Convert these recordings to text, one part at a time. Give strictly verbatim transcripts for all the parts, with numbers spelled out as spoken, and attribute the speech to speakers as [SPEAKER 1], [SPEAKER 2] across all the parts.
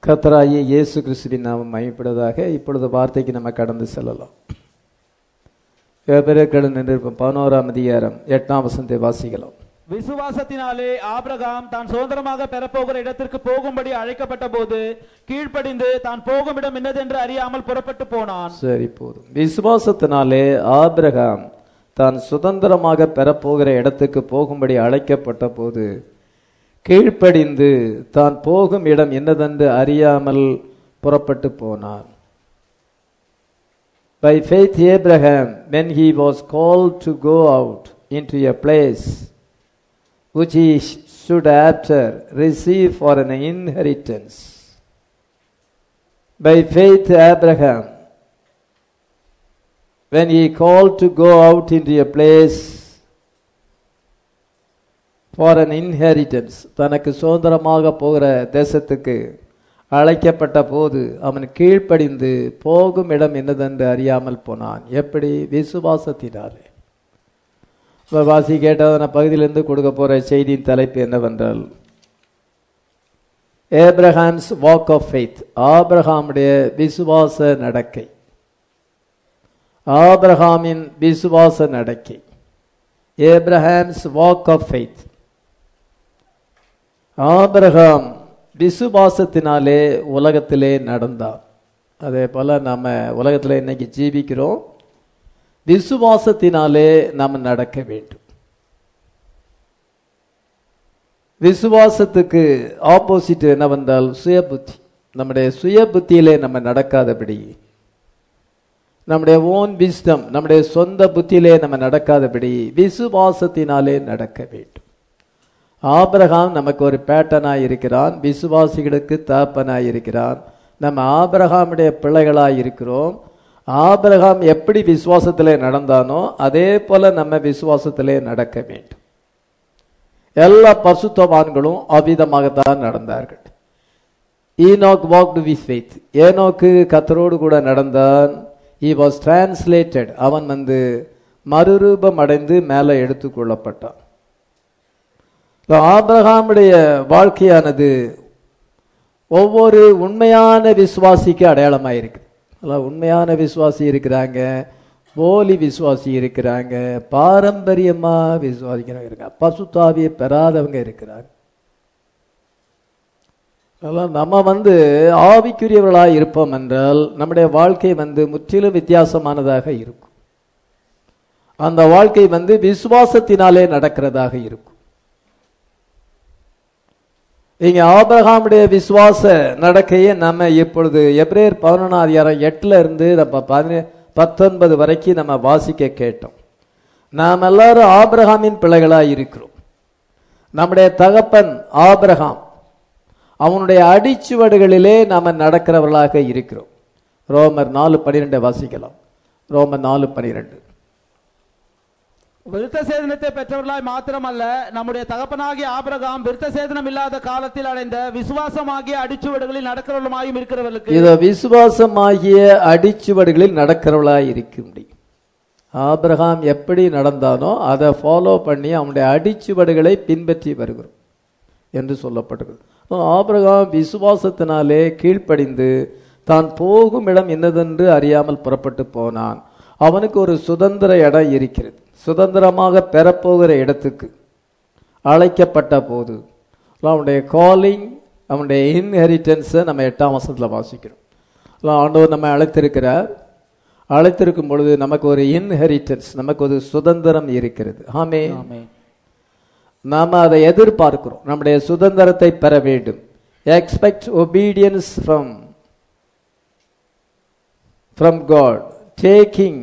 [SPEAKER 1] கர்த்தராகிய இயேசு கிறிஸ்துவின் நாமம் மகிமைப்படுவதாக. இப்பொழுது வார்த்தைக்கு நம்ம கடந்து செல்லலாம். எபிரேயர்கள் நிருபம் பதினோராம் அதிகாரம் எட்டாம் வசனத்தை வாசிக்கலாம்.
[SPEAKER 2] விசுவாசத்தினாலே ஆபிரகாம் தான் சுதந்திரமாக பெறப்போகிற இடத்திற்கு போகும்படி அழைக்கப்பட்ட போது கீழ்ப்படிந்து தான் போகும் இடம் என்னதென்று அறியாமல் புறப்பட்டு போனான். சரி, போதும்.
[SPEAKER 1] விசுவாசத்தினாலே ஆபிரகாம் தான் சுதந்திரமாக பெறப்போகிற இடத்துக்கு போகும்படி அழைக்கப்பட்ட போது கீழ்ப்படிந்து தான் போகும் இடம் என்னதென்று அறியாமல் புறப்பட்டு போனான். By faith Abraham, when he was called to go out into a place which he should after receive for an inheritance. By faith Abraham, when he called to go out into a place for an inheritance, தனக்கு சுதந்திரமாக போகிற தேசத்துக்கு அழைக்கப்பட்ட போது அவன் கீழ்ப்படிந்து போகும் இடம் என்னதென்று அறியாமல் போனான். எப்படி? விசுவாசத்தினாலே. வாசி கேட்டதான பகுதியிலிருந்து கொடுக்க போற செய்தியின் தலைப்பு என்னவென்றால் ஏப்ரஹாம்ஸ் வாக் ஆஃப் ஃபெய்த், ஆபிரகாமுடைய விசுவாச நடக்கை. ஆபிரகாமின் விசுவாச நடக்கை, Abraham's walk of faith. Abraham விசுவாசத்தினாலே உலகத்திலே நடந்தார். அதே போல நம்ம உலகத்தில் இன்னைக்கு ஜீவிக்கிறோம், விசுவாசத்தினாலே நாம் நடக்க வேண்டும். விசுவாசத்துக்கு ஆப்போசிட் என்னவென்றால் சுய புத்தி. நம்முடைய சுய புத்தியிலே நம்ம நடக்காதபடி, நம்முடைய ஓன் விஸ்டம், நம்முடைய சொந்த புத்தியிலே நம்ம நடக்காதபடி விசுவாசத்தினாலே நடக்க வேண்டும். ஆபிரகாம் நமக்கு ஒரு பேட்டனாய் இருக்கிறான், விசுவாசிகளுக்கு தகப்பனாய் இருக்கிறான். நம்ம ஆபிரகாமுடைய பிள்ளைகளாய் இருக்கிறோம். ஆபிரகாம் எப்படி விசுவாசத்திலே நடந்தானோ அதே போல நம்ம விசுவாசத்திலே நடக்க வேண்டும். எல்லா பரிசுத்தவான்களும் அவ்விதமாகத்தான் நடந்தார்கள். Enoch walked with faith. ஏனோக்கு கர்த்தரோடு கூட நடந்தான். he was translated. அவன் வந்து மறுரூபம் அடைந்து மேலே எடுத்துக் கொள்ளப்பட்டான். ஆபிரகாமுடைய வாழ்க்கையானது ஒவ்வொரு உண்மையான விசுவாசிக்கு அடையாளமாக இருக்குது. உண்மையான விசுவாசி இருக்கிறாங்க, போலி விசுவாசி இருக்கிறாங்க, பாரம்பரியமா விசுவாசிக்கிறவங்க இருக்காங்க, பசுத்தாவியை பெறாதவங்க இருக்கிறாங்க. அதெல்லாம் நம்ம வந்து ஆவிக்குரியவர்களாக இருப்போம் என்றால் நம்முடைய வாழ்க்கை வந்து முற்றிலும் வித்தியாசமானதாக இருக்கும். அந்த வாழ்க்கை வந்து விசுவாசத்தினாலே நடக்கிறதாக இருக்கும். இங்க ஆபிரகாமுடைய விசுவாச நடக்கையை நம்ம இப்பொழுது எபிரேயர் பதினொன்றாம் அதிகாரம் எட்டுல இருந்து பத்தொன்பது வரைக்கும் நம்ம வாசிக்க கேட்டோம். நாம் எல்லாரும் ஆபிரகாமின் பிள்ளைகளாய் இருக்கிறோம். நம்முடைய தகப்பன் ஆபிரகாம், அவனுடைய அடிச்சுவடுகளிலே நாம நடக்கிறவர்களாக இருக்கிறோம். ரோமர் நாலு பனிரெண்டை வாசிக்கலாம். ரோமர் நாலு பனிரெண்டு.
[SPEAKER 2] விருத்த சேதனத்தை பெற்றவர்களாய் மாத்திரமல்ல, நம்முடைய தகப்பனாகிய ஆபிரகாம் விருத்த சேதனம் இல்லாத காலத்தில் அடைந்த விசுவாசமாகிய அடிச்சுவடுகளில் நடக்கிறவர்களாயும் இருக்கிறவர்களுக்கு
[SPEAKER 1] இத விசுவாசமாகிய அடிச்சுவடுகளில் நடக்கிறவர்களாய் இருக்க முடியும். ஆபிரகாம் எப்படி நடந்தானோ அதை ஃபாலோ பண்ணி அவனுடைய அடிச்சுவடுகளை பின்பற்றி வருகிறோம் என்று சொல்லப்பட்டது. ஆபிரகாம் விசுவாசத்தினாலே கீழ்ப்படிந்து தான் போகும் இடம் என்னதென்று அறியாமல் புறப்பட்டு போனான். அவனுக்கு ஒரு சுதந்திர இடம் இருக்கிறது. சுதந்திரமாக பெறப்போகிற இடத்துக்கு அழைக்கப்பட்ட போது அவனுடைய காலிங், அவனுடைய இன்ஹெரிட்டன்ஸை நம்ம எட்டாம் வசனத்தில் வாசிக்கிறோம். ஆண்டவர் நம்ம அழைத்திருக்கிறார். அழைத்திருக்கும் பொழுது நமக்கு ஒரு இன்ஹெரிட்டன்ஸ், நமக்கு ஒரு சுதந்திரம் இருக்கிறது. ஆமே, நாம் அதை எதிர்பார்க்கிறோம். நம்முடைய சுதந்திரத்தை பெற வேண்டும். Expect obedience from from God, taking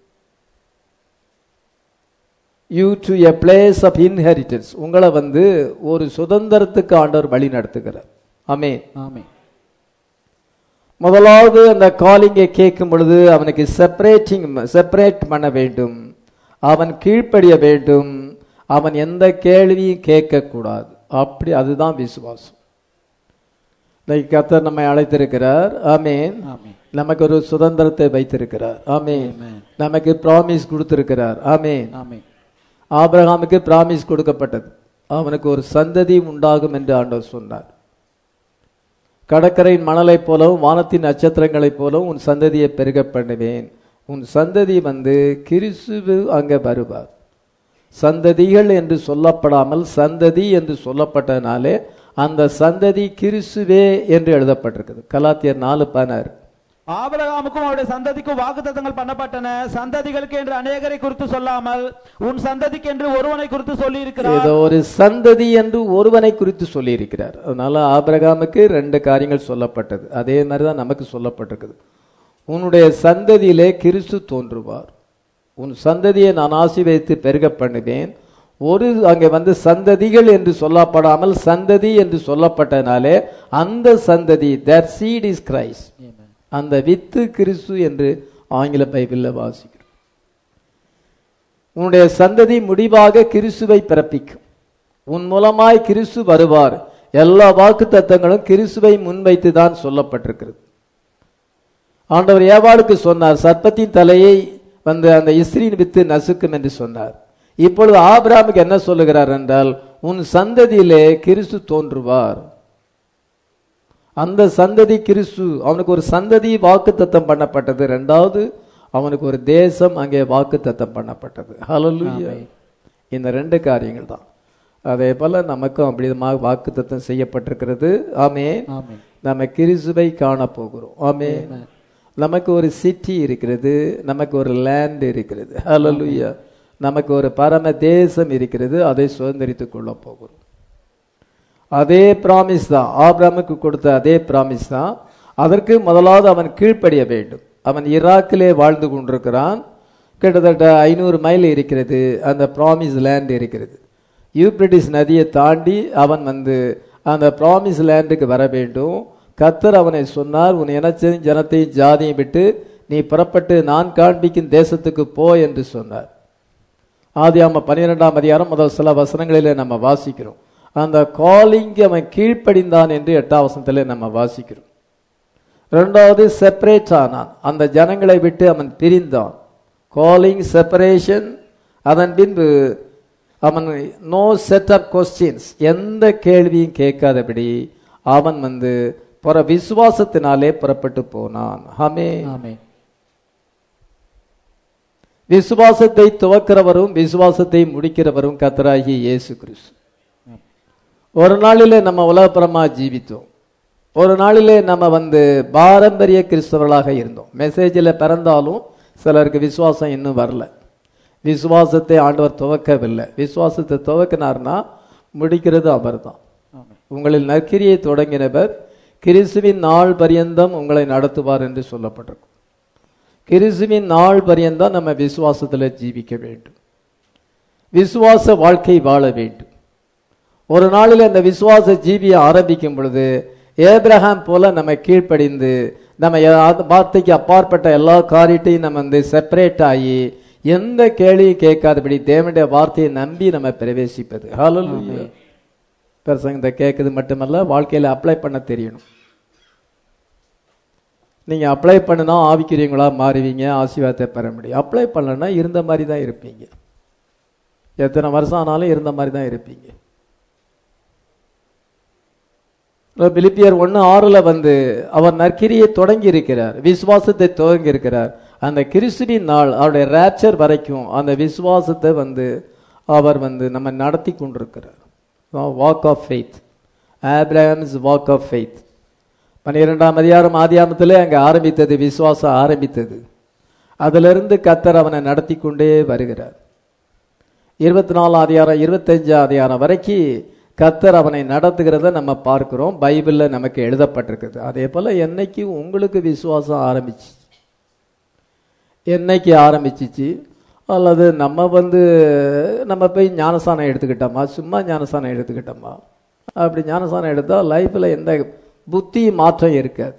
[SPEAKER 1] you to a place of inheritance. உங்களை வந்து ஒரு சுதந்திரத்துக்கு ஆண்டவர் வழி நடத்துகிறார். ஆமென், ஆமென். முதலாவது அந்த காலிங்கை கேட்கும் பொழுது அவனுக்கு செப்பரேட்டிங் செப்பரேட் பண்ண வேண்டும். அவன் கீழ்ப்படிய வேண்டும். அவன் எந்த கேள்வியும் கேட்க கூடாது. அப்படி அதுதான் விசுவாசம். கர்த்தர் நம்மை அழைத்திருக்கிறார். ஆமென். நமக்கு ஒரு சுதந்திரத்தை வைத்திருக்கிறார். ஆமென். நமக்கு பிராமிஸ் கொடுத்திருக்கிறார். ஆமென், ஆமென். ஆபிரகாமுக்கு பிராமிஸ் கொடுக்கப்பட்டது. அவனுக்கு ஒரு சந்ததி உண்டாகும் என்று ஆண்டவர் சொன்னார். கடற்கரையின் மணலைப் போலவும் வானத்தின் நட்சத்திரங்களைப் போலவும் உன் சந்ததியை பெருக பண்ணுவேன். உன் சந்ததி வந்து கிறிஸ்து அங்கே வருவார். சந்ததிகள் என்று சொல்லப்படாமல் சந்ததி என்று சொல்லப்பட்டனாலே அந்த சந்ததி கிறிஸ்துவே என்று எழுதப்பட்டிருக்குது. கலாத்தியர் நாலு பதினாறு.
[SPEAKER 2] ஆபிரகாமுக்கும் அவருடைய சந்ததிக்கும் வாக்குத்தத்தங்கள் பண்ணப்பட்டன. சந்ததிகளுக்கு என்று அநேகரை குறித்து சொல்லாமல் உன் சந்ததிக்கு என்று ஒருவனை குறித்து சொல்லி இருக்கிறார்.
[SPEAKER 1] ஏதோ ஒரு சந்ததி என்று ஒருவனை குறித்து சொல்லி இருக்கிறார். அதனால ஆபிரகாமுக்கு ரெண்டு காரியங்கள் சொல்லப்பட்டது. அதே மாதிரிதான் நமக்கு சொல்லப்பட்டிருக்குது. உன்னுடைய சந்ததியிலே கிறிஸ்து தோன்றுவார். உன் சந்ததியை நான் ஆசீர்வதித்து பெருக பண்ணுவேன். ஒரு அங்கே வந்து சந்ததிகள் என்று சொல்லப்படாமல் சந்ததி என்று சொல்லப்பட்டனாலே அந்த சந்ததி that seed is Christ. அந்த வித்து கிறிஸ்து என்று ஆங்கில பைபிளில் வாசிக்கிறோம். உன்னுடைய சந்ததி முடிவாக கிறிஸ்துவை பிறப்பிக்கும். உன் மூலமாய் கிறிஸ்து வருவார். எல்லா வாக்கு தத்தங்களும் கிறிஸ்துவை முன்வைத்து தான் சொல்லப்பட்டிருக்கிறது. ஆண்டவர் ஏவாளுக்கு சொன்னார், சர்ப்பத்தின் தலையை வந்து அந்த இஸ்ரீன் வித்து நசுக்கும் என்று சொன்னார். இப்பொழுது ஆபிரகாமுக்கு என்ன சொல்லுகிறார் என்றால், உன் சந்ததியிலே கிறிஸ்து தோன்றுவார். அந்த சந்ததி கிறிஸ்து. அவனுக்கு ஒரு சந்ததி வாக்கு தத்தம் பண்ணப்பட்டது. ரெண்டாவது அவனுக்கு ஒரு தேசம் அங்கே வாக்கு தத்தம் பண்ணப்பட்டது. ஹல்லேலூயா. இந்த ரெண்டு காரியங்கள் தான். அதே போல நமக்கும் அப்படிதமாக வாக்கு தத்தம் செய்யப்பட்டிருக்கிறது. ஆமென். நம்ம கிறிஸ்துவை காண போகிறோம். ஆமென். நமக்கு ஒரு சிட்டி இருக்கிறது, நமக்கு ஒரு லேண்ட் இருக்கிறது. ஹல்லேலூயா. நமக்கு ஒரு பரம தேசம் இருக்கிறது, அதை சுதந்திரித்துக் கொள்ள போகிறோம். அதே பிராமிஸ் தான் ஆபிரகாமுக்கு கொடுத்த அதே பிராமிஸ் தான். அதற்கு முதலாவது அவன் கீழ்ப்படிய வேண்டும். அவன் ஈராக்கிலே வாழ்ந்து கொண்டிருக்கிறான். கிட்டத்தட்ட ஐநூறு மைல் இருக்கிறது அந்த பிராமிஸ் லேண்ட் இருக்கிறது. யூப்ரட்டிஸ் நதியை தாண்டி அவன் வந்து அந்த பிராமிஸ் லேண்டுக்கு வர வேண்டும். கர்த்தர் அவனை சொன்னார், உன் இனத்தையும் ஜனத்தையும் ஜாதியும் விட்டு நீ புறப்பட்டு நான் காண்பிக்கும் தேசத்துக்கு போ என்று சொன்னார். ஆதியாகமம் பன்னிரெண்டாம் அதிகாரம் முதல் சில வசனங்களிலே நம்ம வாசிக்கிறோம். அந்த காலிங்கு அவன் கீழ்ப்படிந்தான் என்று எட்டாம் வசனத்திலே நம்ம வாசிக்கிறோம். ரெண்டாவது செப்பரேட் ஆனான். அந்த ஜனங்களை விட்டு அவன் பிரிந்தான். Calling separation. அதன் பின்பு அவன் நோ செட் ஆஃப் கொஸ்டின்ஸ், எந்த கேள்வியும் கேட்காதபடி அவன் வந்து புற விசுவாசத்தினாலே புறப்பட்டு போனான். ஆமென். விசுவாசத்தை துவக்கிறவரும் விசுவாசத்தை முடிக்கிறவரும் கர்த்தராகிய இயேசு கிறிஸ்து. ஒரு நாளிலே நம்ம உலகப்புறமா ஜீவித்தோம். ஒரு நாளிலே நம்ம வந்து பாரம்பரிய கிறிஸ்தவர்களாக இருந்தோம். மெசேஜில் பிறந்தாலும் சிலருக்கு விசுவாசம் இன்னும் வரல. விசுவாசத்தை ஆண்டவர் துவக்கவில்லை. விசுவாசத்தை துவக்கினார்னா முடிக்கிறது அவர் தான். உங்களில் நற்கிரியை தொடங்கினவர் கிறிஸ்துவின் நாள் பரியந்தம் உங்களை நடத்துவார் என்று சொல்லப்பட்டிருக்கும். கிறிஸ்துவின் நாள் பரியந்தம் நம்ம விசுவாசத்தில் ஜீவிக்க வேண்டும். விசுவாச வாழ்க்கை வாழ வேண்டும். ஒரு நாளில் அந்த விசுவாச ஜீவிய ஆரம்பிக்கும் பொழுது ஏப்ரஹாம் போல நம்ம கீழ்ப்படிந்து நம்ம வார்த்தைக்கு அப்பாற்பட்ட எல்லா காரியத்தையும் நம்ம வந்து செப்பரேட் ஆகி எந்த கேள்வியும் கேட்காதபடி தேவனுடைய வார்த்தையை நம்பி நம்ம பிரவேசிப்பது. ஹல்லேலூயா. பிரசங்கத்தை கேட்குறது மட்டுமல்ல, வாழ்க்கையில் அப்ளை பண்ண தெரியணும். நீங்கள் அப்ளை பண்ணினா ஆவிக்கிறீங்களா மாறுவீங்க, ஆசீர்வாதத்தை பெற முடியும். அப்ளை பண்ணலன்னா இருந்த மாதிரி தான் இருப்பீங்க. எத்தனை வருஷம் ஆனாலும் இருந்த மாதிரி தான் இருப்பீங்க. பிலிப்பியர் ஒன்று ஆறுல வந்து அவர் நற்கிரியை தொடங்கி இருக்கிறார், விசுவாசத்தை துவங்கி இருக்கிறார். அந்த கிறிஸ்துவின் நாள் அவருடைய ரேப்சர் வரைக்கும் அந்த விசுவாசத்தை வந்து அவர் வந்து நம்ம நடத்தி கொண்டிருக்கிறார். Walk of faith, Abraham's walk of faith. பன்னிரெண்டாம் அதிகாரம் ஆதியாமத்திலே அங்கே ஆரம்பித்தது, விசுவாசம் ஆரம்பித்தது. அதிலிருந்து கர்த்தர் அவனை நடத்தி கொண்டே வருகிறார். இருபத்தி நாலாம் அதிகாரம் இருபத்தஞ்சாம் அதிகாரம் வரைக்கும் கர்த்தர் அவனை நடத்துகிறத நம்ம பார்க்கிறோம். பைபிளில் நமக்கு எழுதப்பட்டிருக்குது. அதே போல் என்னைக்கு உங்களுக்கு விசுவாசம் ஆரம்பிச்சு என்னைக்கு ஆரம்பிச்சிச்சு அல்லது நம்ம வந்து நம்ம போய் ஞானசானம் எடுத்துக்கிட்டோமா, சும்மா ஞானசானம் எடுத்துக்கிட்டோமா? அப்படி ஞானசானம் எடுத்தால் லைஃப்பில் எந்த புத்தி மாற்றம் இருக்காது,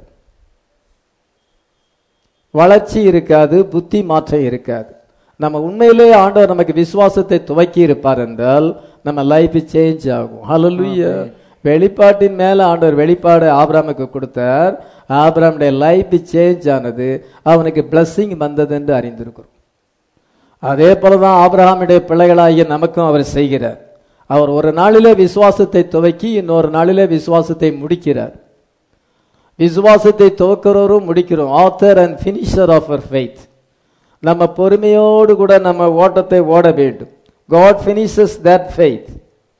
[SPEAKER 1] வளர்ச்சி இருக்காது, புத்தி மாற்றம் இருக்காது. நம்ம உண்மையிலே ஆண்டவர் நமக்கு விசுவாசத்தை துவக்கி இருப்பார் என்றால் நம்ம லைஃப் சேஞ்ச் ஆகும். ஹல்லேலூயா. வெளிப்பாட்டின் மேல ஆண்டவர் வெளிப்பாடு ஆபிரகாமுக்கு கொடுத்தார். ஆபிரகாமுடைய லைஃப் சேஞ்ச் ஆனது, அவனுக்கு பிளஸிங் வந்தது என்று அறிந்திருக்கிறோம். அதே போலதான் ஆபிரகாமுடைய பிள்ளைகளாகிய நமக்கும் அவர் செய்கிறார். அவர் ஒரு நாளிலே விசுவாசத்தை துவக்கி இன்னொரு நாளிலே விசுவாசத்தை முடிக்கிறார். விசுவாசத்தை துவக்கிறவரும் முடிக்கிறோம். Author and finisher of our faith. நம்ம பொறுமையோடு கூட நம்ம ஓட்டத்தை ஓட வேண்டும். God finishes that faith.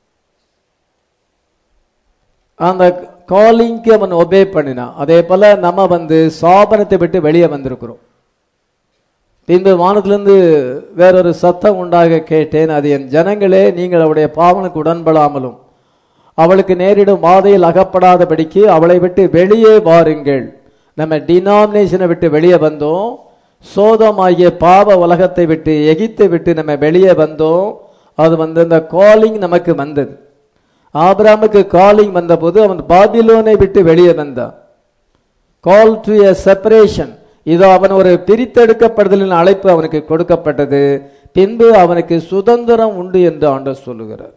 [SPEAKER 1] அந்த காலிங்க்கு அவன் ஒபே பண்ணினான். அதே போல நம்ம வந்து சாபனத்தை விட்டு வெளியே வந்திருக்கிறோம். பின்பு வானத்திலிருந்து வேறொரு சத்தம் உண்டாக கேட்டேன், அது என் ஜனங்களே, நீங்கள் அவளுடைய பாவனுக்கு உடன்படாமலும் அவளுக்கு நேரிடும் வாதையில் அகப்படாதபடிக்கு அவளை விட்டு வெளியே வாருங்கள். நம்ம டினாமினேஷனை விட்டு வெளியே வந்தோம். சோதம் ஆகிய பாவ உலகத்தை விட்டு, எகிப்தை விட்டு நம்ம வெளியே வந்தோம். அது வந்து இந்த காலிங் நமக்கு வந்தது. ஆபிரகாமுக்கு காலிங் வந்த போது அவன் பாபிலோனை விட்டு வெளியே வந்தான். Call to a separation. இதோ அவன் ஒரு பிரித்தெடுக்கப்படுதலின் அழைப்பு அவனுக்கு கொடுக்கப்பட்டது. பின்பு அவனுக்கு சுதந்திரம் உண்டு என்று ஆண்டவர் சொல்லுகிறார்.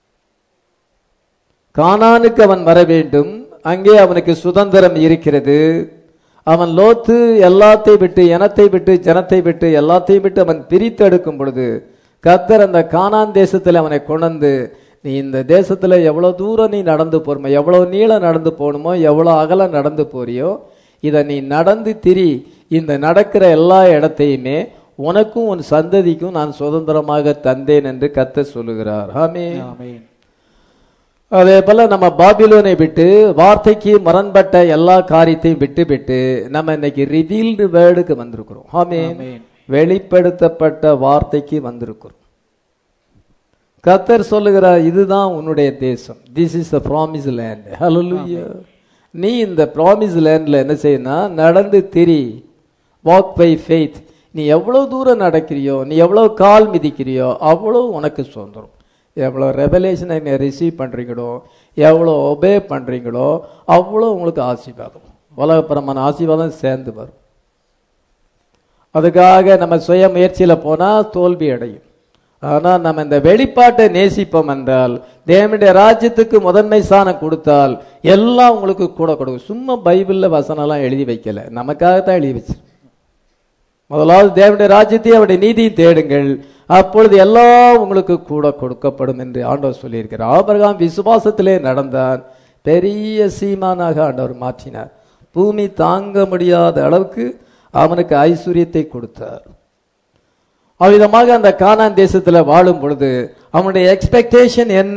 [SPEAKER 1] கானானுக்கு அவன் வர வேண்டும், அங்கே அவனுக்கு சுதந்திரம் இருக்கிறது. அவன் லோத்து எல்லாத்தை விட்டு, இனத்தை விட்டு, ஜனத்தை விட்டு, எல்லாத்தையும் விட்டு அவன் பிரித்தெடுக்கும் பொழுது கர்த்தர் அந்த கானான் தேசத்தில் அவனை கொண்டு, நீ இந்த தேசத்துல எவ்வளவு தூரம் நீ நடந்து போறமோ, எவ்வளவு நீளம் நடந்து போகணுமோ, எவ்வளவு அகலம் நடந்து போறியோ, இதை நீ நடந்து திரி. இந்த நடக்கிற எல்லா இடத்தையுமே உனக்கும் உன் சந்ததிக்கும் நான் சுதந்திரமாக தந்தேன் என்று கர்த்தர் சொல்லுகிறார். ஆமென். அதே போல நம்ம பாபிலோனை விட்டு, வார்த்தைக்கு மரண்பட்ட எல்லா காரியத்தையும் விட்டு விட்டு நம்ம இன்னைக்கு ரிவீல்டு வேர்டுக்கு வந்திருக்கிறோம். ஆமென். வெளிப்படுத்தப்பட்ட வார்த்தைக்கு வந்திருக்கிறோம். கர்த்தர் சொல்லுகிறார், இதுதான் உன்னுடைய தேசம். This is the promise land. Hallelujah. நீ இந்த ப்ராமிஸ் லேண்ட்ல என்ன செய்யணும்? நடந்து திரி. Walk by faith. நீ எவ்வளவு தூரம் நடக்கிறியோ, நீ எவ்வளவு கால் மிதிக்கிறியோ, அவ்வளவு உனக்கு சுதந்திரம். எவ்வளோ ரெவலேஷனை நீ ரிசீவ் பண்ணுறீங்களோ, எவ்வளோ ஒபே பண்ணுறீங்களோ, அவ்வளோ உங்களுக்கு ஆசீர்வாதம், உலகப்பரமான ஆசீர்வாதம் சேர்ந்து வரும். அதுக்காக நம்ம சுய முயற்சியில் போனால் தோல்வி அடையும். ஆனால் நம்ம இந்த வெளிப்பாட்டை நேசிப்போம் என்றால், தேவனுடைய ராஜ்யத்துக்கு முதன்மை ஸ்தானம் கொடுத்தால் எல்லாம் உங்களுக்கு கூட கொடுக்கும். சும்மா பைபிளில் வசனம்லாம் எழுதி வைக்கல, நமக்காகத்தான் எழுதி வச்சு. முதலாவது தேவனுடைய ராஜ்யத்தை அவருடைய நீதியை தேடுங்கள், அப்பொழுது எல்லாம் உங்களுக்கு கூட கொடுக்கப்படும் என்று ஆண்டவர் சொல்லியிருக்கிறார். ஆபிரகாம் விசுவாசத்திலே நடந்தான், பெரிய சீமானாக ஆண்டவர் மாற்றினார். பூமி தாங்க முடியாத அளவுக்கு அவனுக்கு ஐஸ்வர்யத்தை கொடுத்தார். அவ்விதமாக அந்த கானான் தேசத்தில் வாழும் பொழுது அவனுடைய எக்ஸ்பெக்டேஷன் என்ன?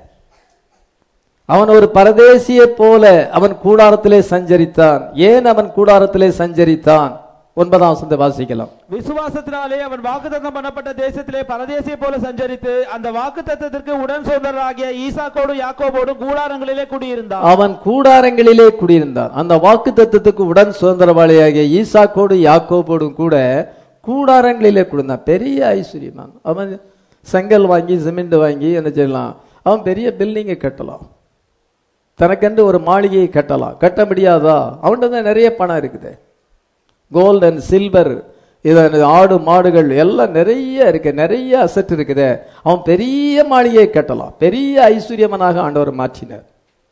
[SPEAKER 1] அவன் ஒரு பரதேசியை போல அவன் கூடாரத்திலே சஞ்சரித்தான். ஏன் அவன் கூடாரத்திலே சஞ்சரித்தான்? ஒன்பதாம் வசனத்தை வாசிக்கலாம்.
[SPEAKER 2] விசுவாசத்தினாலே அவன் வாக்குத்தத்தம் பண்ணப்பட்ட தேசத்திலே பரதேசியை போல சஞ்சரித்து அந்த வாக்குத்தத்தத்திற்கு உடன் சோதரராகிய ஈசாக்கோடும் யாக்கோபோடும் கூடாரங்களிலே குடியிருந்தான். அவன்
[SPEAKER 1] கூடாரங்களிலே குடியிருந்தான். அந்த வாக்குத்தத்தத்துக்கு உடன் சுதந்திரவாளியாகிய ஈசாக்கோடு யாக்கோபோடும் கூட கூடாரங்களிலே குடிந்தான். பெரிய ஐஸ்வர்யமான். அவன் செங்கல் வாங்கி சிமெண்ட் வாங்கி என்ன செய்யலாம்? அவன் பெரிய பில்டிங்கை கட்டலாம், தனக்கென்று ஒரு மாளிகையை கட்டலாம். கட்ட முடியாதா? அவன்கிட்ட தான் நிறைய பணம் இருக்குது. கோல்டு அண்ட் சில்வர், இதை ஆடு மாடுகள் எல்லாம் நிறைய இருக்கு, நிறைய அசட் இருக்குது. அவன் பெரிய மாளிகையை கட்டலாம். பெரிய ஐஸ்வர்யமனாக ஆண்டவர் மாற்றினார்.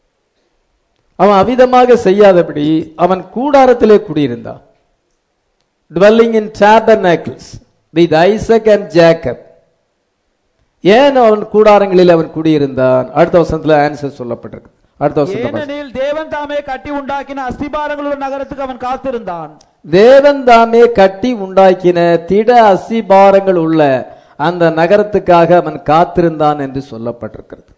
[SPEAKER 1] அவன் அவிதமாக செய்யாதபடி அவன் கூடாரத்திலே குடியிருந்தான். dwelling in tabernacles with Isaac and Jacob. ஏன் அவன் கூடாரங்களில் அவன் குடியிருந்தான்? அடுத்த வசனத்துல ஆன்சர் சொல்லப்பட்டிருக்கு. அடுத்த வசனம்,
[SPEAKER 2] ஏனெனில் தேவன் தாமே கட்டி உண்டாக்கின அஸ்திபாரங்கள் உள்ள நகரத்துக்கு அவன் காத்திருந்தான்.
[SPEAKER 1] தேவன் தாமே கட்டி உண்டாக்கின திட அஸ்திபாரங்கள் உள்ள அந்த நகரத்துக்காக அவன் காத்திருந்தான் என்று சொல்லப்பட்டிருக்கிறது.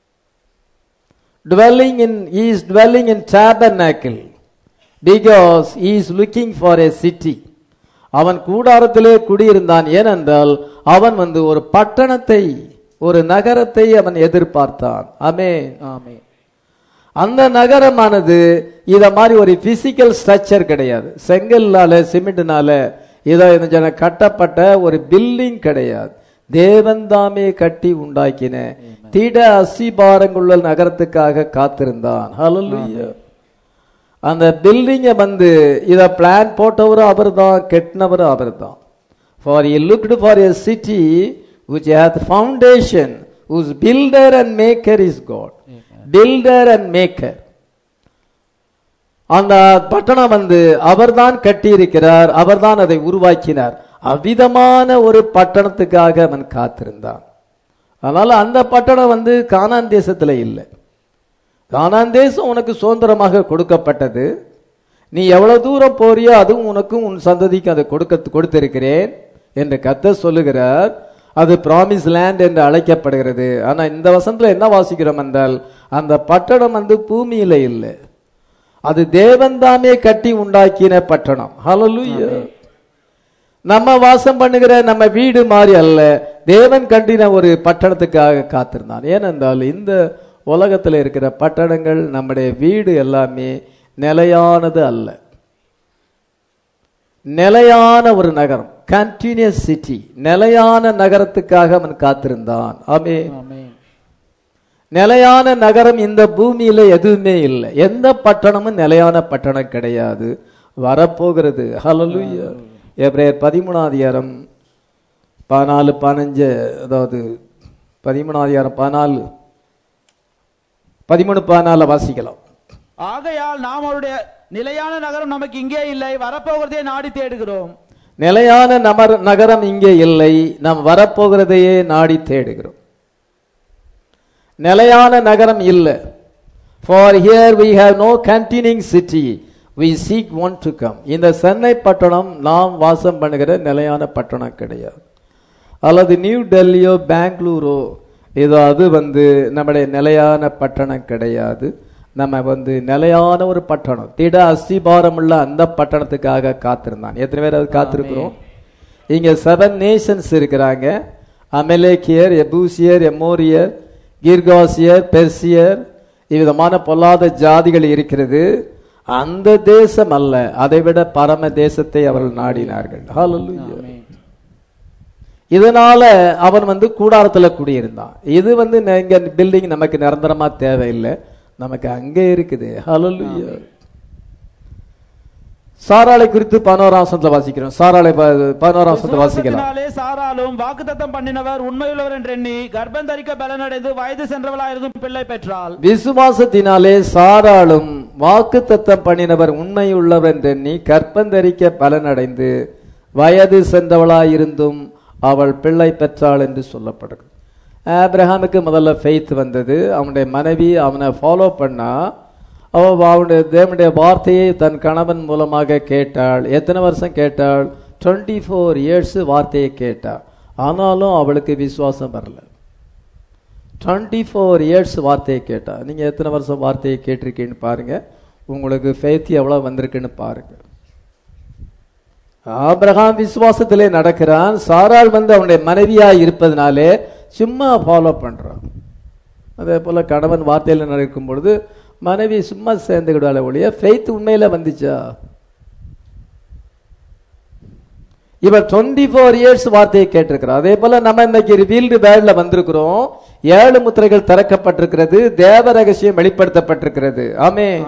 [SPEAKER 1] dwelling in he is dwelling in tabernacle because he is looking for a city. அவன் கூடாரத்திலே குடியிருந்தான். ஏனென்றால் அவன் வந்து ஒரு பட்டணத்தை, ஒரு நகரத்தை அவன் எதிர்பார்த்தான். ஆமென், ஆமென். அந்த நகரமானது இத மாதிரி ஒரு பிசிக்கல் ஸ்ட்ரக்சர் கிடையாது. செங்கல்னால சிமெண்ட்னால இதை கட்டப்பட்ட ஒரு பில்டிங் கிடையாது. தேவன் தாமே கட்டி உண்டாக்கின திட அஸ்திபாரங்களுள்ள நகரத்துக்காக காத்திருந்தான். ஹல்லேலூயா. அந்த பில்டிங்கை வந்து இத பிளான் போட்டவரும் அவர் தான், கட்டினவரும் அவர் தான். For he looked for a city which hath foundation, whose builder and maker is God. builder and maker. அந்த பட்டணம் வந்து அவர்தான் கட்டி இருக்கிறார், அவர்தான் அதை உருவாக்கினார். அவ்விதமான ஒரு பட்டணத்துக்காக அவன் காத்திருந்தான். அதனால அந்த பட்டணம் வந்து கானான் தேசத்துல இல்லை. கானான் தேசம் உனக்கு சுதந்திரமாக கொடுக்கப்பட்டது. நீ எவ்வளவு தூரம் போறியோ அதுவும் உனக்கும் உன் சந்ததிக்கு அதை கொடுக்க கொடுத்திருக்கிறேன் என்று கர்த்தர் சொல்லுகிறார். அது பிராமிஸ் லேண்ட் என்று அழைக்கப்படுகிறது. ஆனா இந்த வசனத்துல என்ன வாசிக்கிறோம் என்றால், அந்த பட்டணம் வந்து பூமியில இல்லை, அது தேவன் தாமே கட்டி உண்டாக்கின பட்டணம். ஹல்லேலூயா. நம்ம வாசம் பண்ணுகிற நம்ம வீடு மாதிரி அல்ல, தேவன் கட்டின ஒரு பட்டணத்துக்காக காத்திருந்தான். ஏனென்றால் இந்த உலகத்தில் இருக்கிற பட்டணங்கள், நம்முடைய வீடு எல்லாமே நிலையானது அல்ல. நிலையான ஒரு நகரம், கண்டினியூஸ் சிட்டி, நிலையான நகரத்துக்காக அவன் காத்திருந்தான். ஆமென். நிலையான நகரம் இந்த பூமியில எதுவுமே இல்லை. எந்த பட்டணமும் நிலையான பட்டணம் கிடையாது, வரப்போகிறது. ஹல்லேலூயா. எபிரேயர் பதிமூணாம் அதிகாரம் பதினாலு பதினஞ்சு, அதாவது பதிமூணாம் அதிகாரம் பதினாலு பதிமூணு பதினால வாசிக்கலாம்.
[SPEAKER 2] ஆகையால் நாம் அவருடைய நிலையான நகரம் நமக்கு இங்கே இல்லை, வரப்போகிறதே நாடி தேடுகிறோம்.
[SPEAKER 1] நிலையான நமர் நகரம் இங்கே இல்லை, நாம் வரப்போகிறதையே நாடி தேடுகிறோம். நிலையான நகரம் இல்லை. For here we have no continuing city, we seek one to come. இந்த சென்னை பட்டணம் நாம் வாசம் பண்ணுகிற நிலையான பட்டணம் கிடையாது. அல்லது நியூ டெல்லியோ பெங்களூரோ இதோ அது வந்து நம்முடைய நிலையான பட்டணம் கிடையாது. நம்ம வந்து நிலையான ஒரு பட்டணம், திட அஸ்திபாரம் உள்ள அந்த பட்டணத்துக்காக காத்திருந்தான். எத்தனை பேர் அது காத்திருக்கிறோம்? இங்க செவன் நேஷன்ஸ் இருக்கிறாங்க. அமெலேக்கியர், எபூசியர், எமோரியர், கிர்காசியர், பெர்சியர், இவ்விதமான பொல்லாத ஜாதிகள் இருக்கிறது. அந்த தேசம் அல்ல, அதைவிட பரம தேசத்தை அவர்கள் நாடினார்கள். ஹல்லேலூயா. இதனால அவன் வந்து கூடாரத்துல குடியிருந்தான். இது வந்து இங்க பில்டிங் நமக்கு நிரந்தரமா தேவையில்லை, நமக்கு அங்கே இருக்குது. ஹல்லேலூயா. சாராளை குறித்து பதினோராம் வசனத்துல வாசிக்கிறோம். சாராளை பதினோராம் வசனத்துல வாசிக்கலாம்.
[SPEAKER 2] சாராலும் வாக்குத்தத்தம் பண்ணினவர் உண்மையுள்ளவர் என்று எண்ணி கர்ப்பம் தரிக்க பலனடைந்து வயது சென்றவளாயிருந்தும் பிள்ளை பெற்றாள்.
[SPEAKER 1] விசுவாசத்தினாலே சாராளும் வாக்குத்தத்தம் பண்ணினவர் உண்மையுள்ளவர் என்று எண்ணி கர்ப்பம் தரிக்க பலனடைந்து வயது சென்றவளாயிருந்தும் அவள் பிள்ளை பெற்றாள் என்று சொல்லப்படுகிறது. ஆபிரகாமுக்கு முதல்ல ஃபெய்த் வந்தது. அவனுடைய மனைவி அவனை ஃபாலோ பண்ணா, அவ அவனுடைய தேவனுடைய வார்த்தையை தன் கணவன் மூலமாக கேட்டாள். எத்தனை வருஷம் கேட்டாள்? டுவெண்ட்டி ஃபோர் இயர்ஸ் வார்த்தையை கேட்டாள். ஆனாலும் அவளுக்கு விசுவாசம் வரல. டுவெண்ட்டி ஃபோர் இயர்ஸ் வார்த்தையை கேட்டா. நீங்க எத்தனை வருஷம் வார்த்தையை கேட்டிருக்கீன்னு பாருங்க, உங்களுக்கு ஃபெய்த் எவ்வளவு வந்திருக்குன்னு பாருங்க. ஆபிரகாம் விசுவாசத்திலே நடக்கிறான். சாராள் வந்து அவனுடைய மனைவியா இருப்பதனாலே சும்மா ஃபாலோ பண்றான். அதே போல கணவன் வார்த்தையில நடக்கும் பொழுது மனைவி சும்மா சேர்ந்துக்கிடால ஒழிய ஃபெய்த் உண்மையில வந்துச்சா? இவர் டுவெண்ட்டி ஃபோர் இயர்ஸ் வார்த்தையை கேட்டிருக்கிறார். அதே போல நம்ம இன்னைக்கு ரிவீல்டு வேர்ல்ட்ல வந்திருக்கிறோம். ஏழு முத்திரைகள் திறக்கப்பட்டிருக்கிறது, தேவ ரகசியம் வெளிப்படுத்தப்பட்டிருக்கிறது. ஆமென்.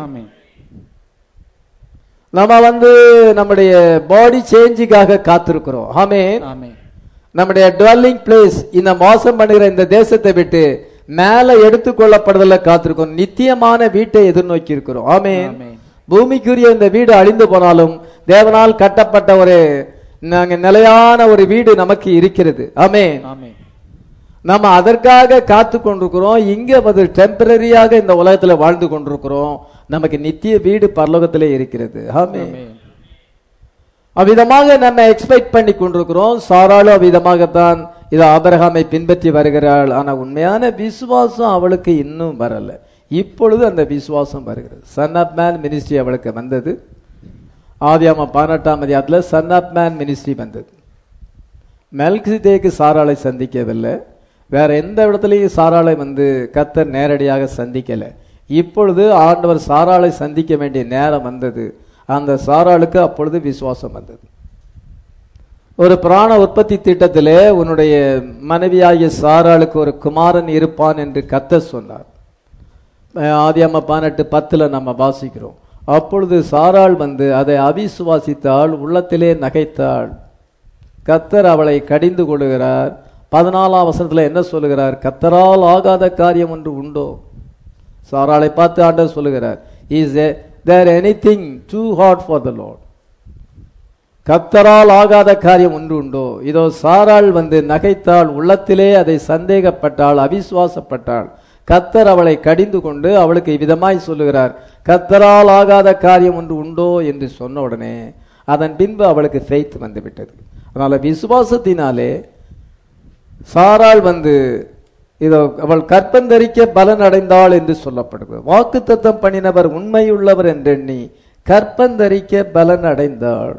[SPEAKER 1] நம்ம வந்து நம்முடைய பாடி சேஞ்சுக்காக காத்திருக்கிறோம். ஆமென். நம்முடைய டுவெல்லிங் பிளேஸ் இந்த மோசம் பண்ணுகிற இந்த தேசத்தை விட்டு மேல எடுத்துக்கொள்ளப்படுதல காத்திருக்கோம். நித்தியமான வீட்டை எதிர்நோக்கி இருக்கிறோம். ஆமென். பூமிக்குரிய இந்த வீடு அழிந்து போனாலும் தேவனால் கட்டப்பட்ட ஒரு நாங்க நிலையான ஒரு வீடு நமக்கு இருக்கிறது. ஆமென். நம்ம அதற்காக காத்து கொண்டிருக்கிறோம். இங்க வந்து டெம்பரரியாக இந்த உலகத்துல வாழ்ந்து கொண்டிருக்கிறோம். நமக்கு நித்திய வீடு பரலோகத்திலே இருக்கிறது. ஆமென். அவ்விதமாக நம்ம எக்ஸ்பெக்ட் பண்ணி கொண்டிருக்கிறோம். சாராளும் அவ்விதமாகத்தான் இது ஆபிரகாமை பின்பற்றி வருகிறாள். ஆனா உண்மையான விசுவாசம் அவளுக்கு இன்னும் வரல. இப்பொழுது அந்த விசுவாசம் வருகிறது. சன் ஆப் மேன் மினிஸ்ட்ரி அவளுக்கு வந்தது. ஆதியாகமம் பதினெட்டாம் அதிகாரத்துல சன் ஆப் மேன் மினிஸ்ட்ரி வந்தது. மெல்கிசேதேக்கு சாராளை சந்திக்கவில்லை. வேற எந்த இடத்துலையும் சாராளை வந்து கர்த்தர் நேரடியாக சந்திக்கல. இப்பொழுது ஆண்டவர் சாராளை சந்திக்க வேண்டிய நேரம் வந்தது. அந்த சாராளுக்கு அப்பொழுது விசுவாசம் வந்தது. ஒரு பிராண உற்பத்தி திட்டத்திலே உன்னுடைய மனைவியாகிய சாராளுக்கு ஒரு குமாரன் இருப்பான் என்று கர்த்தர் சொன்னார். ஆதியாகமம் பதினெட்டு பத்துல நம்ம வாசிக்கிறோம். அப்பொழுது சாராள் வந்து அதை அவிசுவாசித்தாள், உள்ளத்திலே நகைத்தாள். கர்த்தர் அவளை கடிந்து கொள்கிறார். பதினாலாம் வசனத்துல என்ன சொல்லுகிறார்? கர்த்தரால் ஆகாத காரியம் ஒன்று உண்டோ? சாராளை பார்த்து ஆண்டவர் சொல்லுகிறார், is there anything too hard for the Lord? கர்த்தரால் ஆகாத காரியம் ஒன்று உண்டோ? இதோ சாராள் வந்து நகைத்தாள், உள்ளத்திலே அதை சந்தேகப்பட்டாள், அவிசுவாசப்பட்டாள். கர்த்தர் அவளை கடிந்து கொண்டு அவளுக்கு இவ்விதமாய் சொல்லுகிறார், கர்த்தரால் ஆகாத காரியம் ஒன்று உண்டோ என்று சொன்ன உடனே அதன் பின்பு அவளுக்கு ஃபெய்த் வந்து விட்டது. அதனால விசுவாசத்தினாலே சாராள் வந்து இதோ அவள் கற்பந்தரிக்க பலன் அடைந்தாள் என்று சொல்லப்படுகிறது. வாக்கு தத்தம் பண்ணினவர் உண்மையுள்ளவர் என்றெண்ணி கற்பந்தரிக்க பலன் அடைந்தாள்.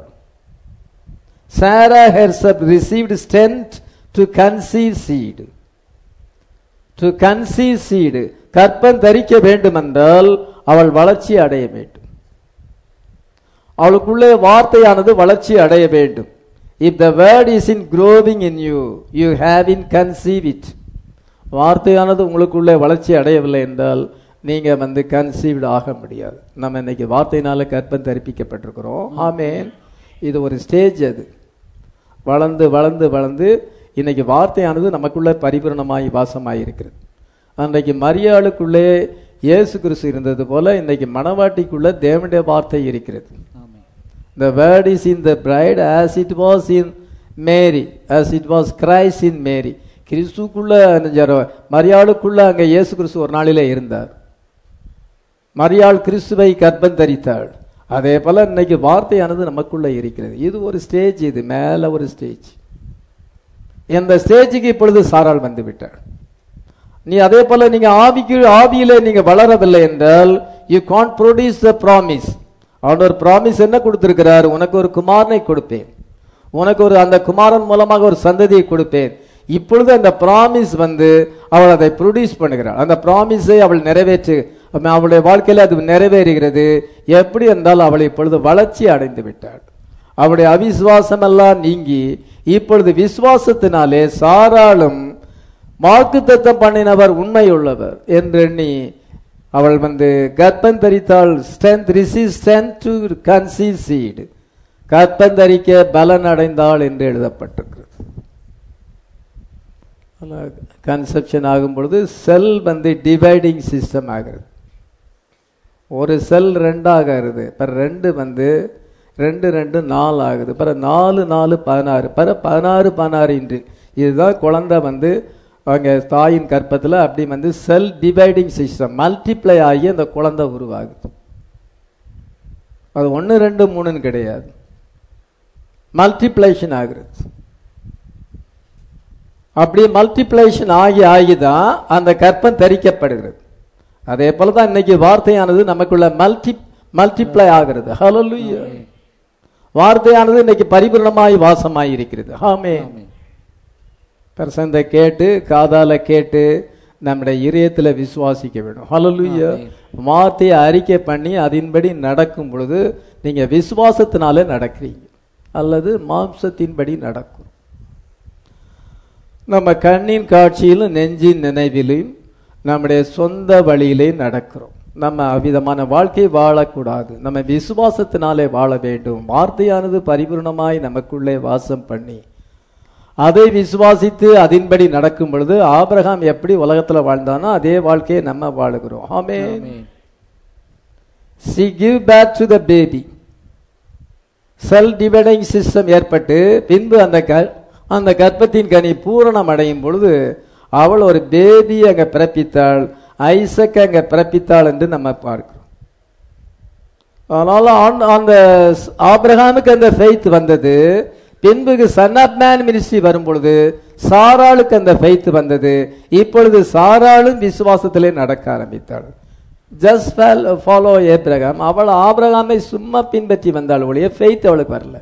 [SPEAKER 1] Sarah herself received strength to conceive seed. To conceive seed. கற்பந்தரிக்க வேண்டுமென்றால் அவள் வளர்ச்சி அடைய வேண்டும். அவளுக்குள்ளே வார்த்தையானது வளர்ச்சி அடைய வேண்டும். If the word is in growing in you, you have in conceive it. வார்த்தையானது உங்களுக்குள்ளே வளர்ச்சி அடையவில்லை என்றால் நீங்க வந்து கன்சீவ்ட் ஆக முடியாது. நம்ம இன்னைக்கு வார்த்தையினால கற்பம் தரிப்பிக்கப்பட்டிருக்கிறோம். ஆமென். இது ஒரு ஸ்டேஜ். அது வளர்ந்து வளர்ந்து வளர்ந்து இன்னைக்கு வார்த்தையானது நமக்குள்ள பரிபூரணமாய் வாசமாய் இருக்கிறது. அன்றைக்கு மரியாளுக்குள்ளே இயேசு கிறிஸ்து இருந்தது போல இன்னைக்கு மணவாட்டிக்குள்ள தேவனுடைய வார்த்தை இருக்கிறது. The word is in the bride as it was in Mary, as it was Christ in Mary. கிறிஸ்துக்குள்ள மரியாளுக்குள்ள அங்க இயேசு கிறிஸ்து ஒரு நாளிலே இருந்தார். மரியாள் கிறிஸ்துவை கர்ப்பம் தரித்தாள். அதே போல இன்னைக்கு வார்த்தையானது நமக்குள்ள இருக்கிறது. இது ஒரு ஸ்டேஜ். இது மேல ஒரு ஸ்டேஜ். இந்த ஸ்டேஜுக்கு இப்பொழுது சாராள் வந்து விட்டாள். நீ அதே போல நீங்க ஆவிக்கு ஆவியிலே நீங்க வளரவில்லை என்றால் you can't produce the promise. அவன் ஒரு ப்ராமிஸ் என்ன கொடுத்திருக்கிறார்? உனக்கு ஒரு குமாரனை கொடுப்பேன், உனக்கு ஒரு அந்த குமாரன் மூலமாக ஒரு சந்ததியை கொடுப்பேன். இப்பொழுது அந்த ப்ராமிஸ் வந்து அவள் அதை ப்ரொடியூஸ் பண்ணுகிறாள். அந்த ப்ராமிஸை அவள் நிறைவேற்று அவளுடைய வாழ்க்கையில் அது நிறைவேறுகிறது. எப்படி என்றால் அவள் இப்பொழுது வளர்ச்சி அடைந்து விட்டாள். அவளுடைய அவிசுவாசம் எல்லாம் நீங்கி இப்பொழுது விசுவாசத்தினாலே சாராளும் வாக்குத்தத்தம் பண்ணினவர் உண்மையுள்ளவர் என்று எண்ணி அவள் வந்து கர்ப்பம் தரித்தாள். Strength receive strength to conceive seed. கர்ப்பம் தரிக்க பலன் அடைந்தாள் என்று எழுதப்பட்டிருக்கிறது. கன்செப்ஷன் ஆகும் பொழுது செல் வந்து டிவைடிங் சிஸ்டம் ஆகிறது. ஒரு செல் ரெண்டாகிறது. பிற ரெண்டு வந்து ரெண்டு ரெண்டு நாலு ஆகுது. பிற நாலு நாலு பதினாறு. பிற பதினாறு பதினாறு இன்று இதுதான் குழந்தை வந்து அவங்க தாயின் கற்பத்தில் அப்படி வந்து செல் டிவைடிங் சிஸ்டம் மல்டிப்ளை ஆகி அந்த குழந்தை உருவாகுது. அது ஒன்று ரெண்டு மூணுன்னு கிடையாது, மல்டிப்ளேஷன் ஆகிறது. அப்படி மல்டிப்ளேஷன் ஆகி ஆகிதான் அந்த கற்பம் தரிக்கப்படுகிறது. அதே போலதான் இன்னைக்கு வார்த்தையானது நமக்குள்ள மல்டி மல்டிப்ளை ஆகிறது. ஹல்லேலூயா. வார்த்தையானது இன்னைக்கு பரிபூர்ணமாய் வாசமாய் இருக்கிறது. ஆமென். பிரசந்த கேட்டு காதால கேட்டு நம்முடைய இதயத்துல விசுவாசிக்க வேண்டும். ஹல்லேலூயா. வார்த்தையை அறிக்கை பண்ணி அதன்படி நடக்கும் பொழுது நீங்க விசுவாசத்தினாலே நடக்கிறீங்க அல்லது மாம்சத்தின்படி நடக்கும். நம்ம கண்ணின் காட்சியிலும் நெஞ்சின் நினைவிலும் நம்முடைய சொந்த வழியிலே நடக்கிறோம். நம்ம அவ்விதமான வாழ்க்கை வாழக்கூடாது. நம்ம விசுவாசத்தினாலே வாழ வேண்டும். வார்த்தையானது பரிபூர்ணமாய் நமக்குள்ளே வாசம் பண்ணி அதை விசுவாசித்து அதன்படி நடக்கும் பொழுது ஆபிரகாம் எப்படி உலகத்துல வாழ்ந்தானோ அதே வாழ்க்கையை நம்ம வாழுகிறோம். Amen. She give back to the baby. Cell dividing system ஏற்பட்டு பின்பு அந்த அந்த கர்ப்பத்தின் கனி பூரணம் அடையும் பொழுது அவள் ஒரு பேபி அங்க பிறப்பித்தாள், ஐசக் அங்க பிறப்பித்தாள் என்று நம்ம பார்க்கிறோம். அதனால அந்த ஆபிரகாமுக்கு அந்த ஃபெய்த் வந்தது. பின்பு சன் ஆஃப் மேன் மினிஸ்ட்ரி வரும் பொழுது சாராளுக்கு அந்த ஃபெய்த் வந்தது. இப்பொழுது சாராளும் விசுவாசத்திலே நடக்க ஆரம்பித்தாள். Just follow Abraham. அவள் ஆபிரகாமை சும்மா பின்பற்றி வந்தாள் ஒழிய ஃபெய்த் அவளுக்கு வரல.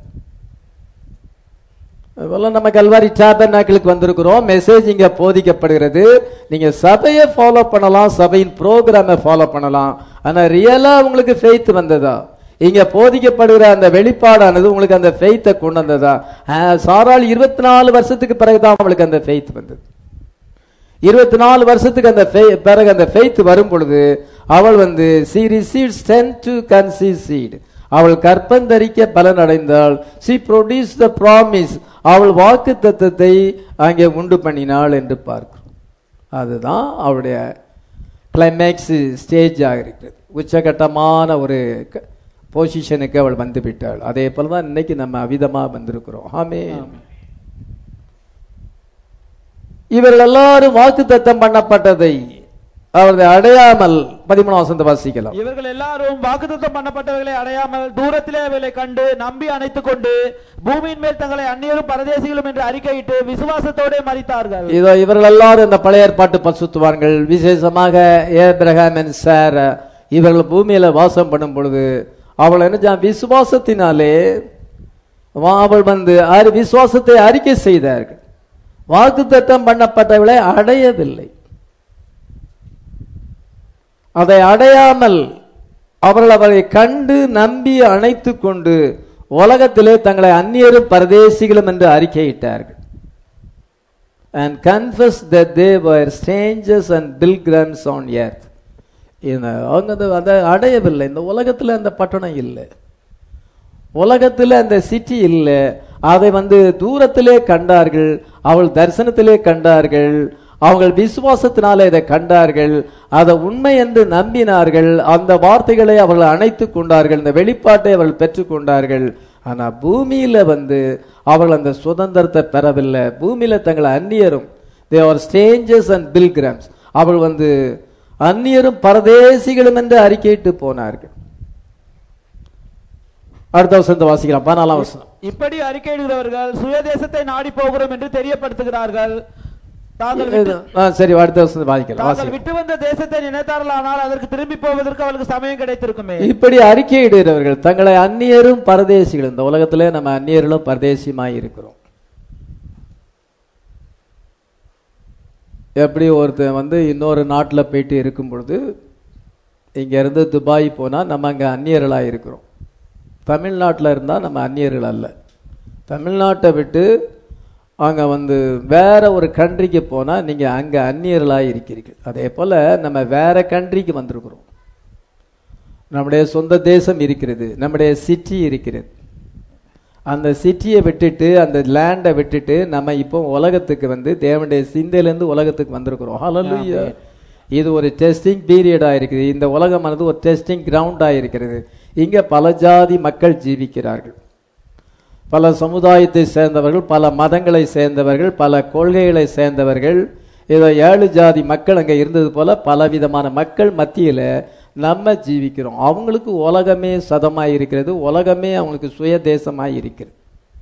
[SPEAKER 1] நம்ம கல்வாரி டாபர்நாக்கிளுக்கு வந்திருக்கிறோம். மெசேஜ் இங்க போதிக்கப்படுகிறது. நீங்க சபையை ஃபாலோ பண்ணலாம், சபையின் ப்ரோக்ராமை ஃபாலோ பண்ணலாம். ஆனா ரியலா உங்களுக்கு ஃபெய்த் வந்ததா? இங்க போதிக்கப்படுகிற அந்த வெளிப்பாடானது உங்களுக்கு அந்த ஃபெய்த்தை கொண்டு வந்ததா? சாராள் இருபத்தி நாலு வருஷத்துக்கு பிறகுதான் அவளுக்கு அந்த ஃபெய்த் வந்தது. இருபத்தி நாலு வருஷத்துக்கு அந்த பிறகு அந்த ஃபெய்த் வரும் பொழுது அவள் வந்து she received strength to conceive seed. அவள் கற்பந்தரிக்க பலன் அடைந்தாள். she produced the promise. அவள் வாக்கு தத்தத்தை அங்கே உண்டு பண்ணினாள் என்று பார்க்கிறோம். அதுதான் அவளுடைய கிளைமேக்ஸ் ஸ்டேஜ் ஆக இருக்கிறது. உச்சகட்டமான ஒரு பொசிஷனுக்கு அவள் வந்து விட்டாள். அதே போலதான் இன்னைக்கு நம்ம அவிதமா வந்திருக்கிறோம். ஆமென். இவர்கள் எல்லாரும் வாக்கு தத்தம் பண்ணப்பட்டதை அவரை அடையாமல் பதிமூணாம் வசனத்தை வாசிக்கலாம்.
[SPEAKER 2] இவர்கள் எல்லாரும் வாக்குத்தத்தம் பண்ணப்பட்டவர்களை அடையாமல் தூரத்திலே அவர்களை கண்டு நம்பி அணைத்துக் கொண்டு பூமியின் மேல் தங்களை அந்நியரும் பரதேசிகளும் என்று அறிக்கையிட்டு விசுவாசத்தோட மரித்தார்கள்.
[SPEAKER 1] இதோ இவர்கள் எல்லாரும் இந்த பழைய ஏற்பாட்டு பரிசுத்தவான்கள், விசேஷமாக ஏப்ரகாம் and சாரா இவர்கள் பூமியில வாசம் பண்ணும் பொழுது அவள் என்ன விசுவாசத்தினாலே அவள் வந்து விசுவாசத்தை அறிக்கை செய்தார்கள். வாக்குத்தத்தம் பண்ணப்பட்டவளை அடையவில்லை. அதை அடையாமல் அவர்கள் அவரை கண்டு நம்பி அணைத்துக் கொண்டு உலகத்திலே தங்களை அந்நியரும் பரதேசிகளும் என்று அறிக்கையிட்டார்கள். and confessed that they were strangers and pilgrims on earth. அவங்க அதை அடையவில்லை. இந்த உலகத்தில் அந்த பட்டணம் இல்லை, உலகத்தில் அந்த சிட்டி இல்லை. அதை வந்து தூரத்திலே கண்டார்கள், அவள் தரிசனத்திலே கண்டார்கள், அவர்கள் விசுவாசத்தினாலே இதை கண்டார்கள், அதை உண்மை என்று நம்பினார்கள். அந்த வார்த்தைகளை அவர்கள் அணைத்துக் கொண்டார்கள், இந்த வெளிப்பாட்டை அவர்கள் பெற்றுக் கொண்டார்கள். ஆனா பூமியில வந்து அவர்கள் அந்த சுதந்திரத்தை பெறவில்லை. பூமியில தங்களை அந்நியரும், they are strangers and pilgrims, அவள் வந்து அந்நியரும் பரதேசிகளும் என்று அறிக்கையிட்டு போனார்கள். அடுத்த வசனத்தை வாசிக்கலாம், பதினாலாம் வசனம்.
[SPEAKER 2] இப்படி அறிக்கையிடுகிறவர்கள் சுயதேசத்தை நாடி போகிறோம் என்று தெரியப்படுத்துகிறார்கள்.
[SPEAKER 1] சரி, அடுத்த வசனத்தை வாசிக்கலாம்.
[SPEAKER 2] விட்டு வந்த தேசத்தை நினைத்தார்களானால் அதற்கு திரும்பி போவதற்கு அவர்களுக்கு சமயம் கிடைத்திருக்குமே.
[SPEAKER 1] இப்படி அறிக்கையிடுகிறவர்கள் தங்களை அந்நியரும் பரதேசிகளும், இந்த உலகத்திலே நம்ம அந்நியர்களும் பரதேசியமாய் இருக்கிறோம். எப்படி ஒருத்தன் வந்து இன்னொரு நாட்டில் போயிட்டு இருக்கும் பொழுது இங்க இருந்து துபாய் போனா நம்ம அங்க அந்நியர்களா இருக்கிறோம். தமிழ்நாட்டில் இருந்தா நம்ம அந்நியர்கள் அல்ல. தமிழ்நாட்டை விட்டு அங்க வந்து வேற ஒரு கண்ட்ரிக்கு போனா நீங்க அங்க அந்நியர்களா இருக்கிறீர்கள். அதே போல நம்ம வேற கண்ட்ரிக்கு வந்திருக்கிறோம். நம்முடைய சொந்த தேசம் இருக்கிறது, நம்முடைய சிட்டி இருக்கிறது. அந்த சிட்டியை விட்டுட்டு அந்த லேண்டை விட்டுட்டு நம்ம இப்போ உலகத்துக்கு வந்து தேவனுடைய சிந்தையிலிருந்து உலகத்துக்கு வந்திருக்கிறோம். ஹல்லேலூயா. இது ஒரு டெஸ்டிங் பீரியடா இருக்குது. இந்த உலகமானது ஒரு டெஸ்டிங் கிரவுண்டா இருக்கிறது. இங்க பல ஜாதி மக்கள் ஜீவிக்கிறார்கள். பல சமுதாயத்தை சேர்ந்தவர்கள், பல மதங்களை சேர்ந்தவர்கள், பல கொள்கைகளை சேர்ந்தவர்கள். ஏதோ ஏழு ஜாதி மக்கள் அங்க இருந்தது போல பலவிதமான மக்கள் மத்தியில நம்ம ஜீவிக்கிறோம். அவங்களுக்கு உலகமே சதமாய் இருக்கிறது, உலகமே அவங்களுக்கு சுய தேசமாய் இருக்கிறது.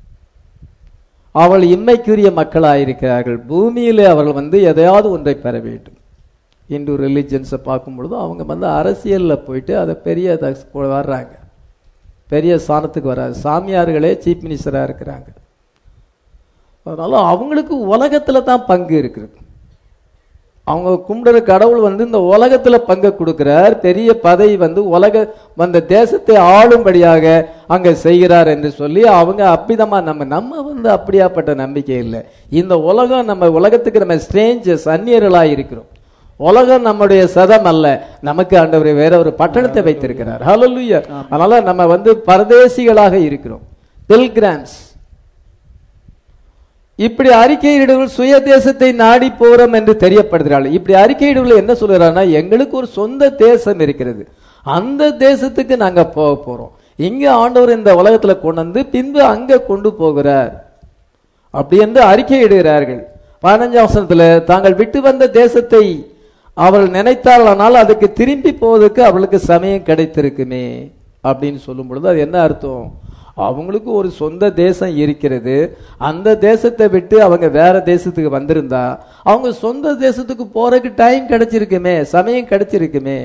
[SPEAKER 1] அவள் இம்மைக்குரிய மக்களாயிருக்கிறார்கள். பூமியிலே அவர்கள் வந்து எதையாவது ஒன்றை பெற வேண்டும். இந்து ரிலிஜன்ஸை பார்க்கும் பொழுது அவங்க வந்து அரசியலில் போயிட்டு அதை பெரிய வர்றாங்க, பெரிய ஸ்தானத்துக்கு வராது. சாமியார்களே சீஃப் மினிஸ்டராக இருக்கிறாங்க. அதனால அவங்களுக்கு உலகத்தில் தான் பங்கு இருக்குது. அவங்க கும்பிடுற கடவுள் வந்து இந்த உலகத்துல பங்கு கொடுக்கிறார். பெரிய பதவி வந்து உலக அந்த தேசத்தை ஆளும்படியாக அங்க செய்கிறார் என்று சொல்லி அவங்க அப்பிதமா நம்ம நம்ம வந்து அப்படியாப்பட்ட நம்பிக்கை இல்லை. இந்த உலகம் நம்ம உலகத்துக்கு நம்ம ஸ்ட்ரேஞ்சர்ஸ், அந்நியர்களா இருக்கிறோம். உலகம் நம்முடைய சதம் அல்ல. நமக்கு ஆண்டவர் வேற ஒரு பட்டணத்தை வைத்திருக்கிறார். ஹல்லேலூயா. அதனால நம்ம வந்து பரதேசிகளாக இருக்கிறோம், பில்கிராம்ஸ். இப்படி அறிக்கையிடுவர்கள் சுய தேசத்தை நாடி போறோம் என்று தெரியப்படுகிறார்கள். இப்படி அறிக்கையிடுவர்கள் என்ன சொல்கிறாங்கன்னா, எங்களுக்கு ஒரு சொந்த தேசம் இருக்கிறது, அந்த தேசத்துக்கு நாங்க போக போறோம். இங்க ஆண்டவர் இந்த உலகத்துல கொண்டு வந்து பின்பு அங்க கொண்டு போகிறார் அப்படி என்று அறிக்கையிடுகிறார்கள். பதினஞ்சாம் வசனத்துல தாங்கள் விட்டு வந்த தேசத்தை அவர்கள் நினைத்தார்களானால் அதுக்கு திரும்பி போவதற்கு அவளுக்கு சமயம் கிடைத்திருக்குமே அப்படின்னு சொல்லும் பொழுது அது என்ன அர்த்தம்? அவங்களுக்கு ஒரு சொந்த தேசம் இருக்கிறது. அந்த தேசத்தை விட்டு அவங்க வேற தேசத்துக்கு வந்திருந்தா அவங்க சொந்த தேசத்துக்கு போறதுக்கு டைம் கிடைச்சிருக்குமே, சமயம் கிடைச்சிருக்குமே.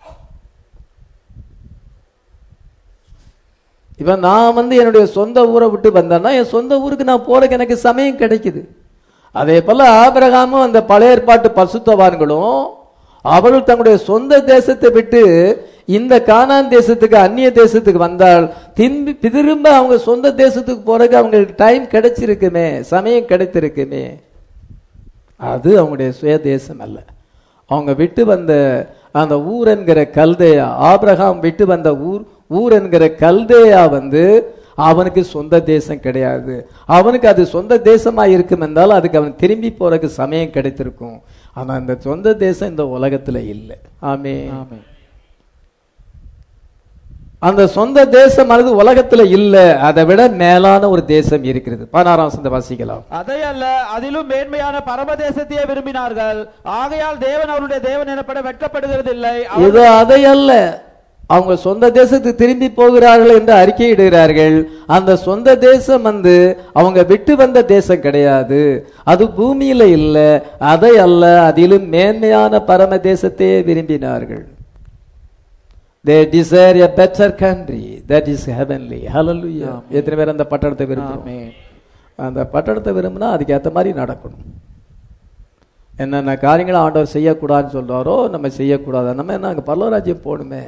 [SPEAKER 1] இப்ப நான் வந்து என்னுடைய சொந்த ஊரை விட்டு வந்தேன்னா என் சொந்த ஊருக்கு நான் போறதுக்கு எனக்கு சமயம் கிடைக்குது. அதே போல ஆபிரகாமும் அந்த பழைய ஏற்பாட்டு பரிசுத்தவான்களும் அவர்கள் தங்களுடைய சொந்த தேசத்தை விட்டு இந்த கானான் தேசத்துக்கு, அந்நிய தேசத்துக்கு வந்தால் திரும்பி திரும்ப அவங்க சொந்த தேசத்துக்கு போறதுக்கு அவங்களுக்கு டைம் கிடைச்சிருக்குமே, சமயம் கிடைத்திருக்குமே. அது அவங்களுடைய சுய தேசம் அல்ல. அவங்க விட்டு வந்த அந்த ஊர் என்கிற கல்தேயா, ஆபிரகாம் விட்டு வந்த ஊர் ஊர் என்கிற கல்தேயா வந்து அவனுக்கு சொந்த தேசம் கிடையாது. அவனுக்கு அது சொந்த தேசமா இருக்கும் என்றால் அதுக்கு அவன் திரும்பி போறதுக்கு சமயம் கிடைத்திருக்கும். ஆனா அந்த சொந்த தேசம் இந்த உலகத்துல இல்லை. ஆமென். அந்த சொந்த தேசமானது உலகத்துல இல்ல, அதை விட மேலான ஒரு தேசம் இருக்கிறது. பதினாறாம் வசனத்தை வாசிக்கலாம்.
[SPEAKER 2] அதை அல்ல, அதிலும் மேன்மையான பரமதேசத்தையே விரும்பினார்கள். ஆகையால் தேவன் அவருடைய தேவன் எனப்பட வெட்கப்படுகிறது இல்லை.
[SPEAKER 1] இது அதை அல்ல, அவங்க சொந்த தேசத்துக்கு திரும்பி போகிறார்கள் என்று அறிக்கையிடுகிறார்கள். அந்த சொந்த தேசம் வந்து அவங்க விட்டு வந்த தேசம் கிடையாது, அது பூமியில இல்ல. அதை அல்ல, அதிலும் மேன்மையான பரம தேசத்தையே விரும்பினார்கள். They desire a better country that is heavenly. Hallelujah. எத்தனை பேர் அந்த பட்டணத்தை விரும்புறோம்? அந்த பட்டணத்தை விரும்பினா அதுக்கு ஏற்ற மாதிரி நடக்கணும். என்னென்ன காரியங்களை ஆண்டவர் செய்யக்கூடாதுன்னு சொல்றாரோ நம்ம செய்யக்கூடாது. நம்ம என்ன அங்கே பரலோகராஜ்யம் போகணுமே,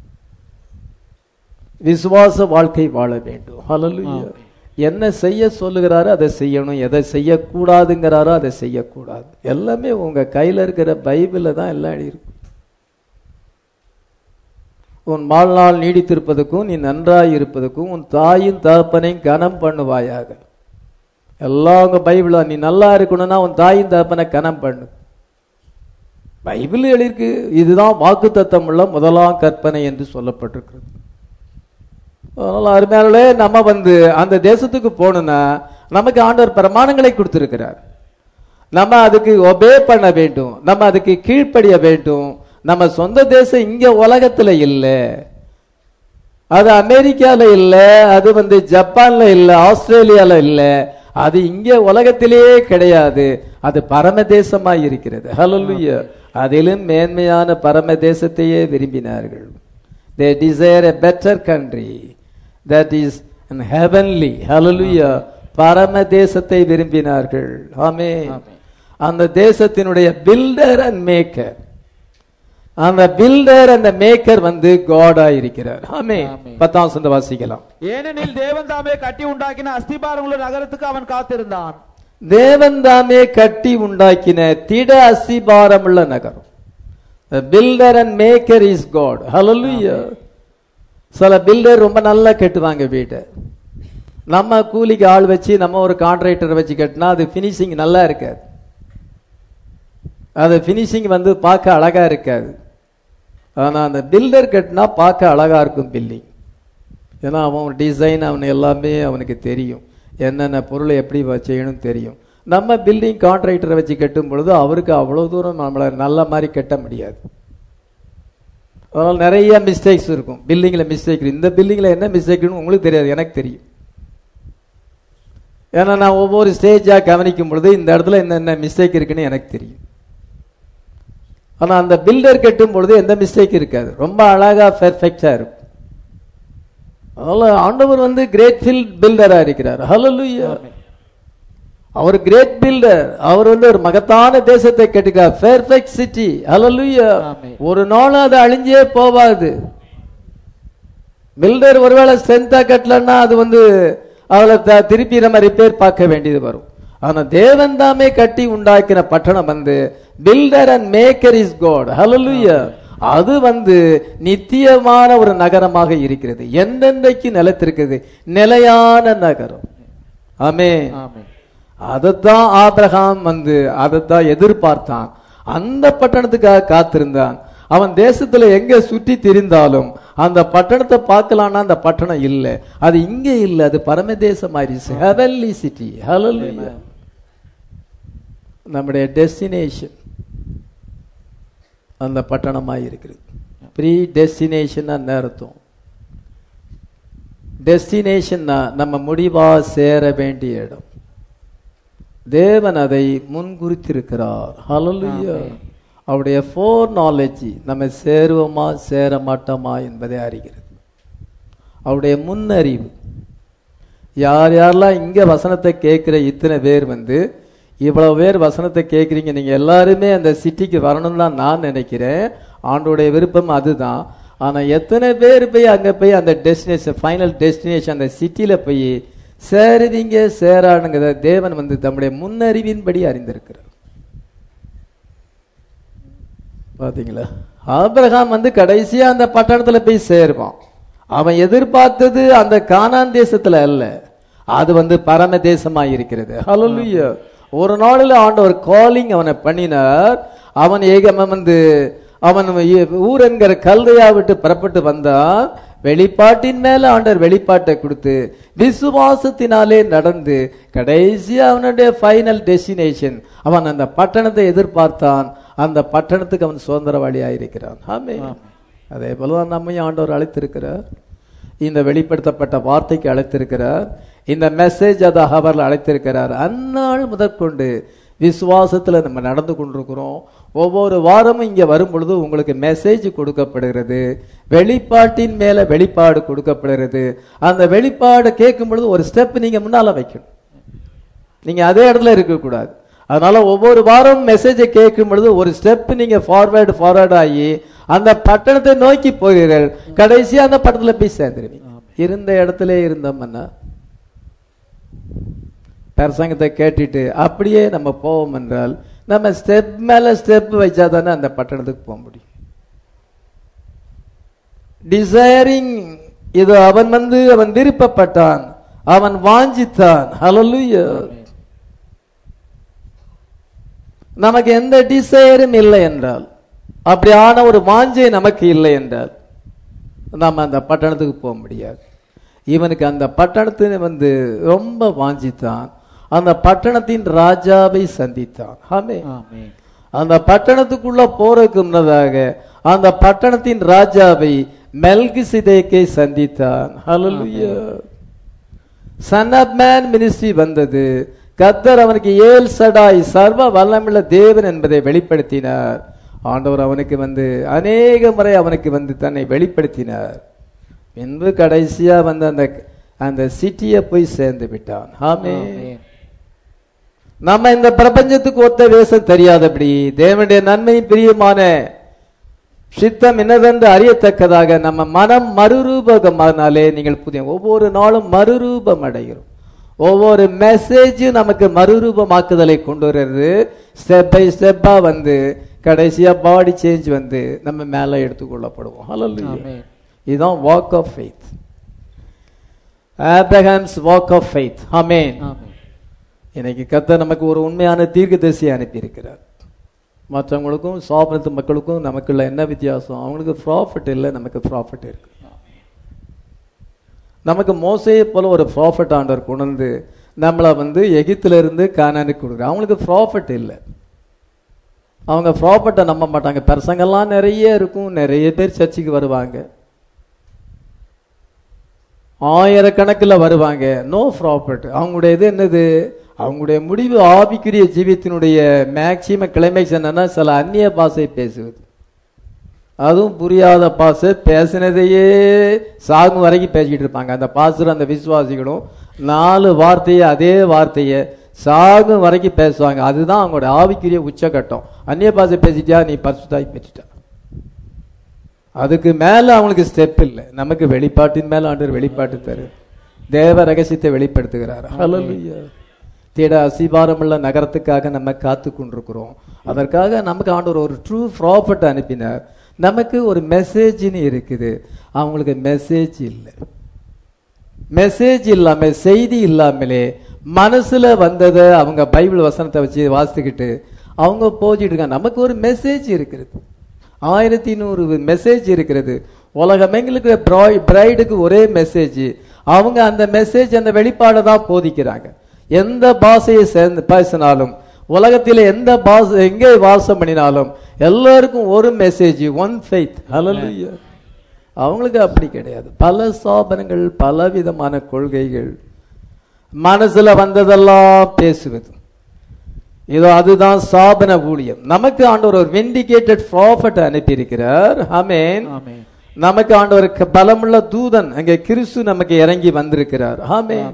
[SPEAKER 1] விசுவாச வாழ்க்கை வாழ வேண்டும். ஹல்லேலூயா. என்ன செய்ய சொல்லுகிறாரோ அதை செய்யணும், எதை செய்யக்கூடாதுங்கிறாரோ அதை செய்யக்கூடாது. எல்லாமே உங்க கையில் இருக்கிற பைபிள்ல தான் எல்லாம் எழுதியிருக்கும். உன் வாழ்நாள் நீடித்திருப்பதற்கும் நீ நன்றாய் இருப்பதற்கும் உன் தாயின் தகப்பனையும் கனம் பண்ணுவாயாக. எல்லாம் உங்க பைபிளா. நீ நல்லா இருக்கணும்னா உன் தாயின் தகப்பனை கனம் பண்ணு. பைபிள் எழுதியிருக்கு. இதுதான் வாக்கு தத்தம் உள்ள முதலாம் கற்பனை என்று சொல்லப்பட்டிருக்கிறது. அதனால அருமையானே, நம்ம வந்து அந்த தேசத்துக்கு போகணும்னா நமக்கு ஆண்டவர் பிரமாணங்களை கொடுத்திருக்கிறார். நம்ம அதுக்கு ஒபே பண்ண வேண்டும், நம்ம அதுக்கு கீழ்ப்படிய வேண்டும். நம்ம சொந்த தேசம் இங்க உலகத்துல இல்ல, அது அமெரிக்கால இல்ல, அது வந்து ஜப்பான்ல இல்ல, ஆஸ்திரேலியால இல்ல, அது இங்க உலகத்திலேயே கிடையாது. அது பரம தேசமாய் இருக்கிறது. ஹல்லேலூயா. அதிலும் மேன்மையான பரம தேசத்தையே விரும்பினார்கள். They desire a better country that is in heavenly. Hallelujah. பரம தேசத்தை விரும்பினார்கள். ஆமென். அந்த தேசத்தினுடைய பில்டர் அண்ட் மேக்கர், அந்த பில்டர் அந்த மேக்கர் வந்து காடா இருக்கிறார். ஆமென். பத்தாம் வசனத்தை வாசிக்கலாம்.
[SPEAKER 2] ஏனெனில் தேவன் தாமே கட்டி உண்டாக்கின அஸ்திபாரம் உள்ள நகரத்துக்கு அவன் காத்திருந்தான்.
[SPEAKER 1] தேவன் தாமே கட்டி உண்டாக்கின திட அஸ்திபாரம் உள்ள நகரம். The builder and maker is God. Hallelujah. சில பில்டர் ரொம்ப நல்லா கட்டுவாங்க வீட்டை. நம்ம கூலிக்கு ஆள் வச்சு நம்ம ஒரு கான்ட்ராக்டர் வச்சு கட்டினா அது ஃபினிஷிங் நல்லா இருக்காது. அது ஃபினிஷிங் வந்து பார்க்க அழகா இருக்காது. ஆனா அந்த பில்டர் கட்டினா பார்க்க அழகா இருக்கும் பில்டிங். ஏன்னா அவன் டிசைன், அவன் எல்லாமே அவனுக்கு தெரியும், என்னென்ன பொருளை எப்படி செய்யணும் தெரியும். நம்ம பில்டிங் கான்ட்ராக்டரை வச்சு கட்டும் பொழுது அவருக்கு அவ்வளோ தூரம் நம்மளை நல்ல மாதிரி கட்ட முடியாது. அதனால் நிறைய மிஸ்டேக்ஸ் இருக்கும். பில்டிங்கில் மிஸ்டேக், இந்த பில்டிங்கில் என்ன மிஸ்டேக்னு உங்களுக்கு தெரியாது, எனக்கு தெரியும். ஏன்னா நான் ஒவ்வொரு ஸ்டேஜாக கவனிக்கும் பொழுது இந்த இடத்துல என்னென்ன மிஸ்டேக் இருக்குன்னு எனக்கு தெரியும். ஆனால் அந்த பில்டர் கட்டும் பொழுது எந்த மிஸ்டேக் இருக்காது, ரொம்ப அழகாக பெர்ஃபெக்டாக இருக்கும். அதனால் ஆண்டவர் வந்து கிரேட் ஃபில் பில்டராக இருக்கிறார். ஹல்லேலூயா. அவர் கிரேட் பில்டர். அவர் வந்து ஒரு மகத்தான தேசத்தை கட்டுகிறார், பெர்ஃபெக்ட் சிட்டி. ஹல்லேலூயா. ஒரு நாள் அது அழிஞ்சே போவாது. பில்டர் ஒருவேளை ஸ்ட்ரென்த்தா கட்டலன்னா அது வந்து அவளை திருப்பி நம்ம ரிப்பேர் பார்க்க வேண்டியது வரும். ஆனா தேவன் தாமே கட்டி உண்டாக்கின பட்டணம் வந்து builder and maker is God. Hallelujah. அது வந்து நித்தியமான ஒரு நகரமாக இருக்கிறது, எந்தெந்தைக்கு நிலைத்திருக்கிறது, நிலையான நகரம். ஆமென். அதைத்தான் ஆபிரகாம் வந்து அதைத்தான் எதிர்பார்த்தான். அந்த பட்டணத்துக்காக காத்திருந்தான். அவன் தேசத்துல எங்க சுற்றி திரிந்தாலும் அந்த பட்டணத்தை பார்க்கலான்னா அந்த பட்டணம் இல்லை, அது இங்க இல்லை, அது பரமதேசம் ஆயிடுச்சு. Heavenly city. ஹல்லேலூயா. நம்முடைய டெஸ்டினேஷன் அந்த பட்டணமாய் இருக்கிறது. ப்ரீ டெஸ்டினேஷன் அர்த்தம். டெஸ்டினேஷன்னா நம்ம முடிவா சேர வேண்டிய இடம். தேவன் அதை முன்குறித்திருக்கிறார். ஹல்லேலூயா. அவருடைய ஃபோர் நாலேஜ் நம்ம சேருவோமா சேர மாட்டோமா என்பதை அறிகிறது. அவருடைய முன்னறிவு. யார் யாரெல்லாம் இங்க வசனத்தை கேட்கிற இத்தனை பேர் வந்து இவ்வளவு பேர் வசனத்தை கேட்குறீங்க, நீங்க எல்லாருமே அந்த சிட்டிக்கு வரணும் தான் நான் நினைக்கிறேன். ஆண்டோடைய விருப்பம் அதுதான். ஆனா எத்தனை பேர் போய் அங்க போய் அந்த டெஸ்டினேஷன், ஃபைனல் டெஸ்டினேஷன் அந்த சிட்டியில போய் சேருவீங்க சேரானுங்கிறத தேவன் வந்து தம்முடைய முன்னறிவின்படி அறிந்திருக்கிறார். பாத்தீங்களா? ஆபிரகாம் வந்து கடைசியா அந்த பட்டணத்துல போய் சேருவான். அவன் எதிர்பார்த்தது அந்த கானான் தேசத்துல அல்ல, அது வந்து பரம தேசமாய் இருக்கிறது. ஹல்லேலூயா. ஒரு நாளில் ஆண்டவர் காலிங் அவனை பண்ணினார். அவன் ஏகம வந்து அவன் ஊர் என்கிற கல்தையா விட்டு புறப்பட்டு வந்தான். வெளிப்பாட்டின் மேல ஆண்டவர் வெளிப்பாட்டை கொடுத்து விசுவாசத்தினாலே நடந்து கடைசி அவனுடைய ஃபைனல் டெஸ்டினேஷன் அவன் அந்த பட்டணத்தை எதிர்பார்த்தான். அந்த பட்டணத்துக்கு அவன் சுதந்திரவாளியாயிருக்கிறான். ஆமே. அதே போலதான் நம்மையும் ஆண்டவர் அழைத்திருக்கிறார். இந்த வெளிப்படுத்தப்பட்ட வார்த்தைக்கு அழைத்திருக்கிறார். இந்த மெசேஜ் அதாக அவர் அழைத்திருக்கிறார். அந்நாள் முதற்கொண்டு விசுவாசத்துல நம்ம நடந்து கொண்டிருக்கிறோம். ஒவ்வொரு வாரமும் இங்க வரும் பொழுது உங்களுக்கு மெசேஜ் கொடுக்கப்படுகிறது. வெளிப்பாட்டின் மேல வெளிப்பாடு கொடுக்கப்படுகிறது. அந்த வெளிப்பாடு கேட்கும் பொழுது ஒரு ஸ்டெப் நீங்க முன்னால வைக்கணும். நீங்க அதே இடத்துல இருக்கக்கூடாது. அதனால ஒவ்வொரு வாரம் மெசேஜை கேட்கும் பொழுது ஒரு ஸ்டெப் நீங்க ஃபார்வர்டு ஃபார்வர்ட் ஆகி அந்த பட்டணத்தை நோக்கி போகிறீர்கள். கடைசியா அந்த பட்டணத்துல போய் சேர்ந்துருவீங்க. இருந்த இடத்துல இருந்தோம்னா பிரசங்கத்தை கேட்டுட்டு அப்படியே நம்ம போவோம் என்றால் நம்ம ஸ்டெப் மேல ஸ்டெப் வச்சா தானே அந்த பட்டணத்துக்கு போக முடியும். டிசைரிங் இது அவன் வந்து அவன் விருப்பப்பட்டான், அவன் வாஞ்சித்தான். ஹல்லேலூயா. நமக்கு எந்த டிசைரும் இல்லை என்றால், அப்படியான ஒரு வாஞ்சை நமக்கு இல்லை என்றால் நம்ம அந்த பட்டணத்துக்கு போக முடியாது. இவனுக்கு அந்த பட்டணத்தை வந்து ரொம்ப வாஞ்சித்தான். அந்த பட்டணத்தின் ராஜாவை சந்தித்தான். ஆமே. அந்த பட்டணத்துக்குள்ள போறதுக்கு முன்னதாக அந்த பட்டணத்தின் ராஜாவை மெல்கிசேதேக்கை சந்தித்தான். Hallelujah. Son of man ministry வந்தது. கர்த்தர் அவனுக்கு ஏல் சடாய் சர்வ வல்லமையுள்ள தேவன் என்பதை வெளிப்படுத்தினார். ஆண்டவர் அவனுக்கு வந்து அநேக முறை அவனுக்கு வந்து தன்னை வெளிப்படுத்தினார். பின்பு கடைசியா வந்து அந்த அந்த சிட்டியை போய் சேர்ந்து விட்டான். ஆமே. நம்ம இந்த பிரபஞ்சத்துக்கு ஒத்த வேஷம் தெரியாதபடி தேவனுடைய நன்மை பிரியமான சித்தம் என்னதென்று அறியத்தக்கதாக நம்ம மனம் மறுரூபமானாலே நீங்கள் புதிய ஒவ்வொரு நாளும் மறுரூபம் அடைகிறோம். ஒவ்வொரு மெசேஜும் நமக்கு மறுரூபமாக்குதலை கொண்டு வருகிறது. ஸ்டெப் பை ஸ்டெப்பா வந்து கடைசியா பாடி சேஞ்ச் வந்து நம்ம மேல எடுத்துக்கொள்ளப்படுவோம். ஹல்லேலூயா. இதுதான் walk of faith, Abraham's walk of faith. Amen. இன்னைக்கு கர்த்தர் நமக்கு ஒரு உண்மையான தீர்க்கதரிசியை அனுப்பி இருக்கிறார். மற்றவங்களுக்கும் சாப்பிடுற மக்களுக்கும் நமக்குள்ள என்ன வித்தியாசம்? அவங்களுக்கு ப்ராஃபிட் இல்லை, நமக்கு ப்ராஃபிட் இருக்கு. நமக்கு மோசையை போல ஒரு ப்ராஃபிட் ஆண்டவர் கொண்டு நம்மளை வந்து எகிப்தில இருந்து கானானுக்கு கொடுக்குறார். அவங்களுக்கு ப்ராஃபிட் இல்லை. அவங்க ப்ராஃபிட்டை நம்ப மாட்டாங்க. பிரசங்கெல்லாம் நிறைய இருக்கும், நிறைய பேர் சர்ச்சுக்கு வருவாங்க, ஆயிரக்கணக்கில் வருவாங்க. No profit. அவங்களுடைய இது என்னது? அவங்களுடைய முடிவு ஆவிக்குரிய ஜீவியத்தினுடைய மேக்சிமம் கிளைமேக்ஸ் என்னன்னா சில அந்நிய பாஷை பேசுவது. அதுவும் புரியாத பாசை பேசினதையே சாகும் வரைக்கும் பேசிக்கிட்டு இருப்பாங்க. அந்த பாசர் அந்த விசுவாசிகளும் நாலு வார்த்தையை அதே வார்த்தையை சாகும் வரைக்கும் பேசுவாங்க. அதுதான் அவங்களோட ஆவிக்குரிய உச்சகட்டம். அந்நிய பாஷை பேசிட்டா நீ பரிசுத்தாய் பெற்றுட்டா. அதுக்கு மேல அவங்களுக்கு ஸ்டெப் இல்லை. நமக்கு வெளிப்பாட்டின் மேல ஆண்டவர் வெளிப்பாட்டு தரு தேவ ரகசியத்தை வெளிப்படுத்துகிறார். ஹல்லேலூயா. தேட அசிபாரமுள்ள நகரத்துக்காக நம்ம காத்து கொண்டிருக்கிறோம். அதற்காக நமக்கு ஆண்டவர் ஒரு ட்ரூ ப்ராஃபிட் அனுப்பினார். நமக்கு ஒரு மெசேஜ்னு இருக்குது, அவங்களுக்கு மெசேஜ் இல்லை. மெசேஜ் இல்லாம செய்தி இல்லாமலே மனசுல வந்ததை அவங்க பைபிள் வசனத்தை வச்சு வாசித்துக்கிட்டு அவங்க போச்சிட்டு இருக்காங்க. நமக்கு ஒரு மெசேஜ் இருக்கிறது, ஆயிரத்தி நூறு மெசேஜ் இருக்கிறது. உலகமெங்களுக்கு பிரைடுக்கு ஒரே மெசேஜ். அவங்க அந்த மெசேஜ் அந்த வெளிப்பாடை தான் போதிக்கிறாங்க. எந்த பாஷையை சேர்ந்து பேசினாலும் உலகத்தில் எந்த பாஷை எங்கே வாசம் பண்ணினாலும் எல்லாருக்கும் ஒரு மெசேஜ், ஒன் ஃபெய்த். ஹல்லேலூயா. அவங்களுக்கு அப்படி கிடையாது. பல ஸ்தாபனங்கள், பல விதமான கொள்கைகள், மனசுல வந்ததெல்லாம் பேசுவது. இதோ அதுதான் ஸ்தாபன ஊழியம். நமக்கு ஆண்டவர் ஒரு விண்டிகேட்டட் ப்ராஃபட் அனுப்பி இருக்கிறார். ஆமென். நமக்கு ஆண்டவர் பலமுள்ள தூதன் அங்கே கிறிஸ்து நமக்கு இறங்கி வந்திருக்கிறார். ஆமென்.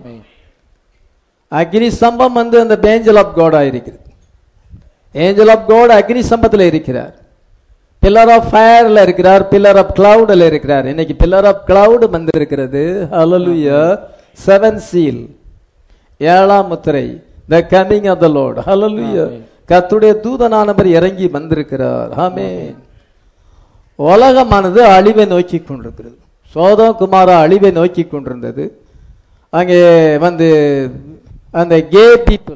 [SPEAKER 1] அக்னி சம்பம் வந்து அந்த ஏஞ்சல் ஆஃப் காட் இருக்கிறது. ஏஞ்சல் ஆஃப் காட் அக்னி சம்பத்தில் இருக்கிறார். பில்லர் ஆஃப் ஃபயர்ல இருக்கிறார், பில்லர் ஆஃப் கிளவுட்ல இருக்கிறார். இன்னைக்கு பில்லர் ஆஃப் கிளவுட் வந்து இருக்கிறது. ஹல்லேலூயா. செவன் சீல், ஏழாம் முத்திரை, the coming of the Lord. ஹல்லேலூயா. கர்த்தருடைய தூதனானவர் இறங்கி வந்திருக்கிறார். ஆமென். உலகமானது அழிவை நோக்கி கொண்டிருக்கிறது. சோதோம் குமாரா அழிவை நோக்கி கொண்டிருந்தது. அங்கே வந்து அந்த கே பீப்புள்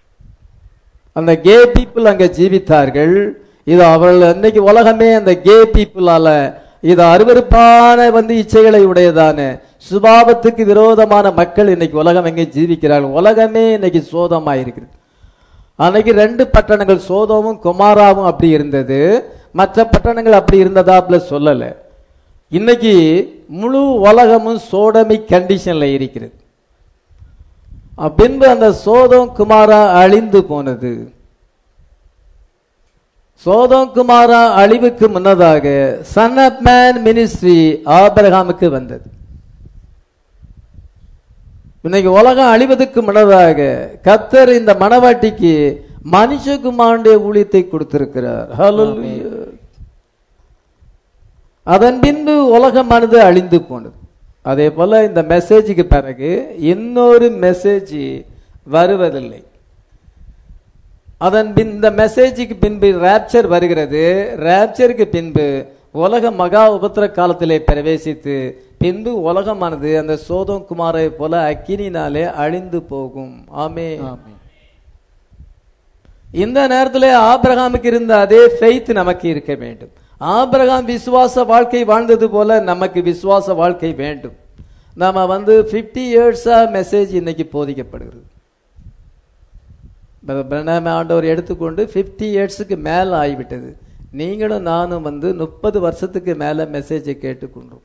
[SPEAKER 1] அந்த கே பீப்புள் அங்கே ஜீவித்தார்கள். இது அவர்கள் இன்னைக்கு உலகமே அந்த கே பீப்புளால இது அருவருப்பான வந்து இச்சைகளை உடையதான சுபாவத்துக்கு விரோதமான மக்கள் இன்னைக்கு உலகம் எங்கே ஜீவிக்கிறார்கள். உலகமே இன்னைக்கு சோதமாயிருக்கிறது. அன்னைக்கு ரெண்டு பட்டணங்கள் சோதோமும் குமாராவும் அப்படி இருந்தது, மற்ற பட்டணங்கள் அப்படி இருந்ததாப்ல சொல்லல. இன்னைக்கு முழு உலகமும் சோடமிக் கண்டிஷன்ல இருக்கிறது. பின்பு அந்த சோதோம் குமாரா அழிந்து போனது. சோதோம் குமாரா அழிவுக்கு முன்னதாக சன் ஆஃப் மேன் மினிஸ்ட்ரி ஆபிரகாமுக்கு வந்தது. இன்னைக்கு உலகம் அழிவதற்கு முன்னதாக கர்த்தர் இந்த மணவாட்டிக்கு மனுஷகுமாரனுடைய ஊழியத்தை கொடுத்திருக்கிறார். ஹல்லேலூயா. அதன் பின்பு உலகமானது அழிந்து போனது. அதே போல இந்த மெசேஜுக்கு பிறகு இன்னொரு மெசேஜ் வருவதில்லை. அதன் பின் இந்த மெசேஜுக்கு பின்பு ராப்சர் வருகிறது. ராப்சருக்கு பின்பு உலக மகா உபத்திர காலத்திலே பிரவேசித்து பின்பு உலகமானது அந்த சோதோம் குமாரை போல அக்கினினாலே அழிந்து போகும். ஆமென். இந்த நேரத்தில் ஆபிரகாமுக்கு இருந்த அதே ஃபெய்த் நமக்கு இருக்க வேண்டும். ஆபிரகாம் விசுவாச வாழ்க்கை வாழ்ந்தது போல நமக்கு விசுவாச வாழ்க்கை வேண்டும். நாம வந்து பிப்டி இயர்ஸா மெசேஜ் இன்னைக்கு போதிக்கப்படுகிறது. ஆண்டவர் எடுத்துக்கொண்டு பிப்டி இயர்ஸுக்கு மேல ஆகிவிட்டது. நீங்களும் நானும் வந்து முப்பது வருஷத்துக்கு மேல மெசேஜை கேட்டுக்கொண்டோம்.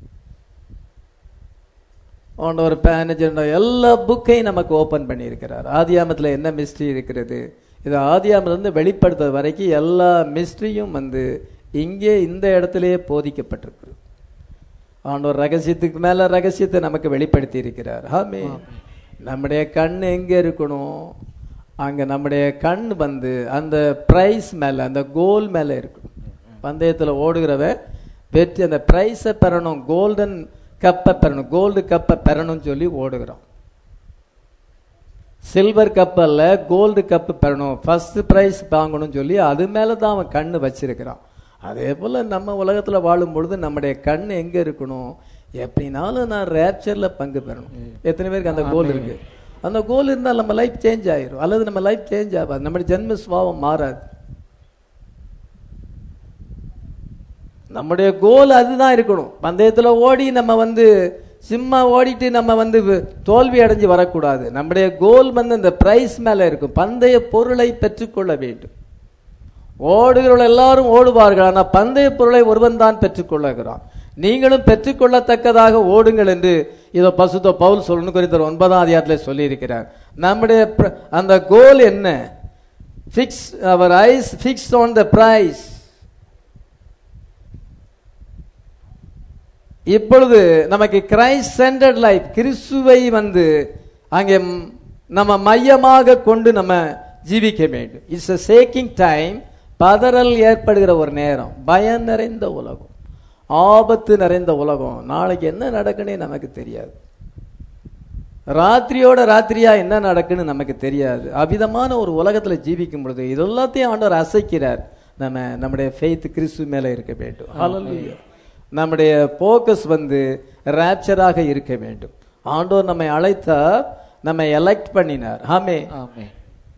[SPEAKER 1] ஆண்டவர் பேனேஜர் எல்லா புக்கையும் நமக்கு ஓபன் பண்ணி இருக்கிறார். ஆதியாமத்தில் என்ன மிஸ்ட்ரி இருக்கிறது, இது ஆதியாமத்திலிருந்து வெளிப்படுத்த வரைக்கும் எல்லா மிஸ்ட்ரியும் வந்து இங்கே இந்த இடத்திலேயே போதிக்கப்பட்டிருக்கு. ஆண்டவர் ரகசியத்துக்கு மேல ரகசியத்தை நமக்கு வெளிப்படுத்தி இருக்கிறார். ஆமென். நம்முடைய கண் எங்க இருக்கணும், அங்க நம்முடைய கண் வந்து அந்த பிரைஸ் மேல அந்த கோல் மேல இருக்கணும். பந்தயத்துல ஓடுகிறவ வெற்றி அந்த பிரைஸை பெறணும், கோல்டன் கப்பை பெறணும், கோல்டு கப்பை பெறணும்னு சொல்லி ஓடுகிறோம். சில்வர் கப் அல்ல, கோல்டு கப்பு பெறணும், ஃபர்ஸ்ட் பிரைஸ் வாங்கணும்னு சொல்லி அது மேல தான் அவன் கண்ணு வச்சிருக்கிறான். அதே போல நம்ம உலகத்துல வாழும் பொழுது நம்முடைய கண் எங்க இருக்கணும், எப்படினாலும் நான் ரேப்சர்ல பங்கு பெறணும். எத்தனை பேருக்கு அந்த கோல் இருக்கு? அந்த கோல் இருந்தால் நம்ம லைஃப் சேஞ்ச் ஆயிரும், அல்லது நம்ம லைஃப் சேஞ்ச் ஆகாது, நம்முடைய ஜென்ம சுபாவம் மாறாது. நம்முடைய கோல் அதுதான் இருக்கணும். பந்தயத்துல ஓடி நம்ம வந்து சும்மா ஓடிட்டு நம்ம வந்து தோல்வி அடைஞ்சு வரக்கூடாது. நம்முடைய கோல் வந்து அந்த பிரைஸ் மேல இருக்கும். பந்தய பொருளை பெற்றுக்கொள்ள வேண்டும். ஓடுகிறவர்கள் எல்லாரும் ஓடுவார்கள், ஆனா பந்தய பொருளை ஒருவன் தான் பெற்றுக்கொள்ளுகிறான். நீங்களும் பெற்றுக்கொள்ளத்தக்கதாக ஓடுங்கள் என்று இதோ பசுத்த பவுல் சொல்லணும் குறித்த ஒன்பதாம் அதிகாரத்தில் சொல்லி இருக்கிறார். நம்முடைய அந்த கோல் என்ன? Fix our eyes fix on the prize. இப்பொழுது நமக்கு கிரைஸ்ட் சென்டர்ட் லைஃப், கிறிஸ்துவை வந்து அங்கே நம்ம மையமாக கொண்டு நம்ம ஜீவிக்க வேண்டும். It's a shaking time. பதறல் ஏற்படுகிற ஒரு நேரம், பயம் நிறைந்த உலகம், ஆபத்து நிறைந்த உலகம். நாளைக்கு என்ன நடக்குன்னு நமக்கு தெரியாது. ராத்திரியோட ராத்திரியா என்ன நடக்குன்னு நமக்கு தெரியாது. அவ்விதமான ஒரு உலகத்துல ஜீவிக்கும் பொழுது இது எல்லாத்தையும் ஆண்டவர் அசைக்கிறார். நம்ம நம்முடைய ஃபெய்த் கிறிஸ்து மேல இருக்க வேண்டும். ஹல்லேலூயா. நம்முடைய போக்கஸ் வந்து ராப்சராக இருக்க வேண்டும். ஆண்டவர் நம்மை அழைத்தார், நம்மை எலெக்ட் பண்ணினார். ஆமென். ஆமென்.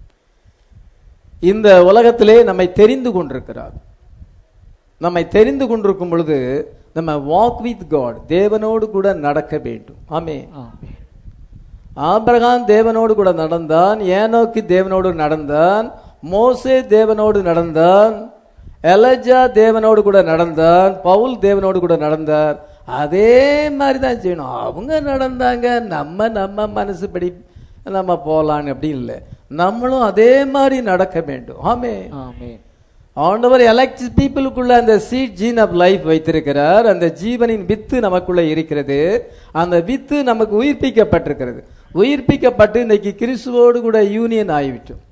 [SPEAKER 1] இந்த உலகத்திலே நம்மை தெரிந்து கொண்டிருக்கிறார். நம்மை தெரிந்து கொண்டிருக்கும் பொழுது நம்ம வாக் வித் காட், தேவனோடு கூட நடக்க வேண்டும். ஆமென். ஆமென். ஆபிரகாம் தேவனோடு கூட நடந்தான், ஏனோக்கு தேவனோடு நடந்தான், மோசே தேவனோடு நடந்தான், எலஜா தேவனோடு கூட நடந்தான், பவுல் தேவனோடு கூட நடந்தார். அதே மாதிரி தான் செய்யணும். அவங்க நடந்தாங்க, நம்ம நம்ம மனசுபடி நம்ம போலான்னு அப்படி இல்லை. நம்மளும் அதே மாதிரி நடக்க வேண்டும். ஆமென். ஆமென். ஆண்டவர் எலெக்ட் பீப்புளுக்குள்ள அந்த சீட் ஜீன் ஆஃப் லைஃப் வைத்திருக்கிறார். அந்த ஜீவனின் வித்து நமக்குள்ள இருக்கிறது. அந்த வித்து நமக்கு உயிர்ப்பிக்கப்பட்டிருக்கிறது. உயிர்ப்பிக்கப்பட்டு இன்னைக்கு கிறிஸ்துவோடு கூட யூனியன் ஆகிவிட்டோம்.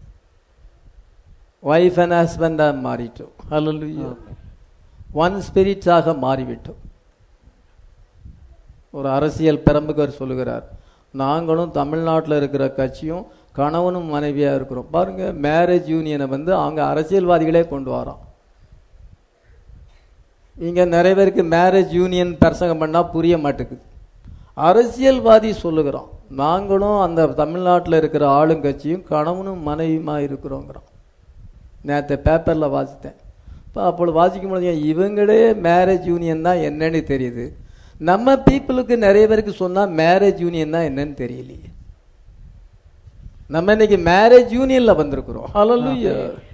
[SPEAKER 1] வைஃப் அண்ட் ஹஸ்பண்டா மாறிட்டோம். ஹல்லேலூயா. ஒன் ஸ்பிரிட்டாக மாறிவிட்டோம். ஒரு அரசியல் பிரமுகர் சொல்லுகிறார், நாங்களும் தமிழ்நாட்டில் இருக்கிற கட்சியும் கணவனும் மனைவியா இருக்கிறோம். பாருங்க, மேரேஜ் யூனியனை வந்து அவங்க அரசியல்வாதிகளே கொண்டு வரோம். இங்க நிறைய பேருக்கு மேரேஜ் யூனியன் பிரசங்கம் பண்ணா புரிய மாட்டேங்குது. அரசியல்வாதி சொல்லுகிறோம், நாங்களும் அந்த தமிழ்நாட்டில் இருக்கிற ஆளுங்கட்சியும் கணவனும் மனைவியுமா இருக்கிறோங்கிறோம். நேற்று பேப்பர்ல வாசித்தேன், இப்போ அப்பொழுது வாசிக்கும் பொழுது இவங்களே மேரேஜ் யூனியன் தான் என்னன்னு தெரியுது, நம்ம பீப்புளுக்கு நிறைய பேருக்கு சொன்னா மேரேஜ் யூனியன் தான் என்னன்னு தெரியலையே. நம்ம இன்னைக்கு மேரேஜ் யூனியன்ல வந்திருக்கிறோம். ஹல்லேலூயா.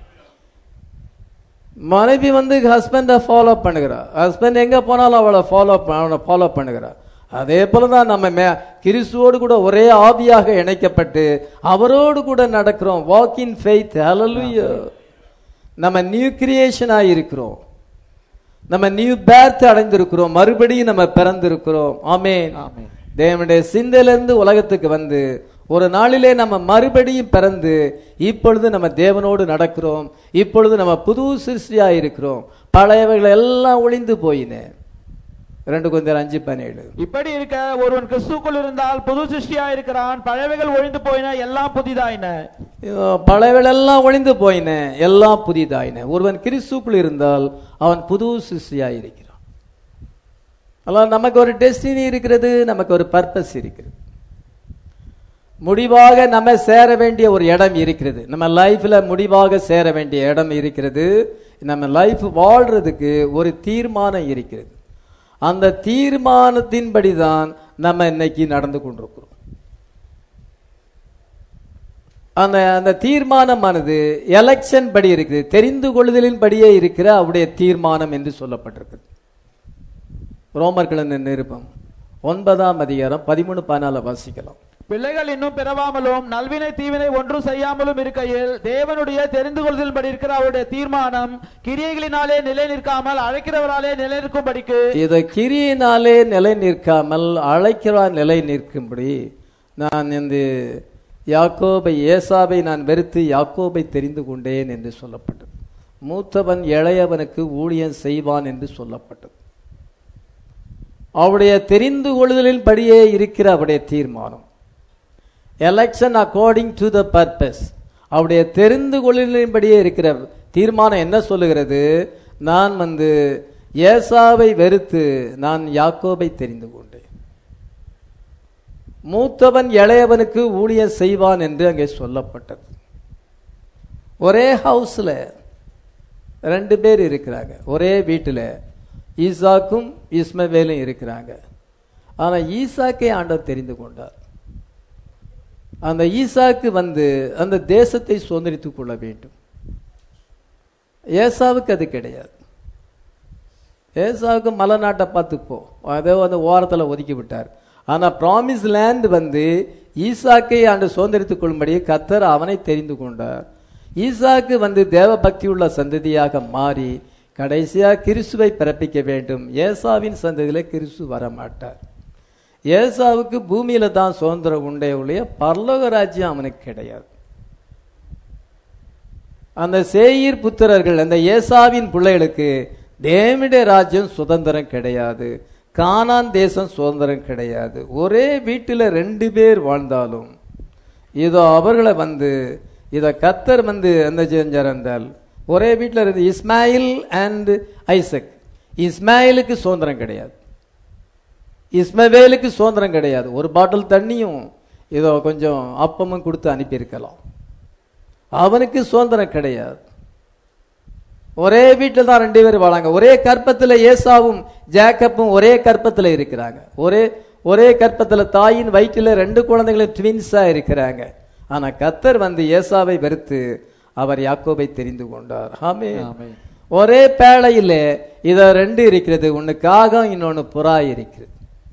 [SPEAKER 1] மனைவி வந்து ஹஸ்பண்டை ஃபாலோ பண்ணுகிறா, ஹஸ்பண்ட் எங்க போனாலும் அவளை ஃபாலோ அவனை ஃபாலோ பண்ணுகிறா. அதே போலதான் நம்ம கிறிஸ்துவோடு கூட ஒரே ஆவியாக இணைக்கப்பட்டு அவரோடு கூட நடக்கிறோம். Walk in faith. ஹல்லேலூயா. நம்ம நியூ கிரியேஷன் ஆயிருக்கிறோம், நம்ம நியூ பேர்த் அடைந்திருக்கிறோம், மறுபடியும் நம்ம பிறந்திருக்கிறோம். ஆமென். தேவனுடைய சிந்தையிலிருந்து உலகத்துக்கு வந்து ஒரு நாளிலே நம்ம மறுபடியும் பிறந்து இப்பொழுது நம்ம தேவனோடு நடக்கிறோம். இப்பொழுது நம்ம புது சிருஷ்டியா இருக்கிறோம். பழையவைகள் எல்லாம் ஒளிந்து போயின. ரெண்டு கொரிந்தியர் அஞ்சு பதினேழு. இப்படி இருக்க ஒருவன் கிறிஸ்துக்குள் இருந்தால் புது சிருஷ்டியா இருக்கிறான், பழையவைகள் ஒளிந்து போயின, எல்லாம் புதிதாயின. பழையவைகள் எல்லாம் ஒளிந்து போயின, எல்லாம் புதிதாயின. ஒருவன் கிறிஸ்துக்குள் இருந்தால் அவன் புது சிருஷ்டியா இருக்கிறான். அதனால நமக்கு ஒரு டெஸ்டினி இருக்கிறது, நமக்கு ஒரு பர்பஸ் இருக்கிறது. முடிவாக நம்ம சேர வேண்டிய ஒரு இடம் இருக்கிறது. நம்ம லைஃப்ல முடிவாக சேர வேண்டிய இடம் இருக்கிறது. நம்ம லைஃப் வாழ்றதுக்கு ஒரு தீர்மானம் இருக்கிறது. அந்த தீர்மானத்தின்படி தான் நம்ம இன்னைக்கு நடந்து கொண்டிருக்கிறோம். அந்த அந்த தீர்மானமானது எலெக்ஷன் படி இருக்குது, தெரிந்து கொள்ளுதலின் படியே இருக்கிற அவருடைய தீர்மானம் என்று சொல்லப்பட்டிருக்கு. ரோமர்களின் நிருபம் ஒன்பதாம் அதிகாரம் பதிமூணு பதினால வாசிக்கலாம்.
[SPEAKER 2] பிள்ளைகள் இன்னும் பிறவாமலும் நல்வினை தீவினை ஒன்றும் செய்யாமலும் இருக்கையில் தேவனுடைய தெரிந்து கொள்ளுதலின்படி இருக்கிற அவருடைய தீர்மானம் கிரியைகளினாலே நிலை நிற்காமல் அழைக்கிறவராலே நிலை நிற்கும்படிக்கு.
[SPEAKER 1] இதை கிரியினாலே நிலை நிற்காமல் அழைக்கிறார் நிலை நிற்கும்படி நான் இந்த யாக்கோபை ஏசாவை நான் வெறுத்து யாக்கோபை தெரிந்து கொண்டேன் என்று சொல்லப்பட்டது. மூத்தவன் இளையவனுக்கு ஊழியம் செய்வான் என்று சொல்லப்பட்டது. அவருடைய தெரிந்து கொள்ளுதலின் படியே இருக்கிற அவருடைய தீர்மானம். Election according to the purpose. அவருடைய தெரிந்து கொள்ளுதலின்படியே இருக்கிற தீர்மானம் என்ன சொல்லுகிறது? நான் வந்து ஏசாவை வெறுத்து நான் யாக்கோபை தெரிந்து கொண்டேன். மூத்தவன் இளையவனுக்கு ஊழியம் செய்வான் என்று அங்கே சொல்லப்பட்டது. ஒரே ஹவுஸ்ல ரெண்டு பேர் இருக்கிறாங்க, ஒரே வீட்டில் ஈசாக்கும் இஸ்மவேலும் இருக்கிறாங்க. ஆனா ஈசாக்கை ஆண்டவர் தெரிந்து கொண்டார். அந்த ஈசாக்கு வந்து அந்த தேசத்தை சுதந்திரித்துக் கொள்ள வேண்டும். ஏசாவுக்கு அது கிடையாது. ஏசாவுக்கு மலை நாட்டை பார்த்து போ, அதே அந்த ஓரத்தில் ஒதுக்கி விட்டார். ஆனா ப்ராமிஸ் லேண்ட் வந்து ஈசாக்கை ஆண்டு சுதந்திரித்துக் கொள்ளும்படி கர்த்தர் அவனை தெரிந்து கொண்டார். ஈசாக்கு வந்து தேவ பக்தி உள்ள சந்ததியாக மாறி கடைசியா கிறிஸ்துவை பிறப்பிக்க வேண்டும். ஏசாவின் சந்ததியில கிறிஸ்து வரமாட்டார். ஏசாவுக்கு பூமியில தான் சுதந்திரம் உண்டே ஒழிய பரலோக ராஜ்யம் அவனுக்கு கிடையாது. அந்த சேயீர் புத்திரர்கள் அந்த ஏசாவின் பிள்ளைகளுக்கு தேவனுடைய ராஜ்யம் சுதந்திரம் கிடையாது, கானான் தேசம் சுதந்திரம் கிடையாது. ஒரே வீட்டில் ரெண்டு பேர் வாழ்ந்தாலும் இதோ அவர்களை வந்து இதை கர்த்தர் வந்து என்ன செஞ்சார் என்றால், ஒரே வீட்டில் இருந்து இஸ்மாயில் அண்ட் ஐசக், இஸ்மாயிலுக்கு சுதந்திரம் கிடையாது, இஸ்மவேலுக்கு சுதந்திரம் கிடையாது. ஒரு பாட்டில் தண்ணியும் ஏதோ கொஞ்சம் அப்பமும் கொடுத்து அனுப்பியிருக்கலாம், அவனுக்கு சுதந்திரம் கிடையாது. ஒரே வீட்டில் தான் ரெண்டு பேர் வாழாங்க. ஒரே கற்பத்தில் ஏசாவும் ஜேக்கப்பும் ஒரே கற்பத்தில் இருக்கிறாங்க. ஒரே ஒரே கற்பத்தில் தாயின் வயிற்றில் ரெண்டு குழந்தைகளும் ட்வின்ஸா இருக்கிறாங்க. ஆனா கர்த்தர் வந்து ஏசாவை வெறுத்து அவர் யாக்கோபை தெரிந்து கொண்டார். ஆமென். ஒரே பேழையில இத ரெண்டு இருக்கிறது, ஒன்னு காகம் இன்னொன்னு புறா இருக்கிறது.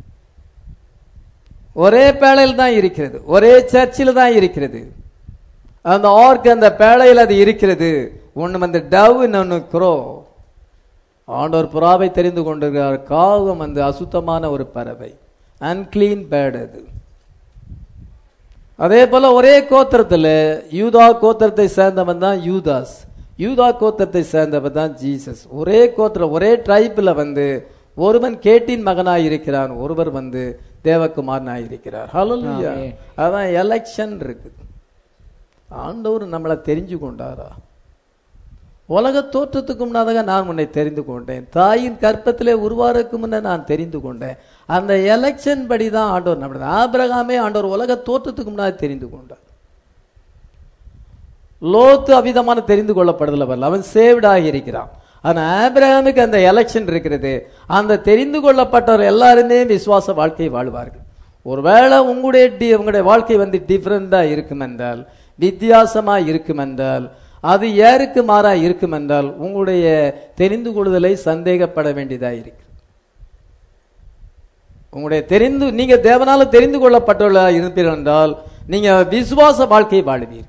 [SPEAKER 1] ஒரே பேழையில் தான் இருக்கிறது, ஒரே சர்ச்சில் தான் இருக்கிறது. அந்த ஆர்க் அந்த பேழையில் அது இருக்கிறது. ஒன்னு வந்து டவ், இன்னொன்னு குரோ. ஆண்டவர் புறாவை தெரிந்து கொண்டிருக்கிறார். காகம் வந்து அசுத்தமான ஒரு பறவை, அன்கிளீன் பேர்ட். அது அதே போல ஒரே கோத்திரத்துல யூதா கோத்திரத்தை சேர்ந்தவன் தான் யூதாஸ், யூதா கோத்திரத்தை சேர்ந்தவன் தான் ஜீசஸ். ஒரே கோத்திரம் ஒரே ட்ரைப்ல வந்து ஒருவன் கேட்டின் மகனாய் இருக்கிறான், ஒருவர் வந்து தேவகுமாரனாய் இருக்கிறார். ஹல்லேலூயா. அதான் எலெக்ஷன் இருக்குது. ஆண்டவர் நம்மளை தெரிஞ்சு கொண்டாரா? உலக தோற்றத்துக்கு முன்னதாக நான் உன்னை தெரிந்து கொண்டேன், தாயின் கற்பத்திலே உருவாருக்கு முன்ன நான் தெரிந்து கொண்டேன். அந்த எலெக்ஷன் படி தான் ஆண்டவர் நம்மள. ஆபிரகாமே ஆண்டவர் உலக தோற்றத்துக்கு முன்னாடி தெரிந்து கொண்டார். லோத்து அவிதமான தெரிந்து கொள்ளப்படுதல் வரல, அவன் சேவ்டாக இருக்கிறான். ஆனா ஆபிரகாமுக்கு அந்த எலெக்ஷன் இருக்கிறது. அந்த தெரிந்து கொள்ளப்பட்டவர் எல்லாருமே விசுவாச வாழ்க்கை வாழ்வார்கள். ஒருவேளை உங்களுடைய உங்களுடைய வாழ்க்கை வந்து டிஃபரெண்டா இருக்கும் என்றால், வித்தியாசமா இருக்கும் என்றால், அது யாருக்கு மாறா இருக்கும் என்றால், உங்களுடைய தெரிந்து கொள்ளுதலை சந்தேகப்பட வேண்டியதா இருக்கு. உங்களுடைய தெரிந்து நீங்க தேவனால தெரிந்து கொள்ளப்பட்டுள்ள இருப்பீர்கள் என்றால் நீங்க விசுவாச வாழ்க்கை வாழ்வீர்கள்.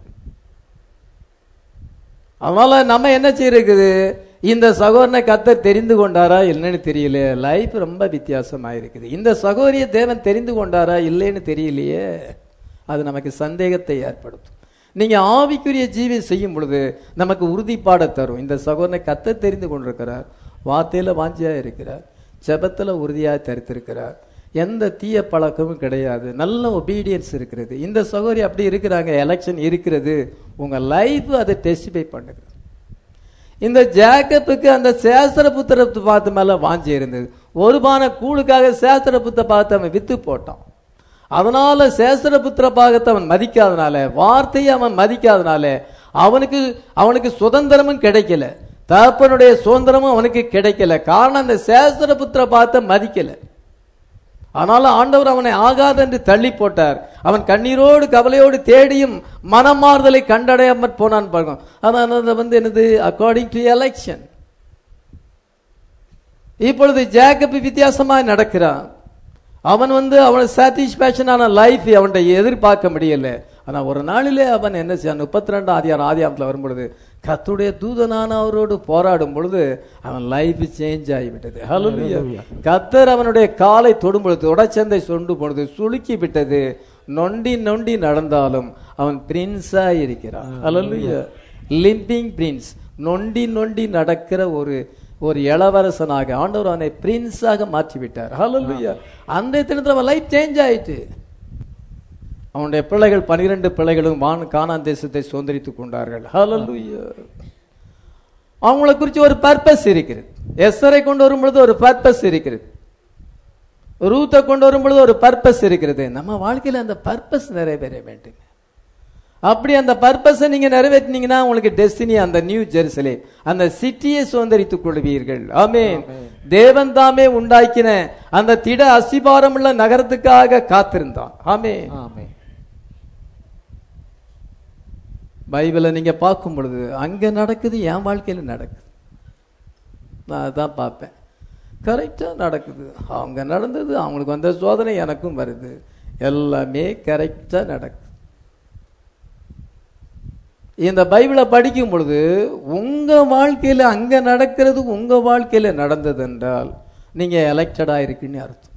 [SPEAKER 1] அதனால நம்ம என்ன செய்யிருக்குது, இந்த சகோதரனை கர்த்தர் தெரிந்து கொண்டாரா இல்லைன்னு தெரியல. லைஃப் ரொம்ப வித்தியாசமா இருக்குது. இந்த சகோதரிய தேவன் தெரிந்து கொண்டாரா இல்லைன்னு தெரியலையே, அது நமக்கு சந்தேகத்தை ஏற்படுத்தும். நீங்க ஆவிக்குரிய ஜீவி செய்யும் பொழுது நமக்கு உறுதிப்பாட தரும். இந்த சகோதரனை கர்த்தர் தெரிந்து கொண்டிருக்கிறார், வார்த்தையில வாஞ்சியா இருக்கிறார், ஜெபத்துல உறுதியா தரித்திருக்கிறார், எந்த தீய பழக்கமும் கிடையாது, நல்ல ஒபீடியன்ஸ் இருக்கிறது. இந்த சகோதரி அப்படி இருக்கிறாங்க, எலெக்ஷன் இருக்கிறது, உங்க லைஃப் அதை டெஸ்டிஃபை பண்ணுது. இந்த ஜேக்கப்புக்கு அந்த சேஸ்திர புத்திரத்தை பார்த்து மேல வாஞ்சி இருந்தது. ஒரு பான கூழுக்காக சேஸ்திர புத்த பார்த்து அவன் வித்து போட்டான். அதனால சேஸ்திர புத்திர பாகத்தை அவன் மதிக்காதனால, வார்த்தையை அவன் மதிக்காதனால அவனுக்கு அவனுக்கு சுதந்திரமும் கிடைக்கல, தகப்பனுடைய சுதந்திரமும் அவனுக்கு கிடைக்கல. காரணம் அந்த சேஸ்திர புத்திர பாகத்தை மதிக்கல. அதனால ஆண்டவர் அவனை ஆகாது என்று தள்ளி போட்டார். அவன் கண்ணீரோடு கவலையோடு தேடியும் மனமாறுதலை கண்டடையாமற் போனான் பாருங்க. அதான் வந்து என்னது, அக்கார்டிங் டு எலெக்ஷன். இப்பொழுது ஜேக்கப் வித்தியாசமா நடக்கிறான். அவன் வந்து அவன் சாட்டிஸ்பேக்ஷனான லைஃப் அவன்கிட்ட எதிர்பார்க்க முடியல. ஆனா ஒரு நாளிலே அவன் என்ன செய்ய, முப்பத்தி ரெண்டாம் அதிகாரம் ஆதியாமத்தில் வரும்பொழுது கர்த்தருடைய தூதனான அவரோடு போராடும் பொழுது அவன் லைஃப் சேஞ்ச் ஆகிவிட்டது. ஹல்லேலூயா. கர்த்தர் அவனுடைய காலை தொடும் பொழுது, உடச்சந்தை சொண்டு பொழுது சுளுக்கி விட்டது. நொண்டி நொண்டி நடந்தாலும் அவன் பிரின்ஸா இருக்கிறான். ஹல்லேலூயா. லிம்பிங் பிரின்ஸ், நொண்டி நொண்டி நடக்கிற ஒரு ஒரு இளவரசனாக ஆண்டவர் அவனை பிரின்ஸாக மாற்றி விட்டார். ஹல்லேலூயா. அந்த தினத்தில் அவன் லைஃப் சேஞ்ச் ஆயிட்டு அவனுடைய பிள்ளைகள் பனிரெண்டு பிள்ளைகளும் வான் கானான் தேசத்தை சுதந்திரித்துக் கொண்டார்கள். ஹல்லேலூயா. அவங்களை குறித்து ஒரு பர்பஸ் இருக்கிறது. எஸ்தரை கொண்டு வரும் பொழுது ஒரு பர்பஸ் இருக்கிறது, ரூத்தை கொண்டு வரும் பொழுது ஒரு பர்பஸ் இருக்கிறது. நம்ம வாழ்க்கையில அந்த பர்பஸ் நிறைவேற வேண்டும். அப்படி அந்த பர்பஸை நீங்க நிறைவேற்றினீங்கன்னா உங்களுக்கு டெஸ்டினி, அந்த நியூ ஜெருசலேம், அந்த சிட்டியை சுதந்திரித்துக் கொள்வீர்கள். ஆமென். தேவன் தாமே உண்டாக்கின அந்த திட அஸ்திபாரம் உள்ள நகரத்துக்காக காத்திருந்தான். ஆமென். ஆமென். பைபிளை நீங்க பார்க்கும் பொழுது அங்க நடக்குது, என் வாழ்க்கையில நடக்குது. நான் அதான் பார்ப்பேன், கரெக்டா நடக்குது. அவங்க நடந்தது, அவங்களுக்கு வந்த சோதனை எனக்கும் வருது, எல்லாமே கரெக்டா நடக்குது. இந்த பைபிளை படிக்கும் பொழுது உங்க வாழ்க்கையில அங்க நடக்கிறது உங்க வாழ்க்கையில நடந்தது என்றால் நீங்க எலெக்டடா இருக்குன்னு அர்த்தம்.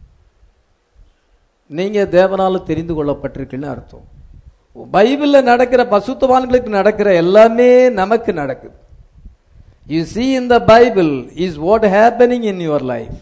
[SPEAKER 1] நீங்க தேவனால தெரிந்து கொள்ளப்பட்டிருக்குன்னு அர்த்தம். பைபிள்ல நடக்கிற பசுத்தவான்களுக்கு நடக்கிற எல்லாமே நமக்கு நடக்குது. You see in the Bible is what happening in your life.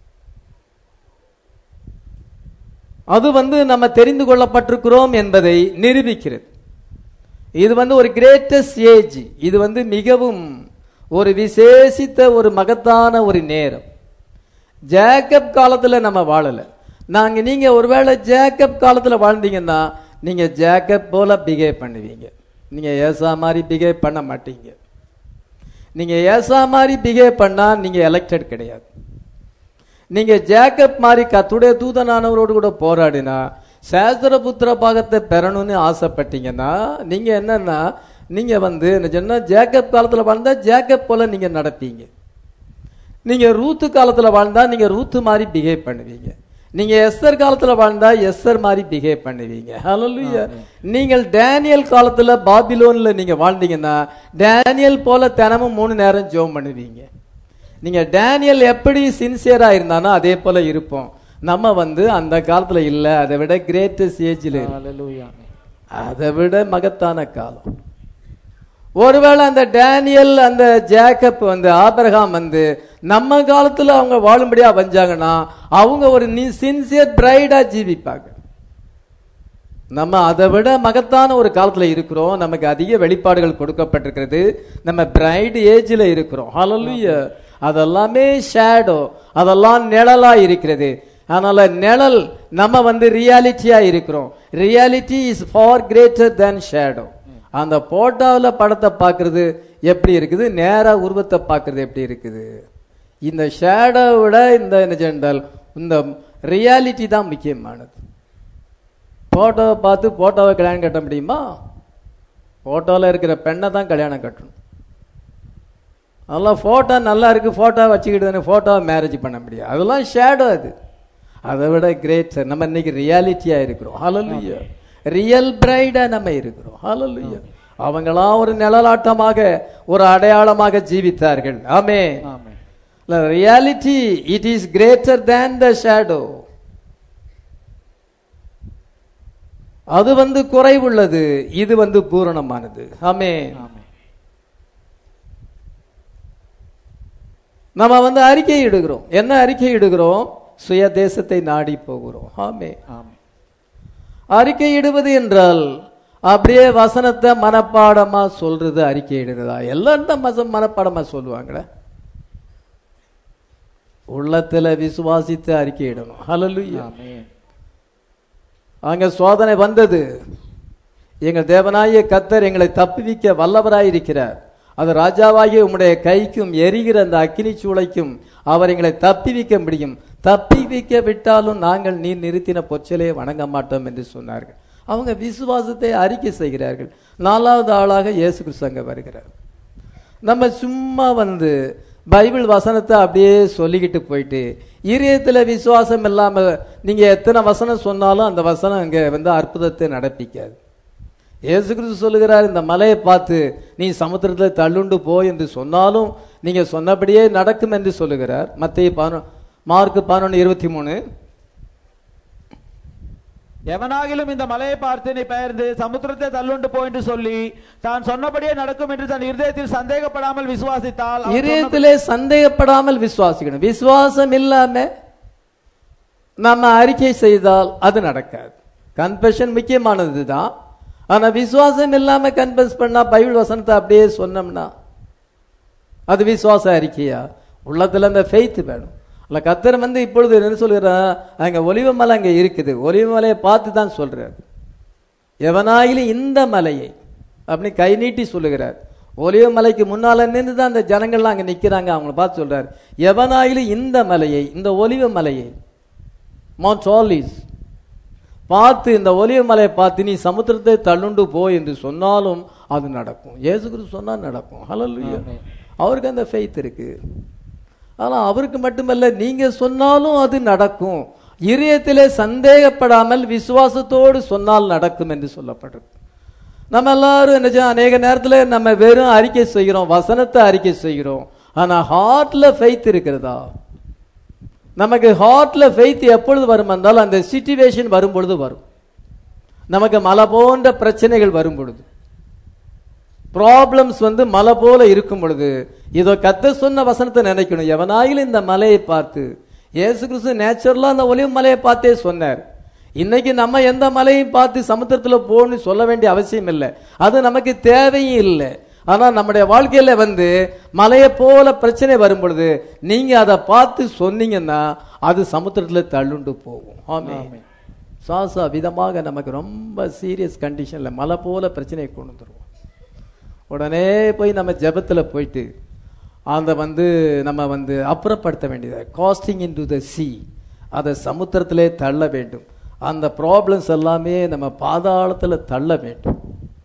[SPEAKER 1] அது வந்து நம்ம தெரிந்து கொள்ளப்பட்டிருக்கிறோம் என்பதை நிரூபிக்கிறது. இது வந்து ஒரு கிரேட்டஸ்ட் ஏஜ், இது வந்து மிகவும் ஒரு விசேஷித்த ஒரு மகத்தான ஒரு நேரம். ஜேக்கப் காலத்துல நம்ம வாழல. நாங்க நீங்க ஒருவேளை ஜேக்கப் காலத்துல வாழ்ந்தீங்கன்னா நீங்க ஜேக்கப் போல பிஹேவ் பண்ணுவீங்க. நீங்க ஏசா மாதிரி பிஹேவ் பண்ண மாட்டீங்க. நீங்க ஏசா மாதிரி பிஹேவ் பண்ணா நீங்க எலெக்டட் கிடையாது. நீங்க ஜேக்கப் மாதிரி கர்த்தருடைய தூதனானவரோடு கூட போராடினா, சாஸ்திர புத்திர பாகத்தை பெறணும்னு ஆசைப்பட்டீங்கன்னா நீங்க என்னன்னா, நீங்க வந்து என்ன ஜேக்கப் காலத்துல வாழ்ந்தா ஜேக்கப் போல நீங்க நடப்பீங்க. நீங்க ரூத்து காலத்துல வாழ்ந்தா நீங்க ரூத்து மாதிரி பிஹேவ் பண்ணுவீங்க. நீங்க எஸ்தர் காலத்துல வாழ்ந்தா எஸ்தர் மாதிரி பிஹேவ் பண்ணுவீங்க. ஹல்லேலூயா. நீங்கள் டேனியல் காலத்துல பாபிலோன்ல நீங்க வாழ்ந்தீங்கன்னா டேனியல் போல தினமும் மூணு நேரம் ஜெபம் பண்ணுவீங்க. நீங்க டேனியல் எப்படி சின்சியரா இருந்தானோ அதே போல இருப்போம். நம்ம வந்து அந்த காலத்துல இல்ல, அதை விட கிரேட்டஸ்ட் ஏஜ்ல, அதை விட மகத்தான காலம். ஒருவேளை அந்த டேனியல் அந்த ஜேக்கப் வந்து ஆபிரகாம் வந்து நம்ம காலத்துல அவங்க வாழும்படியா வந்தாங்கன்னா அவங்க ஒரு சின்சியர் பிரைடா ஜீவிப்பாங்க. நம்ம அதை விட மகத்தான ஒரு காலத்துல இருக்கிறோம். நமக்கு அதிக வெளிப்பாடுகள் கொடுக்கப்பட்டிருக்கிறது. நம்ம பிரைட் ஏஜ்ல இருக்கிறோம். ஹல்லேலூயா. அதெல்லாமே ஷேடோ, அதெல்லாம் நிழலா இருக்கிறது. அதனால நிழல் நம்ம வந்து ரியாலிட்டியா இருக்கிறோம். Reality is far greater than shadow. அந்த போட்டோவில் படத்தை பார்க்கறது எப்படி இருக்குது, நேரா உருவத்தை பார்க்கறது எப்படி இருக்குது. இந்த ஷேடோ விட இந்த என்ன சென்றால் இந்த ரியாலிட்டி தான் முக்கியமானது. போட்டோவை பார்த்து போட்டோவை கல்யாணம் கட்ட முடியுமா? போட்டோவில் இருக்கிற பெண்ணை தான் கல்யாணம் கட்டணும். அதெல்லாம் ஃபோட்டோ நல்லா இருக்கு, ஃபோட்டோ வச்சுக்கிட்டு தானே ஃபோட்டோவை மேரேஜ் பண்ண முடியும். அதெல்லாம் ஷேடோ. அது அதை விட கிரேட் சார். நம்ம இன்னைக்கு ரியாலிட்டியா இருக்கிறோம். ஹல்லேலூயா. ரியல் பிரைடா நம்ம இருக்கிறோம். ஹல்லேலூயா. அவங்களாம் ஒரு நிழலாட்டமாக ஒரு அடையாளமாக ஜீவித்தார்கள். Amen. Reality it is greater than the shadow. அது வந்து குறைவுள்ளது, இது வந்து பூரணமானது. ஆமென். நம்ம வந்து அறிக்கை இடுகிறோம். என்ன அறிக்கை இடுகிறோம்? சுய தேசத்தை நாடி போகிறோம். ஆமென். அறிக்கை இடுவது என்றால் அப்படியே வசனத்தை மனப்பாடமா சொல்றது அறிக்கை இடுறதா? எல்லாரும் தான் மனப்பாடமா சொல்லுவாங்களே. உள்ளத்துல விசுவாசித்து அறிக்கை இடணும். ஹல்லேலூயா. அங்க சோதனை வந்தது. எங்கள் தேவனாகிய கர்த்தர் எங்களை தப்புவிக்க வல்லவராயிருக்கிறார். அது ராஜாவாகிய உம்முடைய கைக்கும் எரிகிற அந்த அக்கினி சூளைக்கும் அவர் எங்களை தப்பிவிக்க முடியும். தப்பிவிக்க விட்டாலும் நாங்கள் நீர் நிறுத்தின பொச்சலே வணங்க மாட்டோம் என்று சொன்னார்கள். அவங்க விசுவாசத்தை அறிக்கை செய்கிறார்கள். நாலாவது ஆளாக இயேசு கிறிஸ்து அங்க வருகிறார். நம்ம சும்மா வந்து பைபிள் வசனத்தை அப்படியே சொல்லிக்கிட்டு போயிட்டு இதயத்துல விசுவாசம் இல்லாம நீங்க எத்தனை வசனம் சொன்னாலும் அந்த வசனம் அங்க வந்து அற்புதத்தை நடப்பிக்காது. இயேசு கிறிஸ்து சொல்லுகிறார், இந்த மலையை பார்த்து நீ சமுத்திரத்தில் தள்ளுண்டு போ என்று சொன்னாலும் நீங்க சொன்னபடியே நடக்கும் என்று சொல்லுகிறார். மத்தேயு மார்க்கு பதினொன்று இருபத்தி மூணு.
[SPEAKER 2] எவனாகிலும் இந்த மலையை பார்த்து நீ பெயர்ந்து சமுத்திரத்தை தள்ளுண்டு போ என்று சொல்லி தான் சொன்னபடியே நடக்கும் என்று தன் இருதயத்தில் சந்தேகப்படாமல் விசுவாசித்தால்,
[SPEAKER 1] இருதயத்திலே சந்தேகப்படாமல் விசுவாசிக்கணும். விசுவாசம் இல்லாம நம்ம அறிக்கை செய்தால் அது நடக்காது. கன்ஃபெஷன் முக்கியமானது தான். ஆனா விசுவாசம் இல்லாம கன்ஃபெஸ் பண்ணா பைபிள் வசனத்தை அப்படியே சொன்னோம்னா அது விசுவாச அறிக்கையா? உள்ளத்துல அந்த ஃபெய்த் வேணும். அல்ல கர்த்தர் வந்து இப்பொழுது என்ன சொல்கிறார்? அங்க ஒலிவ மலை அங்க இருக்குது. ஒலிவ மலையை பார்த்து தான் சொல்றார். எவனாயிலும் இந்த மலையை அப்படி கை நீட்டி சொல்லுகிறார். ஒலிவ மலைக்கு முன்னால நின்று தான் அந்த ஜனங்கள்லாம் அங்க நிக்கிறாங்க. அவங்களை பார்த்து சொல்றாரு, எவனாயிலும் இந்த மலையை, இந்த ஒலிவ மலையை மவுண்ட் ஆலிவ்ஸ் பார்த்து, இந்த ஒலிவ மலையை பார்த்து நீ சமுத்திரத்தை தள்ளுண்டு போ என்று சொன்னாலும் அது நடக்கும். இயேசு கிறிஸ்து சொன்னா நடக்கும். ஹல்லேலூயா. அவருக்கு அந்த ஃபெய்த் இருக்கு. ஆனா அவருக்கு மட்டுமல்ல, நீங்க சொன்னாலும் அது நடக்கும். இதயத்திலே சந்தேகப்படாமல் விசுவாசத்தோடு சொன்னால் நடக்கும் என்று சொல்லப்படுறது. நம்ம எல்லாரும் என்ன செய்ய, அநேக நேரத்தில் நம்ம வெறும் அறிக்கை செய்கிறோம், வசனத்தை அறிக்கை செய்கிறோம். ஆனா ஹார்ட்ல ஃபெய்த் இருக்கிறதா? நமக்கு ஹார்ட்ல ஃபெய்த் எப்பொழுது வரும் என்றால் அந்த சிச்சுவேஷன் வரும் பொழுது வரும். நமக்கு மலை போன்ற பிரச்சனைகள் வரும் பொழுது, ப்ராப்ளம்ஸ் வந்து மலை போல இருக்கும் பொழுது, இதோ கர்த்தர் சொன்ன வசனத்தை நினைக்கணும். எவனாயிலும் இந்த மலையை பார்த்து, இயேசு கிறிஸ்து நேச்சுரலா அந்த ஒலிவ மலையை பார்த்தே சொன்னார். இன்னைக்கு நம்ம எந்த மலையும் பார்த்து சமுத்திரத்துல போன்னு சொல்ல வேண்டிய அவசியம் இல்லை. அது நமக்கு தேவையும் இல்லை. ஆனா நம்முடைய வாழ்க்கையில வந்து மலையை போல பிரச்சனை வரும் பொழுது நீங்க அதை பார்த்து சொன்னீங்கன்னா அது சமுத்திரத்துல தள்ளுண்டு போகும். ஆமென். சாசா விதமாக நமக்கு ரொம்ப சீரியஸ் கண்டிஷன்ல மலை போல பிரச்சனையை கொண்டு வந்துருவோம். உடனே போய் நம்ம ஜெபத்துல போயிட்டு அந்த வந்து நம்ம வந்து அப்புறப்படுத்த வேண்டியது, casting into the sea, அதை சமுத்திரத்திலே தள்ள வேண்டும். அந்த ப்ராப்ளம்ஸ் எல்லாமே நம்ம பாதாளத்துல தள்ள வேண்டும்.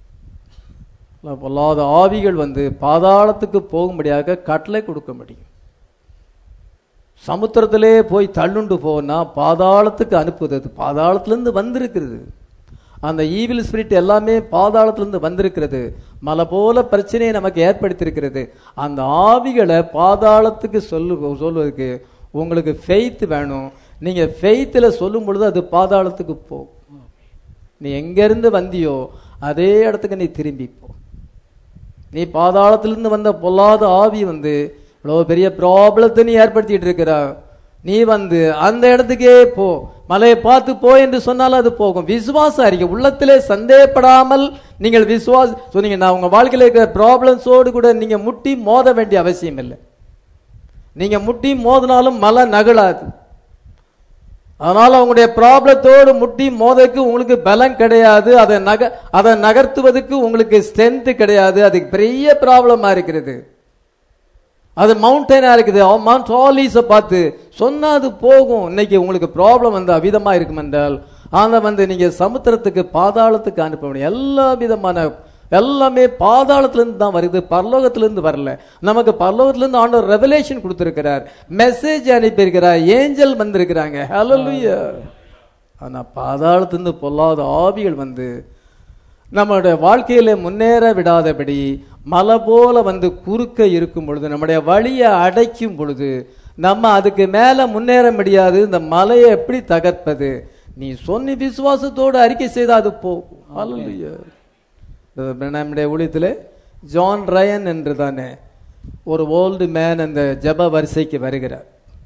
[SPEAKER 1] பொல்லாத ஆவிகள் வந்து பாதாளத்துக்கு போகும்படியாக கட்டளை கொடுக்க முடியும். சமுத்திரத்திலே போய் தள்ளுண்டு போனா பாதாளத்துக்கு அனுப்புவது, பாதாளத்திலிருந்து வந்திருக்கிறது. அந்த ஈவில் ஸ்பிரிட் எல்லாமே பாதாளத்திலிருந்து வந்திருக்கிறது. மலை போல பிரச்சனையை நமக்கு ஏற்படுத்தியிருக்கிறது. அந்த ஆவிகளை பாதாளத்துக்கு சொல்லு சொல்வதற்கு உங்களுக்கு ஃபெய்த் வேணும். நீங்க ஃபெய்த்தில் சொல்லும் பொழுது அது பாதாளத்துக்கு போகும். நீ எங்கிருந்து வந்தியோ அதே இடத்துக்கு நீ திரும்பி போ. நீ பாதாளத்திலிருந்து வந்த பொல்லாத ஆவி வந்து இவ்வளோ பெரிய ப்ராப்ளத்தை நீ ஏற்படுத்திட்டு இருக்கிற, நீ வந்து அந்த இடத்துக்கே போ, மலையை பார்த்து போ என்று சொன்னாலும் அது போகும். விசுவாசம் அறிக்கை, உள்ளத்திலே சந்தேகப்படாமல் நீங்கள் விசுவாச சொன்னீங்க. நான் உங்க வாழ்க்கையில் இருக்கிற ப்ராப்ளம்ஸோடு கூட நீங்க முட்டி மோத வேண்டிய அவசியம் இல்லை. நீங்க முட்டி மோதினாலும் மலை நகலாது. அதனால உங்களுடைய ப்ராப்ளத்தோடு முட்டி மோதக்கு உங்களுக்கு பலம் கிடையாது. அதை நக அதை நகர்த்துவதற்கு உங்களுக்கு ஸ்ட்ரென்த் கிடையாது. அதுக்கு பெரிய ப்ராப்ளமா இருக்கிறது. அது மவுண்டனா இருக்குது. மவுண்ட் ஆலீஸை பார்த்து சொன்னா அது போகும். இன்னைக்கு உங்களுக்கு ப்ராப்ளம் வந்து அவிதமா இருக்கும் என்றால் ஆனா வந்து நீங்க சமுத்திரத்துக்கு பாதாளத்துக்கு அனுப்ப முடியும். எல்லா விதமான எல்லாமே பாதாளத்திலிருந்து தான் வருது, பரலோகத்திலிருந்து வரல. நமக்கு பரலோகத்திலிருந்து ஆண்டவர் ரெவலேஷன் கொடுத்திருக்கிறார், மெசேஜ் அனுப்பியிருக்கிறார், ஏஞ்சல் வந்திருக்கிறாங்க. ஹல்லேலூயா. ஆனா பாதாளத்திலிருந்து பொல்லாத ஆவிகள் வந்து நம்மளுடைய வாழ்க்கையில முன்னேற விடாதபடி மலை போல வந்து குறுக்க இருக்கும் பொழுது, நம்முடைய வழியை அடைக்கும் பொழுது நம்ம அதுக்கு மேல முன்னேற முடியாது. இந்த மலையை எப்படி தகர்ப்பது? நீ சொன்னி விசுவாசத்தோடு அறிக்கை செய்த அது போகும். ஹல்லேலூயா. நம்முடைய ஊழியத்தில் ஜான் ரயன் என்று தானே ஒரு ஓல்டு மேன் அந்த ஜப வரிசைக்கு வருகிறார்.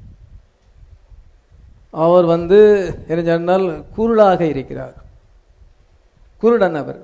[SPEAKER 1] அவர் வந்து என்ன சொன்னால் குருடாக இருக்கிறார். குருடன் அவர்.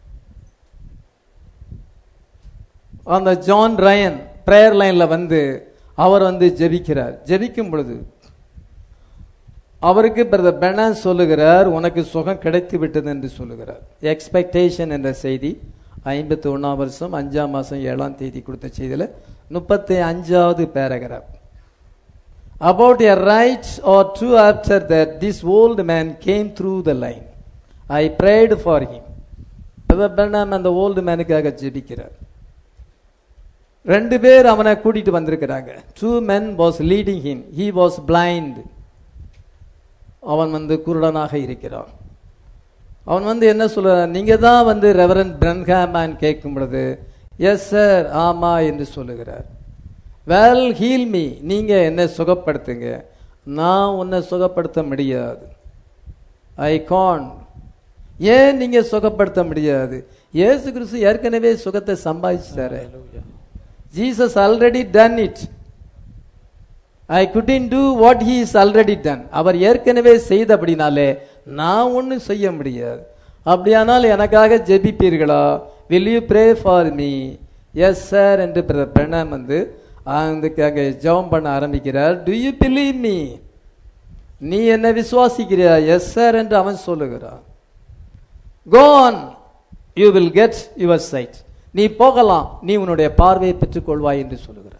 [SPEAKER 1] அந்த ஜான் ரயன் பிரேயர் லைன்ல வந்து அவர் வந்து ஜெபிக்கிறார். ஜெபிக்கும் பொழுது அவருக்கு பிரதர் பெனான் சொல்லுகிறார், உனக்கு சுகம் கிடைத்து விட்டது என்று சொல்லுகிறார். எக்ஸ்பெக்டேஷன் என்ற செய்தி ஐம்பத்தி ஒன்னாம் வருஷம் அஞ்சாம் மாசம் ஏழாம் தேதி கொடுத்த செய்தியில முப்பத்தி அஞ்சாவது paragraph. About a right or two after that, this old man came through the line. I prayed for him. Brother பெனான் அந்த ஓல்டு மேனுக்காக ஜெபிக்கிறார். ரெண்டு பேர் அவனை கூட்டிட்டு வந்திருக்கிறாங்க. Two men was leading him. He was blind. அவன் வந்து குருடனாக இருக்கிறான். அவன் வந்து என்ன சொல்ற, நீங்க தான் வந்து ரெவரண்ட் பிரன்ஹாம் கேட்கும் பொழுது எஸ் சார் ஆமா என்று சொல்லுகிறார். வெல் ஹீல் மீ, நீங்க என்னை சுகப்படுத்துங்க. நான் உன்னை சுகப்படுத்த முடியாது. ஐ கான். ஏன் நீங்க சுகப்படுத்த முடியாது? இயேசு கிறிஸ்து ஏற்கனவே சுகத்தை சம்பாதிச்சாரு. Jesus already done it. I couldn't do what he is already done. அவர் ஏற்கனவே செய்தபடினாலே நான் ஒன்றும் செய்ய முடியாது. அப்படியானால் எனக்காக ஜெபிப்பீர்களா? Will you pray for me? Yes sir என்று பிரணாம் வந்து அதுக்காக ஜெபம் பண்ண ஆரம்பிக்கிறார். Do you believe me? நீ என்ன விசுவாசிக்கிறியா? எஸ் சார் என்று அவன் சொல்லுகிறான். Go on, you will get your sight. நீ போகலாம், நீ உன்னுடைய பார்வையை பெற்றுக் கொள்வாய் என்று சொல்லுகிறான்.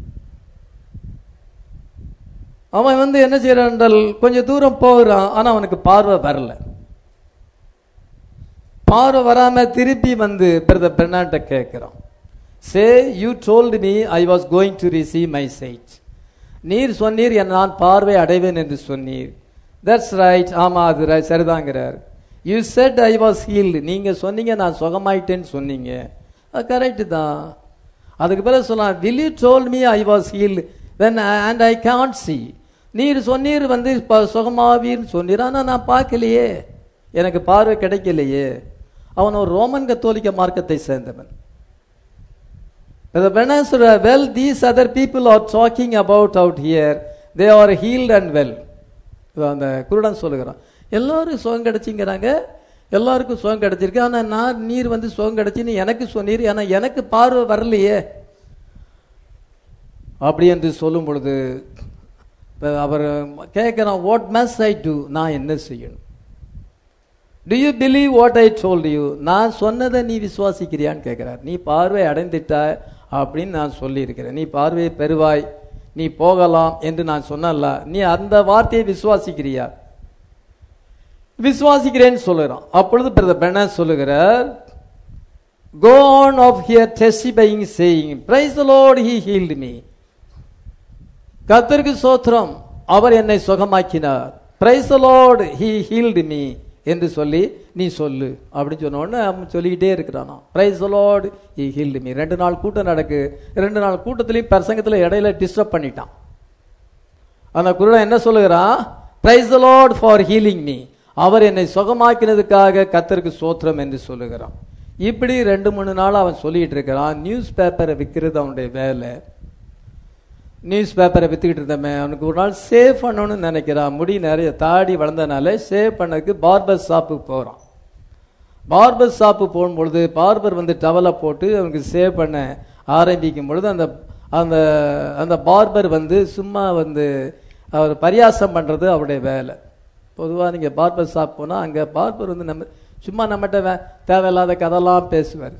[SPEAKER 1] அவன் வந்து என்ன செய்யறான் என்றால் கொஞ்சம் தூரம் போகிறான். ஆனா அவனுக்கு பார்வை வரல. பார்வை வராம திருப்பி வந்து பிரதர் பெர்னாண்ட கேட்கிறான். Say you told me I was going to receive my sight. நீர் சொன்னீர் நான் பார்வை அடைவேன் என்று சொன்னீர். That's right. ஆமா அது சரிதாங்கிறார். You said I was healed. நீங்க சொன்னீங்க நான் சுகமாயிட்டேன்னு சொன்னீங்க. அது கரெக்டு தான். அதுக்கு பிறகு சொல்லலாம், will you told me I was healed when and I can't see. நீர் சொன்னீர் வந்து சுகமாவீர்னு சொன்னீர், ஆனால் நான் பார்க்கலையே, எனக்கு பார்வை கிடைக்கலையே. அவன் ஒரு ரோமன் கத்தோலிக்க மார்க்கத்தை சேர்ந்தவன். Well, these other people are talking about out here, they are healed and well. அந்த குருடன் சொல்லுகிறான், எல்லாரும் சுகம் கிடைச்சிங்கிறாங்க, எல்லாருக்கும் சுகம் கிடைச்சிருக்கு, ஆனால் நான் நீர் வந்து சுகம் கிடைச்சின்னு எனக்கு சொன்னீர், ஆனால் எனக்கு பார்வை வரலையே அப்படி என்று சொல்லும் பொழுது அவர் கேட்கிறான், வாட் மஸ்ட் ஐ டு, நான் என்ன செய்யணும்? Do you believe what I told you, நான் சொன்னதை நீ விசுவாசிக்கிறியான்னு கேட்கிறார். நீ பார்வை அடைந்துட்டாய் அப்படின்னு நான் சொல்லியிருக்கிறேன், நீ பார்வையை பெறுவாய், நீ போகலாம் என்று நான் சொன்னல, நீ அந்த வார்த்தையை விசுவாசிக்கிறியா? விசுவாசிக்கிறேன்னு சொல்லுறான். அப்பொழுது பிரதர் பெர்னார்ட் சொல்லுகிறார், go on of here testifying saying, praise the Lord, he healed me. கர்த்தருக்கு ஸ்தோத்திரம், அவர் என்னை சுகமாக்கினார். praise the Lord, he healed me என்று சொல்லி நீ சொல்லு அப்படின்னு சொன்ன உடனே அவன் சொல்லிக்கிட்டே இருக்கிறானா, praise the Lord, he healed me. ரெண்டு நாள் கூட்டம் நடக்கு. ரெண்டு நாள் கூட்டத்திலையும் பிரசங்கத்தில் இடையில டிஸ்டர்ப் பண்ணிட்டான். அந்த குருடன் என்ன சொல்லுகிறான், praise the Lord for healing me, அவர் என்னை சுகமாக்கினதுக்காக கர்த்தருக்கு ஸ்தோத்திரம் என்று சொல்லுகிறான். இப்படி ரெண்டு மூணு நாள் அவன் சொல்லிட்டு இருக்கிறான். நியூஸ் பேப்பரை விற்கிறது அவனுடைய வேலை. நியூஸ் பேப்பரை வித்துக்கிட்டு இருந்தமே, அவனுக்கு ஒரு நாள் சேவ் பண்ணணும்னு நினைக்கிறான். முடி நிறைய தாடி வளர்ந்தனால சேவ் பண்ணதுக்கு பார்பர் ஷாப்புக்கு போகிறான். பார்பர் ஷாப்பு போகும்பொழுது பார்பர் வந்து டவலை போட்டு அவனுக்கு சேவ் பண்ண ஆரம்பிக்கும் பொழுது அந்த அந்த அந்த பார்பர் வந்து சும்மா வந்து அவர் பரியாசம் பண்ணுறது அவருடைய வேலை. பொதுவாக நீங்கள் பார்பர் ஷாப் போனால் அங்கே பார்பர் வந்து நம்ம சும்மா நம்மகிட்ட தேவையில்லாத கதைலாம் பேசுவார்.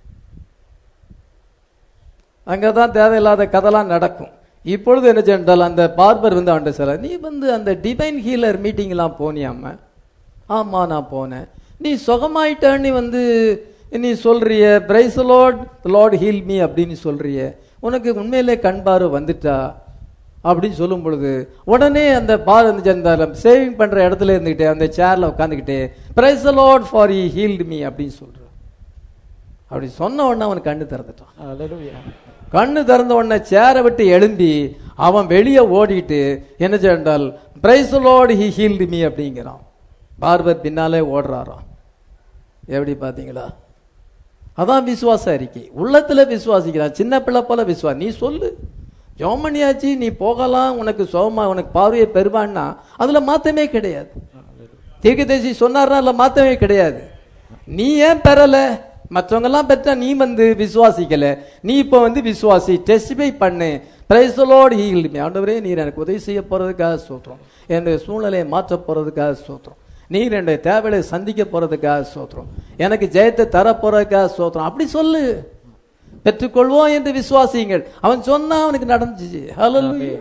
[SPEAKER 1] அங்கே தான் தேவையில்லாத கதைலாம் நடக்கும். இப்பொழுது என்ன சென்றால் அந்த பார்பர் வந்து அவன்கிட்ட சொல்ல, நீ வந்து அந்த டிவைன் ஹீலர் மீட்டிங்லாம் போனியாம? ஆமாம் நான் போனேன். நீ சுகமாயிட்டான்னு வந்து நீ சொல்றிய, praise Lord Lord heal me அப்படின்னு சொல்றிய, உனக்கு உண்மையிலே கண் பார்வை வந்துட்டா அப்படின்னு சொல்லும் பொழுது உடனே அந்த பார் வந்து சேவிங் பண்ற இடத்துல இருந்துகிட்டே அந்த சேர்ல உட்காந்துக்கிட்டே praise Lord for he healed me அப்படின்னு சொல்ற. அப்படி சொன்ன உடனே அவன் கண்ணு திறந்துட்டான். கண்ணு திறந்த உடனே சேரை விட்டு எழும்பி அவன் வெளியே ஓடிட்டு என்ன சென்றால் praise Lord he healed me அப்படிங்கிறான். பார்பர் பின்னாலே ஓடுறாராம். எப்படி பாத்தீங்களா? அதான் விசுவாச அறிக்கை. உள்ளத்துல விசுவாசிக்கிறான். சின்ன பிள்ளை போல விசுவா. நீ சொல்லு ஜோமணியாச்சு, நீ போகலாம், உனக்கு சோமா உனக்கு பார்வையை பெறுவான்னா அதுல மாத்தமே கிடையாது. தீர்க்கதரிசி சொன்னார்னா அதுல மாத்தமே கிடையாது. நீ ஏன் பெறல? மற்றவங்க எல்லாம் பெற்றா நீ வந்து விசுவாசிக்கல. நீ இப்ப வந்து விசுவாசி, டெஸ்டிஃபை பண்ணு. Praise the Lord he healed me. ஆண்டவரே நீர் எனக்கு உதவி செய்ய போறதுக்காக ஸ்தோத்திரம். என்னுடைய சூழ்நிலையை மாற்ற போறதுக்காக ஸ்தோத்திரம். நீர் என்னுடைய தேவையை சந்திக்க போறதுக்காக ஸ்தோத்திரம். எனக்கு ஜெயத்தை தர போறதுக்காக ஸ்தோத்திரம். அப்படி சொல்லு. பெற்றுக்கொள்வோம் என்று விசுவாசியுங்கள். அவன் சொன்னா அவனுக்கு நடந்துச்சு. Hallelujah.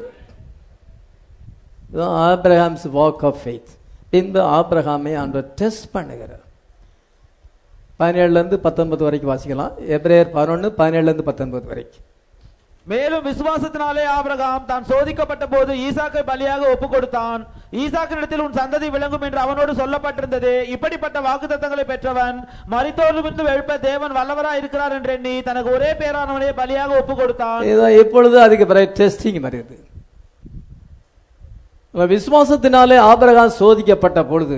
[SPEAKER 1] Abraham's walk of faith. பின்பு ஆபிரகாமை ஆண்டவர் டெஸ்ட் பண்ணுகிறார். பதினேழுல இருந்து பத்தொன்பது வரைக்கும் வாசிக்கலாம். எபிரேயர் பதினொன்னு பதினேழுல இருந்து பத்தொன்பது வரைக்கும்.
[SPEAKER 2] மேலும் விசுவாசத்தினாலே ஆபிரகாம் தான் சோதிக்கப்பட்ட போது ஈசாக்கை பலியாக ஒப்பு கொடுத்தான். ஈசாக்கினிடத்தில் உன் சந்ததி விளங்கும் என்று அவனோடு சொல்லப்பட்டிருந்தது. இப்படிப்பட்ட வாக்குத்தத்தங்களை பெற்றவன் மரித்தோரிலிருந்து எழுப்ப தேவன் வல்லவராய் இருக்கிறார் என்று எண்ணி தனக்கு ஒரே பேரானவனே பலியாக ஒப்பு கொடுத்தான்.
[SPEAKER 1] எப்பொழுது அதுக்கு பிறகு டெஸ்டிங் வருது. விசுவாசத்தினாலே ஆபிரகாம் சோதிக்கப்பட்ட பொழுது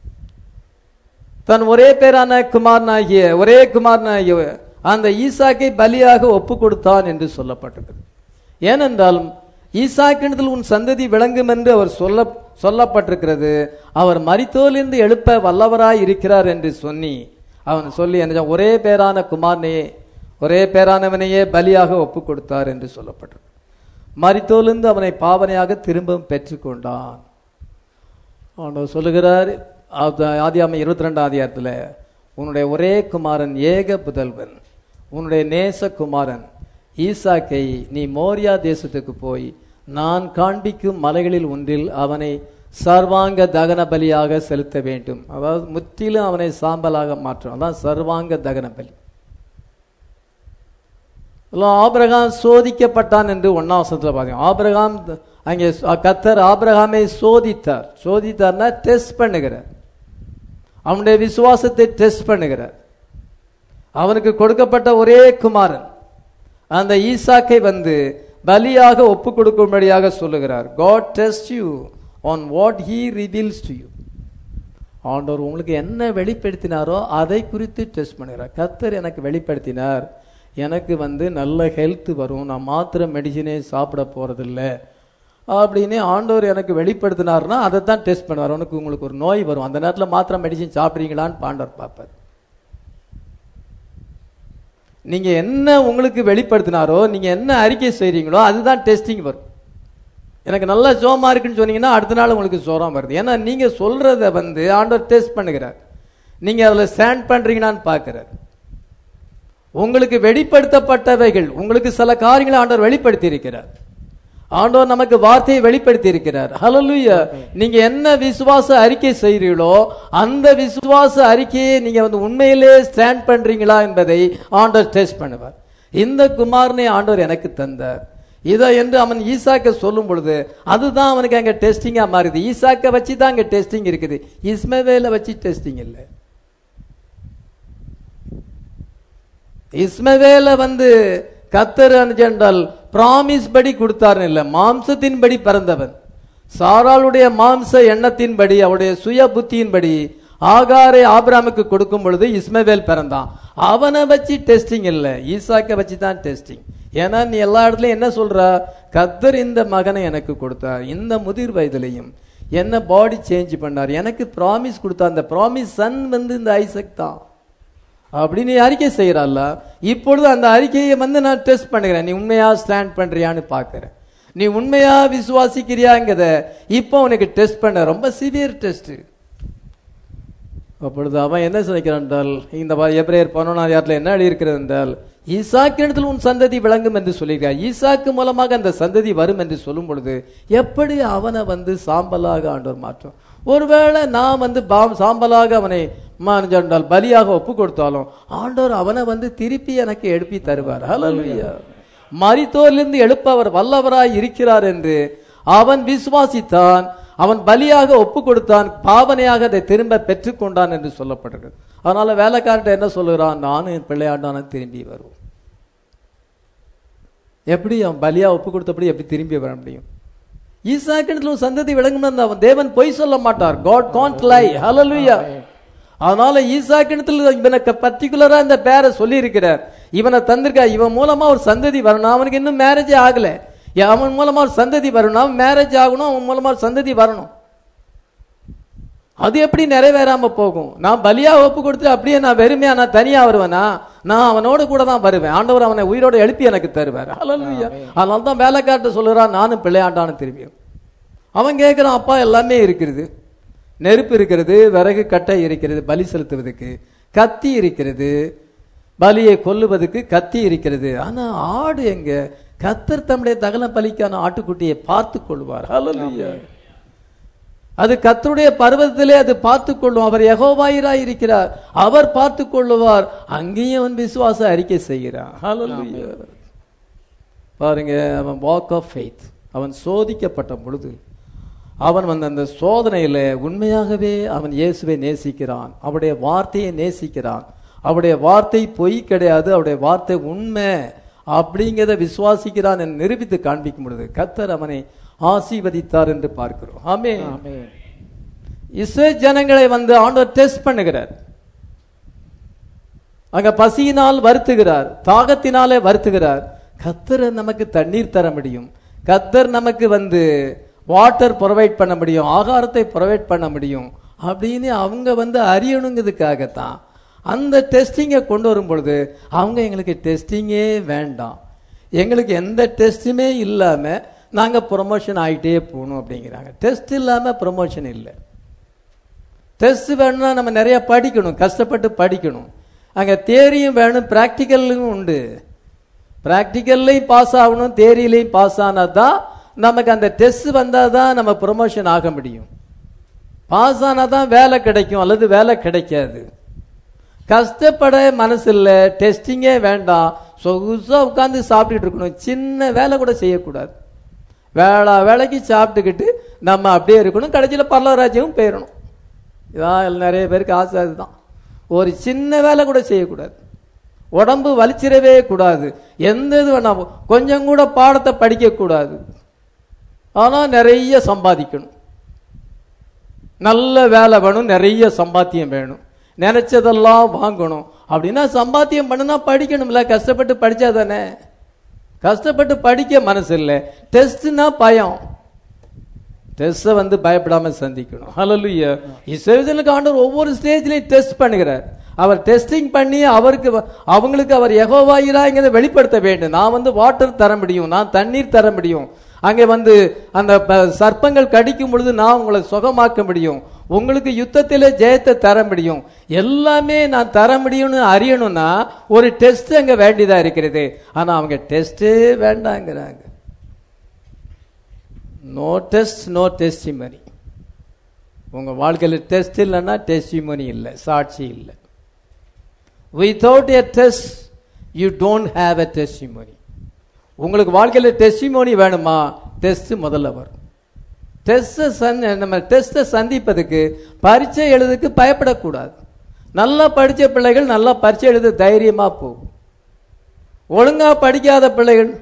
[SPEAKER 1] தன் ஒரே பேரான குமாரனாகிய ஒரே குமாரனாகிய அந்த ஈசாக்கை பலியாக ஒப்பு கொடுத்தான் என்று சொல்லப்பட்டிருக்கிறது. ஏனென்றால் ஈசாக்கினிடத்தில் உன் சந்ததி விளங்கும் என்று அவர் சொல்ல சொல்லப்பட்டிருக்கிறது. அவர் மரித்தோரிலிருந்து எழுப்ப வல்லவராய் இருக்கிறார் என்று சொல்லி அவன் சொல்லி என்ன ஒரே பேரான குமாரனையே ஒரே பேரானவனையே பலியாக ஒப்பு கொடுத்தார் என்று சொல்லப்பட்டிருக்கு. மரித்தோரிலிருந்து அவனை பாவனையாக திரும்பவும் பெற்றுக்கொண்டான். ஆண்டவர் சொல்லுகிறார் ஆதியாகமம் இருபத்தி ரெண்டாம் அதிகாரத்தில், உன்னுடைய ஒரே குமாரன் ஏக புதல்வன் உன்னுடைய நேச குமாரன் ஈசாக்கை நீ மோரியா தேசத்துக்கு போய் நான் காண்பிக்கும் மலைகளில் ஒன்றில் அவனை சர்வாங்க தகன பலியாக செலுத்த வேண்டும். அதாவது முற்றிலும் அவனை சாம்பலாக மாற்றும். அதான் சர்வாங்க தகன பலி. ஆபிரகாம் சோதிக்கப்பட்டான் என்று ஒன்னாம் வசனத்தில் பார்த்தோம். ஆபிரகாம் அங்கே கர்த்தர் ஆபிரகாமை சோதித்தார். சோதித்தார்னா டெஸ்ட் பண்ணுகிறார். அவனுடைய விசுவாசத்தை டெஸ்ட் பண்ணுகிறார். அவனுக்கு கொடுக்கப்பட்ட ஒரே குமாரன் அந்த ஈசாக்கை வந்து பலியாக ஒப்பு கொடுக்கும்படியாக சொல்லுகிறார். God tests you on what he reveals to you. ஆண்டவர் உங்களுக்கு என்ன வெளிப்படுத்தினாரோ அதை குறித்து டெஸ்ட் பண்ணுகிறார். கர்த்தர் எனக்கு வெளிப்படுத்தினார், எனக்கு வந்து நல்ல ஹெல்த் வரும், நான் மாத்திரை மெடிசினே சாப்பிட போறதில்லை அப்படின்னு ஆண்டவர் எனக்கு வெளிப்படுத்தினார்னா அதை தான் டெஸ்ட் பண்ணுவார். உனக்கு உங்களுக்கு ஒரு நோய் வரும், அந்த நேரத்தில் மாத்திரை மெடிசின் சாப்பிட்றீங்களான்னு ஆண்டவர் பார்ப்பார். நீங்க என்ன உங்களுக்கு வெளிப்படுத்தினாரோ, நீங்க என்ன அறிக்கை செய்றீங்களோ அதுதான் டெஸ்டிங் வரும். எனக்கு நல்ல ஜோமா இருக்குன்னு சொன்னீங்கன்னா அடுத்த நாள் உங்களுக்கு ஜோரம் வருது. ஏன்னா நீங்க சொல்றத வந்து ஆண்டவர் டெஸ்ட் பண்ணுகிறார். நீங்க அதுல ஸ்டாண்ட் பண்றீங்களான்னு பார்க்கிறார். உங்களுக்கு வெளிப்படுத்தப்பட்டவைகள், உங்களுக்கு சில காரியங்களை ஆண்டவர் வெளிப்படுத்தி இருக்கிறார். ஆண்டவர் நமக்கு வார்த்தையை வெளிப்படுத்தி இருக்கிறார். ஹல்லேலூயா. நீங்க என்ன விசுவாச அறிக்கை செய்றீங்களோ அந்த விசுவாச அறிக்கையை நீங்க வந்து உண்மையிலே ஸ்டாண்ட் பண்றீங்களா என்பதை ஆண்டவர் டெஸ்ட் பண்ணுவார். இந்த குமாரனை ஆண்டவர் எனக்கு தந்தார் இதை என்று அவன் ஈசாக்க சொல்லும் பொழுது அதுதான் அவனுக்கு அங்க டெஸ்டிங்கா மாறுது. ஈசாக்க வச்சு தான் அங்க டெஸ்டிங் இருக்குது, இஸ்மவேலை வச்சு டெஸ்டிங் இல்லை. இஸ்மவேல வந்து கர்த்தர் என்றால் பிராமிஸ் படி கொடுத்தார் இல்ல, மாம்சத்தின்படி பிறந்தவன். சாராளுடைய மாம்ச எண்ணத்தின்படி அவருடைய சுய புத்தியின்படி ஆகாரை ஆபிரகாமுக்கு கொடுக்கும் பொழுது இஸ்மவேல் பிறந்தான். அவனை வச்சு டெஸ்டிங் இல்ல, ஈசாக்க வச்சு தான் டெஸ்டிங். ஏன்னா நீ எல்லா இடத்துலயும் என்ன சொல்ற, கர்த்தர் இந்த மகனை எனக்கு கொடுத்தார், இந்த முதிர் வயதிலையும் என்ன பாடி சேஞ்ச் பண்ணார், எனக்கு ப்ராமிஸ் கொடுத்தார், அந்த ப்ராமிஸ் சன் வந்து இந்த ஐசக் தான் அப்படின்னு அறிக்கை செய்யறாள். இப்பொழுது அந்த அறிக்கையை வந்து நான் டெஸ்ட் பண்ணுகிறேன், நீ உண்மையா ஸ்டாண்ட் பண்றியான்னு பாக்குறேன். நீ உண்மையா விசுவாசிக்கிறியாங்கத இப்போ உனக்கு டெஸ்ட் பண்ண, ரொம்ப சிவியர் டெஸ்ட். அப்பொழுது அவன் என்ன நினைக்கிறான் என்றால், இந்த எபிரேயர் பதினொன்றாம் அதிகாரத்தில் என்ன எழுதியிருக்கிறது என்றால், ஈசாக்கினிடத்தில் உன் சந்ததி விளங்கும் என்று சொல்லியிருக்கார். ஈசாக்கு மூலமாக அந்த சந்ததி வரும் என்று சொல்லும் பொழுது எப்படி அவனை வந்து சாம்பலாக ஆண்டவர் மாற்றும்? ஒருவேளை நான் வந்து சாம்பலாக அவனை மாஞ்சால் பலியாக ஒப்பு கொடுத்தாலும் ஆண்டவர் அவனை வந்து திருப்பி எனக்கு எழுப்பி தருவார். ஹல்லேலூயா. மரித்தோரிலிருந்து எழுப்ப அவர் வல்லவராய் இருக்கிறார் என்று அவன் விசுவாசித்தான். அவன் பலியாக ஒப்பு கொடுத்தான், பாவனையாக அதை திரும்ப பெற்றுக்கொண்டான் என்று சொல்லப்படுகிறது. அதனால வேலைக்காரன் என்ன சொல்லுகிறான், நானும் என் பிள்ளையாண்டான திரும்பி வருவோம். எப்படி அவன் பலியா ஒப்பு கொடுத்தபடி எப்படி திரும்பி வர முடியும்? ஈசாக்கினிடத்தில் சந்ததி விளங்கும். அவன் தேவன் பொய் சொல்ல மாட்டார். God can't lie. ஹல்லேலூயா. அதனால ஈசாக்கினிடத்தில் இவனுக்கு பர்டிகுலரா இந்த பேரை சொல்லி இருக்கிறார். இவனை தந்திருக்கா, இவன் மூலமா ஒரு சந்ததி வரணும். அவனுக்கு இன்னும் மேரேஜே ஆகல. அவன் மூலமா ஒரு சந்ததி வரணும், மேரேஜ் ஆகணும், அவன் மூலமா ஒரு சந்ததி வரணும். அது எப்படி நிறைவேறாம போகும்? நான் பலியா ஒப்பு கொடுத்து அப்படியே நான் வெறுமையா நான் தனியா வருவேனா? நான் அவனோட கூட தான் வருவேன். ஆண்டவர் அவனை உயிரோட எழுப்பி எனக்கு தருவார். ஹல்லேலூயா. அதனால தான் வேலைக்காரட்ட சொல்லுறான், நானும் பிள்ளையாண்டான திரும்பியும். அவன் கேட்கிறான், அப்பா எல்லாமே இருக்கிறது, நெருப்பு இருக்கிறது, விறகு கட்டை இருக்கிறது, பலி செலுத்துவதற்கு கத்தி இருக்கிறது, பலியை கொல்லுவதற்கு கத்தி இருக்கிறது, ஆனா ஆடு எங்க? கர்த்தர் தம்முடைய தகன பலிக்கான ஆட்டுக்குட்டியை பார்த்து கொள்வார். ஹல்லேலூயா. அது கர்த்தருடைய பர்வதத்திலே அது பார்த்து கொள்ளும். அவர் யெகோவாயிராய் இருக்கிறார், அவர் பார்த்து கொள்ளுவார். அங்கேயும் அவன் விசுவாச அறிக்கை செய்கிறான். ஹல்லேலூயா. பாருங்க, அவன் வாக் ஆஃப் ஃபெய்த். அவன் சோதிக்கப்பட்ட பொழுது அவன் வந்து அந்த சோதனையில உண்மையாகவே அவன் இயேசுவை நேசிக்கிறான், அவருடைய வார்த்தையை நேசிக்கிறான். அவருடைய வார்த்தை பொய் கிடையாது, அவருடைய வார்த்தை உண்மை அப்படிங்கிறத விசுவாசிக்கிறான் என்று நிரூபித்து காண்பிக்கும் பொழுது கர்த்தர் அவனை ஆசீர்வதித்தார் என்று பார்க்கிறோம். ஆமென். இஸ்ரவேல் ஜனங்களை வந்து ஆண்டவர் டெஸ்ட் பண்ணுகிறார். அங்க பசியினால் வருத்துகிறார், தாகத்தினாலே வருத்துகிறார். கர்த்தர் நமக்கு தண்ணீர் தர முடியும், கர்த்தர் நமக்கு வந்து வாட்டர் ப்ரொவைட் பண்ண முடியும், ஆகாரத்தை ப்ரொவைட் பண்ண முடியும் அப்படின்னு அவங்க வந்து அறியணுங்கிறதுக்காகத்தான் அந்த டெஸ்டிங்கை கொண்டு வரும் பொழுது அவங்க எங்களுக்கு டெஸ்டிங்கே வேண்டாம், எங்களுக்கு எந்த டெஸ்ட்டுமே இல்லாம நாங்க ப்ரொமோஷன் ஆகிட்டே போகணும் அப்படிங்கிறாங்க. டெஸ்ட் இல்லாம ப்ரொமோஷன் இல்லை. டெஸ்ட் வேணும்னா நம்ம நிறைய படிக்கணும், கஷ்டப்பட்டு படிக்கணும். அங்க தியரியும் வேணும், பிராக்டிக்கலும் உண்டு. பிராக்டிக்கல்லையும் பாஸ் ஆகணும், தியரியிலையும் பாஸ் ஆனாதான் நமக்கு அந்த டெஸ்ட் வந்தாதான் நம்ம ப்ரொமோஷன் ஆக முடியும். பாஸ் ஆனாதான் வேலை கிடைக்கும் அல்லது வேலை கிடைக்காது. கஷ்டப்பட மனசு இல்லை, டெஸ்டிங்கே வேண்டாம், சொகுசா உட்காந்து சாப்பிட்டுட்டு இருக்கணும், சின்ன வேலை கூட செய்யக்கூடாது. வேளா வேலைக்கு சாப்பிட்டுக்கிட்டு நம்ம அப்படியே இருக்கணும், கடைசியில் பரலோகராஜ்யமும் போயிடணும். இதான் நிறைய பேருக்கு ஆசை. அதுதான், ஒரு சின்ன வேலை கூட செய்யக்கூடாது, உடம்பு வலிச்சிடவே கூடாது, எந்த இது வேணாம், கொஞ்சம் கூட பாடத்தை படிக்கக்கூடாது. ஆனால் நிறைய சம்பாதிக்கணும், நல்ல வேலை வேணும், நிறைய சம்பாத்தியம் வேணும், நினைச்சதெல்லாம் வாங்கணும். அப்படின்னா சம்பாத்தியம் பண்ணுனா படிக்கணும்ல, கஷ்டப்பட்டு படிச்சா தானே. கஷ்டப்பட்டு படிக்க மனசு இல்லை, டெஸ்ட்னா பயம். டெஸ்ட்டை வந்து பயப்படாம சந்திக்கணும். ஹல்லேலூயா. இஸ்ரவேலுக்கு ஆண்டவர் ஒவ்வொரு ஸ்டேஜ்லையும் டெஸ்ட் பண்ணுகிறார். அவர் டெஸ்டிங் பண்ணி அவருக்கு அவங்களுக்கு அவர் யெகோவாயிராங்கிறதை வெளிப்படுத்த வேண்டும். நான் வந்து வாட்டர் தர முடியும், நான் தண்ணீர் தர முடியும், அங்கே வந்து அந்த சர்ப்பங்கள் கடிக்கும் பொழுது நான் உங்களை சுகமாக்க முடியும், உங்களுக்கு யுத்தத்திலே ஜெயத்தை தர முடியும், எல்லாமே நான் தர முடியும்னு அறியணும்னா ஒரு டெஸ்ட் அங்க வேண்டியதா இருக்கிறது. ஆனா அவங்க டெஸ்டே வேண்டாங்கிறாங்க. No test no testimony. உங்க வாழ்க்கையில டெஸ்ட் இல்லைன்னா டெஸ்டிமனி இல்லை, சாட்சி இல்லை. Without a test you don't have a testimony. உங்களுக்கு வாழ்க்கையில டெஸ்டிமோனி வேணுமா? டெஸ்ட் முதல்ல வரும். டெஸ்ட் நம்ம டெஸ்ட்டை சந்திப்பதுக்கு பரீட்சை எழுதுக்கு பயப்படக்கூடாது. நல்லா படித்த பிள்ளைகள் நல்லா பரீட்சை எழுத தைரியமா போகும். ஒழுங்கா படிக்காத பிள்ளைகள்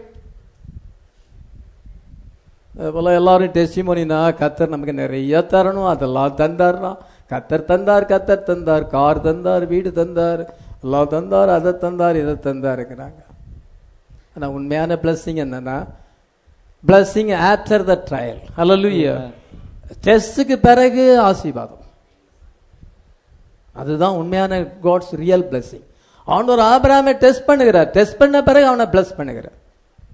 [SPEAKER 1] போல எல்லாரும் டெஸ்டிமோனினா கர்த்தர் நமக்கு நிறைய தரணும், அதெல்லாம் தந்தார்னா கர்த்தர் தந்தார், கர்த்தர் தந்தார், கார் தந்தார், வீடு தந்தார், எல்லாம் தந்தார், அதை தந்தார், இதை தந்தாருங்கிறாங்க. ஆனால் உண்மையான பிளஸ்ஸிங் என்னன்னா blessing after the trial. Hallelujah. டெஸ்டுக்கு பிறகு ஆசீர்வாதம், அதுதான் உண்மையான காட்ஸ் ரியல் பிளஸ்ஸிங். ஆண்டவர் ஆபிரகாமை டெஸ்ட் பண்ணுகிறார், டெஸ்ட் பண்ண பிறகு அவனை பிளஸ் பண்ணுகிறார்.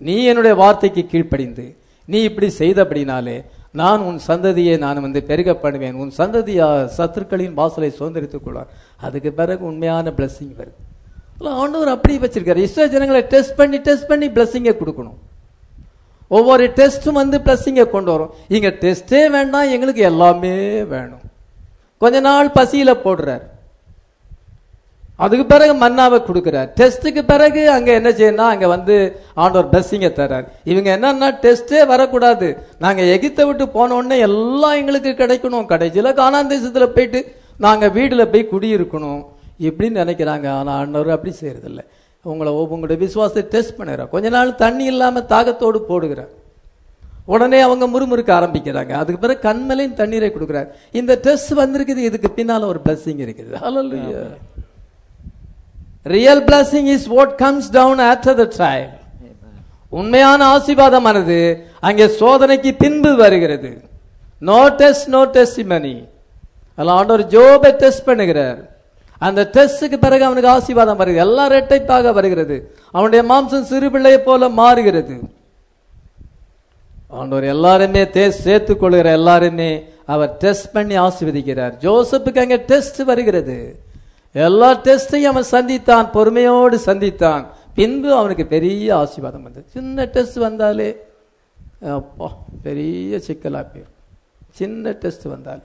[SPEAKER 1] நீ என்னுடைய வார்த்தைக்கு கீழ்ப்படிந்து நீ இப்படி செய்தபடினாலே நான் உன் சந்ததியை நான் வந்து பெருக பண்ணுவேன், உன் சந்ததியா சத்துருக்களின் வாசலை சுதந்திரித்துக் கொள்வார். அதுக்கு பிறகு உண்மையான பிளஸிங் வருது. ஆண்டவர் அப்படி வச்சிருக்காரு. இஸ்ரவேல் ஜனங்களை டெஸ்ட் பண்ணி டெஸ்ட் பண்ணி பிளஸிங்கை கொடுக்கணும். ஒவ்வொரு டெஸ்டும் வந்து பிளஸிங்கை கொண்டு வரும். இங்க டெஸ்டே வேண்டாம், எங்களுக்கு எல்லாமே வேணும். கொஞ்ச நாள் பசியில போடுறார், அதுக்கு பிறகு மன்னாவை கொடுக்கிறார். டெஸ்டுக்கு பிறகு அங்க என்ன செய்யணும், அங்க வந்து ஆண்டவர் பிளஸிங்கை தர்றார். இவங்க என்னன்னா டெஸ்டே வரக்கூடாது, நாங்க எகிப்தை விட்டு போன உடனே எல்லாம் எங்களுக்கு கிடைக்கணும், கடைசியில கானான் தேசத்துல போயிட்டு நாங்க வீடுல போய் குடியிருக்கணும் இப்படின்னு நினைக்கிறாங்க. ஆனா ஆண்டவர் அப்படி செய்யறதில்ல. உங்களை உங்களுடைய விசுவாசத்தை டெஸ்ட் பண்ணுறார். கொஞ்ச நாள் தண்ணி இல்லாம தாகத்தோடு போடுகிறார், உடனே அவங்க முறுமுறுக்க ஆரம்பிக்கிறாங்க. அதுக்கு பிறகு கண்மலையும் தண்ணீரை கொடுக்கிறார். இந்த டெஸ்ட் வந்திருக்குது, இதுக்கு பின்னால ஒரு பிளஸிங் இருக்குது. Hallelujah. Real blessing is what comes down after the trial. உண்மையான ஆசீர்வாதமானது அங்கே சோதனைக்கு பின்பு வருகிறது. No test no testimony. அதனால ஆண்டவர் ஜோபை டெஸ்ட் பண்ணுகிறார். அந்த டெஸ்டுக்கு பிறகு அவனுக்கு ஆசீர்வாதம் வருகிறது. எல்லாம் இரட்டைப்பாக வருகிறது. அவனுடைய மாம்சம் சிறு பிள்ளையை போல மாறுகிறது. ஆண்டவர் எல்லாருமே சேர்த்துக் கொள்கிற எல்லாருமே அவர் டெஸ்ட் பண்ணி ஆசீர்வதிக்கிறார். ஜோசப்புக்கு அங்கே டெஸ்ட் வருகிறது. எல்லா டெஸ்டையும் அவன் சந்தித்தான், பொறுமையோடு சந்தித்தான். பின்பு அவனுக்கு பெரிய ஆசீர்வாதம் வந்தது. சின்ன டெஸ்ட் வந்தாலே அப்பா பெரிய சிக்கலா போயிடும். சின்ன டெஸ்ட் வந்தாலே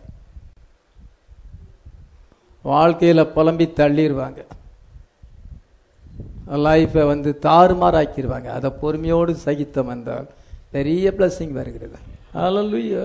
[SPEAKER 1] வாழ்க்கையில புலம்பி தள்ளிடுவாங்க, லைஃபை வந்து தாறுமாறாக்கிடுவாங்க. அதை பொறுமையோடு சகித்தம் வந்தால் பெரிய பிளஸிங் வருகிறது. ஹல்லேலூயா.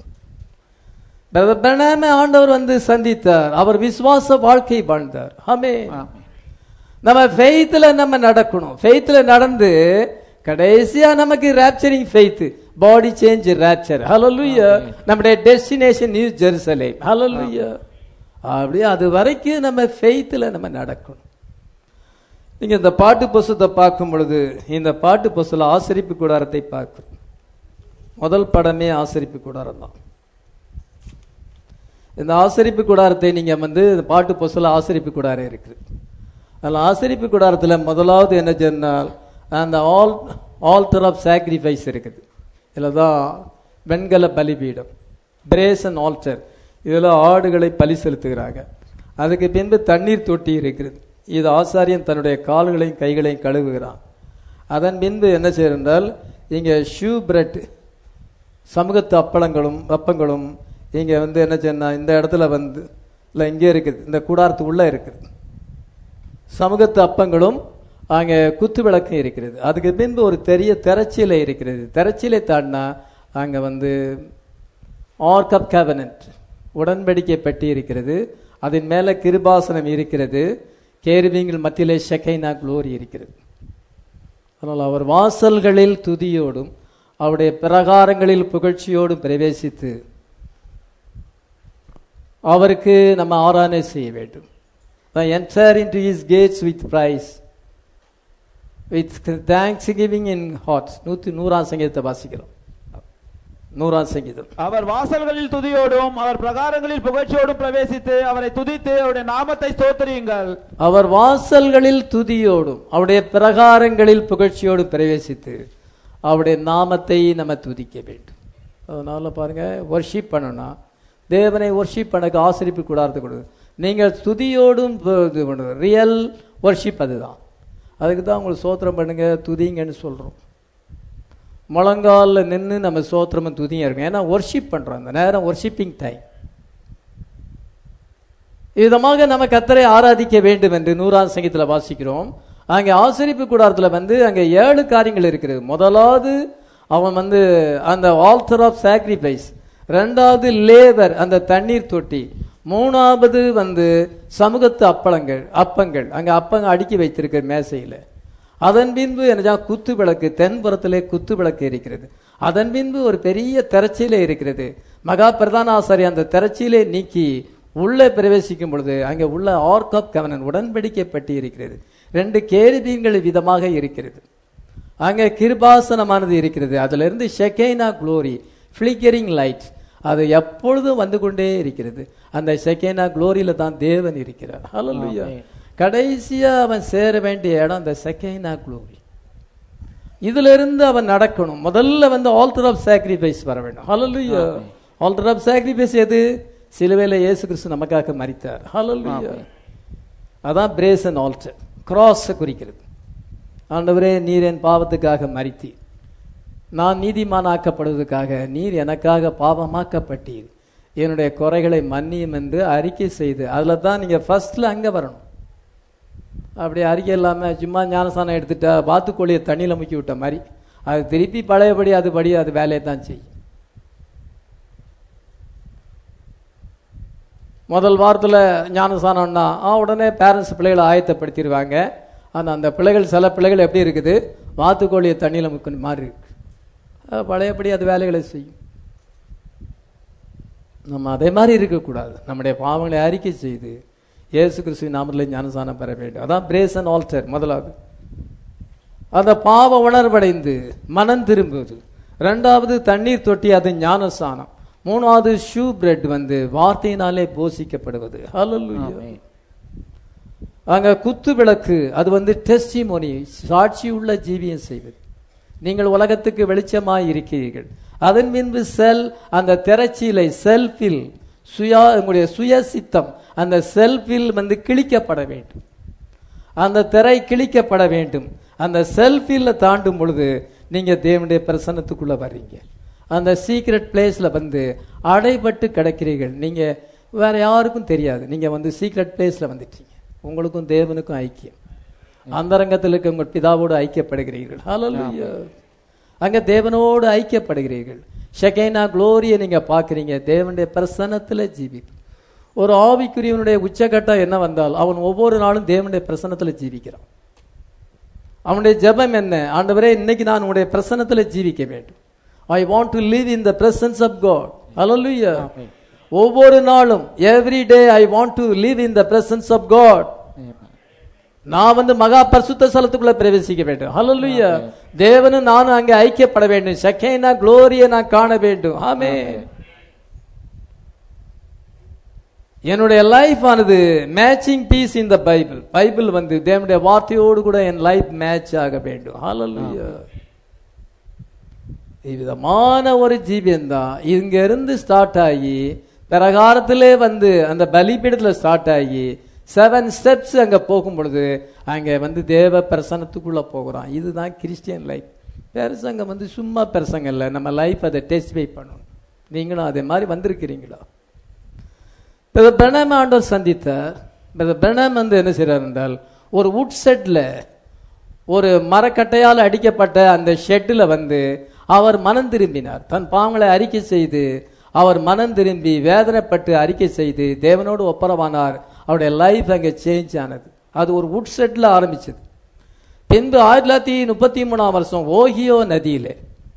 [SPEAKER 1] ஆண்டவர் வந்து சந்தித்தார், அவர் விசுவாச வாழ்க்கை வாழ்ந்தார். ஆமென். நம்ம ஃபெய்த்ல நம்ம நடக்கணும். ஃபெய்த்ல நடந்து கடைசியா நமக்கு rapturing faith, body change rapture. Hallelujah. நம்முடைய டெஸ்டினேஷன் நியூ ஜெருசலேம். ஹல்லேலூயா. அப்படியே அது வரைக்கும் நம்ம ஃபெய்த்ல நம்ம நடக்கணும். நீங்க இந்த பாட்டு புஸ்தகத்தை பார்க்கும் பொழுது இந்த பாட்டு புஸ்தகம் ஆசரிப்பு கூடாரத்தை பார்க்கிறோம். முதல் படமே ஆசரிப்பு கூடாரம் தான். இந்த ஆசரிப்பு கூடாரத்தை நீங்க வந்து பாட்டு புஸ்தகம் ஆசரிப்பு கூடாரம் இருக்கு. அதில் ஆசரிப்பு கூடாரத்தில் முதலாவது என்ன சொன்னால் அந்த ஆல் ஆல்டர் ஆஃப் சாக்ரிஃபைஸ் இருக்குது. இதில் தான் வெண்கல பலிபீடம், பிரேசன் ஆல்டர், இதில் ஆடுகளை பலி செலுத்துகிறாங்க. அதுக்கு பின்பு தண்ணீர் தொட்டி இருக்கிறது. இது ஆசாரியன் தன்னுடைய கால்களையும் கைகளையும் கழுவுகிறான். அதன் பின்பு என்ன செய்யறால் இங்கே ஷூ பிரெட், சமூகத்து அப்பளங்களும் அப்பங்களும் இங்கே வந்து என்ன செய்யணும், இந்த இடத்துல வந்து இல்லை இங்கே இருக்குது, இந்த கூடாரத்து உள்ளே இருக்குது சமூகத்து அப்பங்களும் அங்கே குத்து விளக்கும் இருக்கிறது. அதுக்கு பின்பு ஒரு பெரிய திரைச்சீலை இருக்கிறது. திரைச்சீலை தாண்டினா அங்கே வந்து ஆர்க் ஆஃப் கவெனன்ட், உடன்படிக்கை பெட்டி இருக்கிறது. அதன் மேலே கிருபாசனம் இருக்கிறது. கேருபீங்கள் மத்தியிலே ஷெக்கைனா குளோரி இருக்கிறது. அதனால் அவர் வாசல்களில் துதியோடும் அவருடைய பிரகாரங்களில் புகழ்ச்சியோடும் பிரவேசித்து அவருக்கு நம்ம ஆராதனை செய்ய வேண்டும். Enter into his gates with praise, with thanksgiving in hearts. நூத்தி நூறாம் சங்கீதத்தை வாசிக்கிறோம். நூறாம் சங்கீதம். அவர் வாசல்களில் துதியோடும் அவர் பிரகாரங்களில் புகழ்ச்சியோடும் பிரவேசித்து அவரை துதித்து அவருடைய நாமத்தை ஸ்தோத்திரியுங்கள். அவர் வாசல்களில் துதியோடும் அவருடைய பிரகாரங்களில் புகழ்ச்சியோடு பிரவேசித்து அவருடைய நாமத்தை நம்ம துதிக்க வேண்டும். அதனால பாருங்க, வர்ஷிப் பண்ணணும்னா தேவனை வர்ஷிப் பண்ண ஆசரிப்பு கூடாரத்தை கொடு. நீங்கள் துதியோடும் இது பண்ணுங்க, ரியல் வர்ஷிப் அதுதான். அதுக்கு தான் உங்களுக்கு சோத்திரம் பண்ணுங்க துதிங்கன்னு சொல்கிறோம். முழங்காலில் நின்று நம்ம சோத்திரமும் துதியும் இருக்கும். ஏன்னா ஒர்ஷிப் பண்ணுறோம், அந்த நேரம் ஒர்ஷிப்பிங் டைம். விதமாக நம்ம கர்த்தரை ஆராதிக்க வேண்டும் என்று நூறாம் சங்கீதத்தில் வாசிக்கிறோம். அங்கே ஆசரிப்பு கூடாரத்தில் வந்து அங்கே ஏழு காரியங்கள் இருக்கிறது. முதலாவது அவன் வந்து அந்த ஆல்டர் ஆஃப் சாக்ரிஃபைஸ், ரெண்டாவது லேவர் அந்த தண்ணீர் தொட்டி, மூணாவது வந்து சமூகத்து அப்பளங்கள் அப்பங்கள் அங்கே அப்பங்க அடுக்கி வைத்திருக்கிற மேசையில். அதன் பின்பு என்ன குத்து விளக்கு, தென்புறத்திலே குத்து விளக்கு இருக்கிறது. அதன் பின்பு ஒரு பெரிய திரைச்சீலை இருக்கிறது. மகா பிரதான ஆசாரியர் அந்த திரைச்சீலை நீக்கி உள்ளே பிரவேசிக்கும் பொழுது அங்கே உள்ள ஆர்க் ஆஃப் கவெனன்ட், உடன்படிக்கை பெட்டி இருக்கிறது. ரெண்டு கேருபீன்கள் விதமாக இருக்கிறது. அங்கே கிருபாசனமானது இருக்கிறது. அதுல இருந்து ஷெக்கைனா குளோரி, ஃபிளிக்கரிங் லைட், அது எப்பொழுதும் வந்து கொண்டே இருக்கிறது. அந்த ஷெக்கைனா குளோரியில தான் தேவன் இருக்கிறார். ஹல்லேலூயா. கடைசியா அவன் சேர வேண்டிய இடம் அந்த ஷெக்கைனா குளோரி. இதுல இருந்து அவன் நடக்கணும். முதல்ல வந்து ஆல்டர் ஆஃப் சாக்ரிஃபைஸ் வர வேண்டும். ஹல்லேலூயா. ஆல்டர் ஆஃப் சாக்ரிஃபைஸ் எது? சிலுவையில இயேசு கிறிஸ்து நமக்காக மரித்தார். ஹல்லேலூயா. அதான் பிரேசன் ஆல்டர், கிராஸ் குறிக்கிறது. ஆண்டவரே, நீர் என் பாவத்துக்காக மரித்தீர், நான் நீதிமானாக்கப்படுவதற்காக நீர் எனக்காக பாவமாக்கப்பட்டீர், என்னுடைய குறைகளை மன்னியும் என்று அறிக்கை செய்து, அதில் தான் நீங்கள் ஃபர்ஸ்ட்ல அங்கே வரணும். அப்படி அறிக்கை இல்லாமல் சும்மா ஞானஸ்தானம் எடுத்துட்டா வாத்துக்கோழியை தண்ணியில் முக்கி விட்ட மாதிரி அது திருப்பி பழையபடி அது படி அது வேலையை தான் செய்யும். முதல் வாரத்தில் ஞானஸ்தானம்னா உடனே பேரண்ட்ஸ் பிள்ளைகளை ஆயத்தப்படுத்திடுவாங்க. ஆனால் அந்த பிள்ளைகள் சில பிள்ளைகள் எப்படி இருக்குது, வாத்துக்கோழியை தண்ணியில் முக்கின மாதிரி இருக்கு. பழையபடி அது வேலைகளை செய்யும். நம்ம அதே மாதிரி இருக்கக்கூடாது. நம்முடைய பாவங்களை அறிக்கை செய்து இயேசு கிறிஸ்துவின் நாமத்தில் ஞானஸ்தானம் பெற வேண்டும். அதான் பிரேசன் ஆல்டர். முதலாவது அந்த பாவ உணர்வடைந்து மனம் திரும்புவது. ரெண்டாவது தண்ணீர் தொட்டி, அது ஞானஸ்தானம். மூணாவது ஷூ பிரெட் வந்து வார்த்தையினாலே போஷிக்கப்படுவது. ஹல்லேலூயா. அங்க குத்து விளக்கு, அது வந்து டெஸ்டிமோனி, சாட்சி உள்ள ஜீவியம் செய்வது. நீங்கள் உலகத்துக்கு வெளிச்சமாய் இருக்கிறீர்கள். அதன் பின்பு செல், அந்த திரைச்சீலை செல்ஃபில், சுயா உங்களுடைய சுய சித்தம் அந்த செல்ஃபில் வந்து கிழிக்கப்பட வேண்டும். அந்த திரை கிழிக்கப்பட வேண்டும். அந்த செல்ஃபில் தாண்டும் பொழுது நீங்க தேவனுடைய பிரசன்னத்துக்குள்ள வர்றீங்க. அந்த சீக்ரெட் பிளேஸ்ல வந்து அடைபட்டு கிடக்கிறீர்கள். நீங்க வேற யாருக்கும் தெரியாது. நீங்க வந்து சீக்ரெட் பிளேஸ்ல வந்துட்டீங்க. உங்களுக்கும் தேவனுக்கும் ஐக்கியம். அந்தரங்கத்தில் இருக்க உங்கள் பிதாவோடு ஐக்கியப்படுகிறீர்கள். ஹல்லேலூயா. அங்க தேவனோடு ஐக்கியப்படுகிறீர்கள். ஷெகேனா குளோரியை நீங்க பாக்குறீங்க. தேவனுடைய பிரசன்னத்துல ஜீவிப்பு. ஒரு ஆவிக்குரியவனுடைய உச்சகட்டம் என்ன வந்தால் அவன் ஒவ்வொரு நாளும் தேவனுடைய பிரசன்னத்துல ஜீவிக்கிறான். அவனுடைய ஜெபம் என்ன? ஆண்டவரே, இன்னைக்கு நான் உங்களுடைய பிரசன்னத்துல ஜீவிக்க வேண்டும். I want to live in the presence of God. Hallelujah. ஒவ்வொரு நாளும், every day I want to live in the presence of God. நான் வந்து மகா பரிசுத்த ஸ்தலத்துக்குள்ள பிரவேசிக்க வேண்டும். ஹல்லேலூயா. தேவனும் நானும் அங்கே ஐக்கியப்பட வேண்டும். ஷெகேனா குளோரியை நான் காண வேண்டும். ஆமென். என்னுடைய லைஃப் ஆனது matching piece in the Bible. Bible வந்து தேவனுடைய வார்த்தையோடு கூட என் லைஃப் மேட்ச் ஆக வேண்டும். ஹல்லேலூயா. இவ்விதமான ஒரு ஜீவியம் தான் இங்க இருந்து ஸ்டார்ட் ஆகி பிரகாரத்திலே வந்து அந்த பலிபீடத்துல ஸ்டார்ட் ஆகி செவன் ஸ்டெப்ஸ் அங்க போகும் பொழுது அங்க வந்து தேவ பிரசன்னத்துக்குள்ள போகிறோம். இதுதான் கிறிஸ்டியன் லைஃப். பிரசங்க வந்து சும்மா பிரசங்க இல்லை, நம்ம லைஃப் அதை டெஸ்டிஃபை பண்ணணும். நீங்களும் அதே மாதிரி வந்திருக்கிறீங்களா? பிரணாம் ஆண்டவர் சந்தித்தார். பிரணாம் வந்து என்ன செய்றார் என்றால், ஒரு வுட் ஷெட்ல, ஒரு மரக்கட்டையால் அடிக்கப்பட்ட அந்த ஷெட்ல வந்து அவர் மனம் திரும்பினார். தன் பாவங்களை அறிக்கை செய்து அவர் மனம் திரும்பி வேதனைப்பட்டு அறிக்கை செய்து தேவனோடு ஒப்பரவானார். அவருடைய லைஃப் அங்கே சேஞ்ச் ஆனது. அது ஒரு வுட் ஷெட்ல ஆரம்பிச்சது. பின்பு ஆயிரத்தி தொள்ளாயிரத்தி முப்பத்தி மூணாம் வருஷம் ஓஹியோ நதியிலே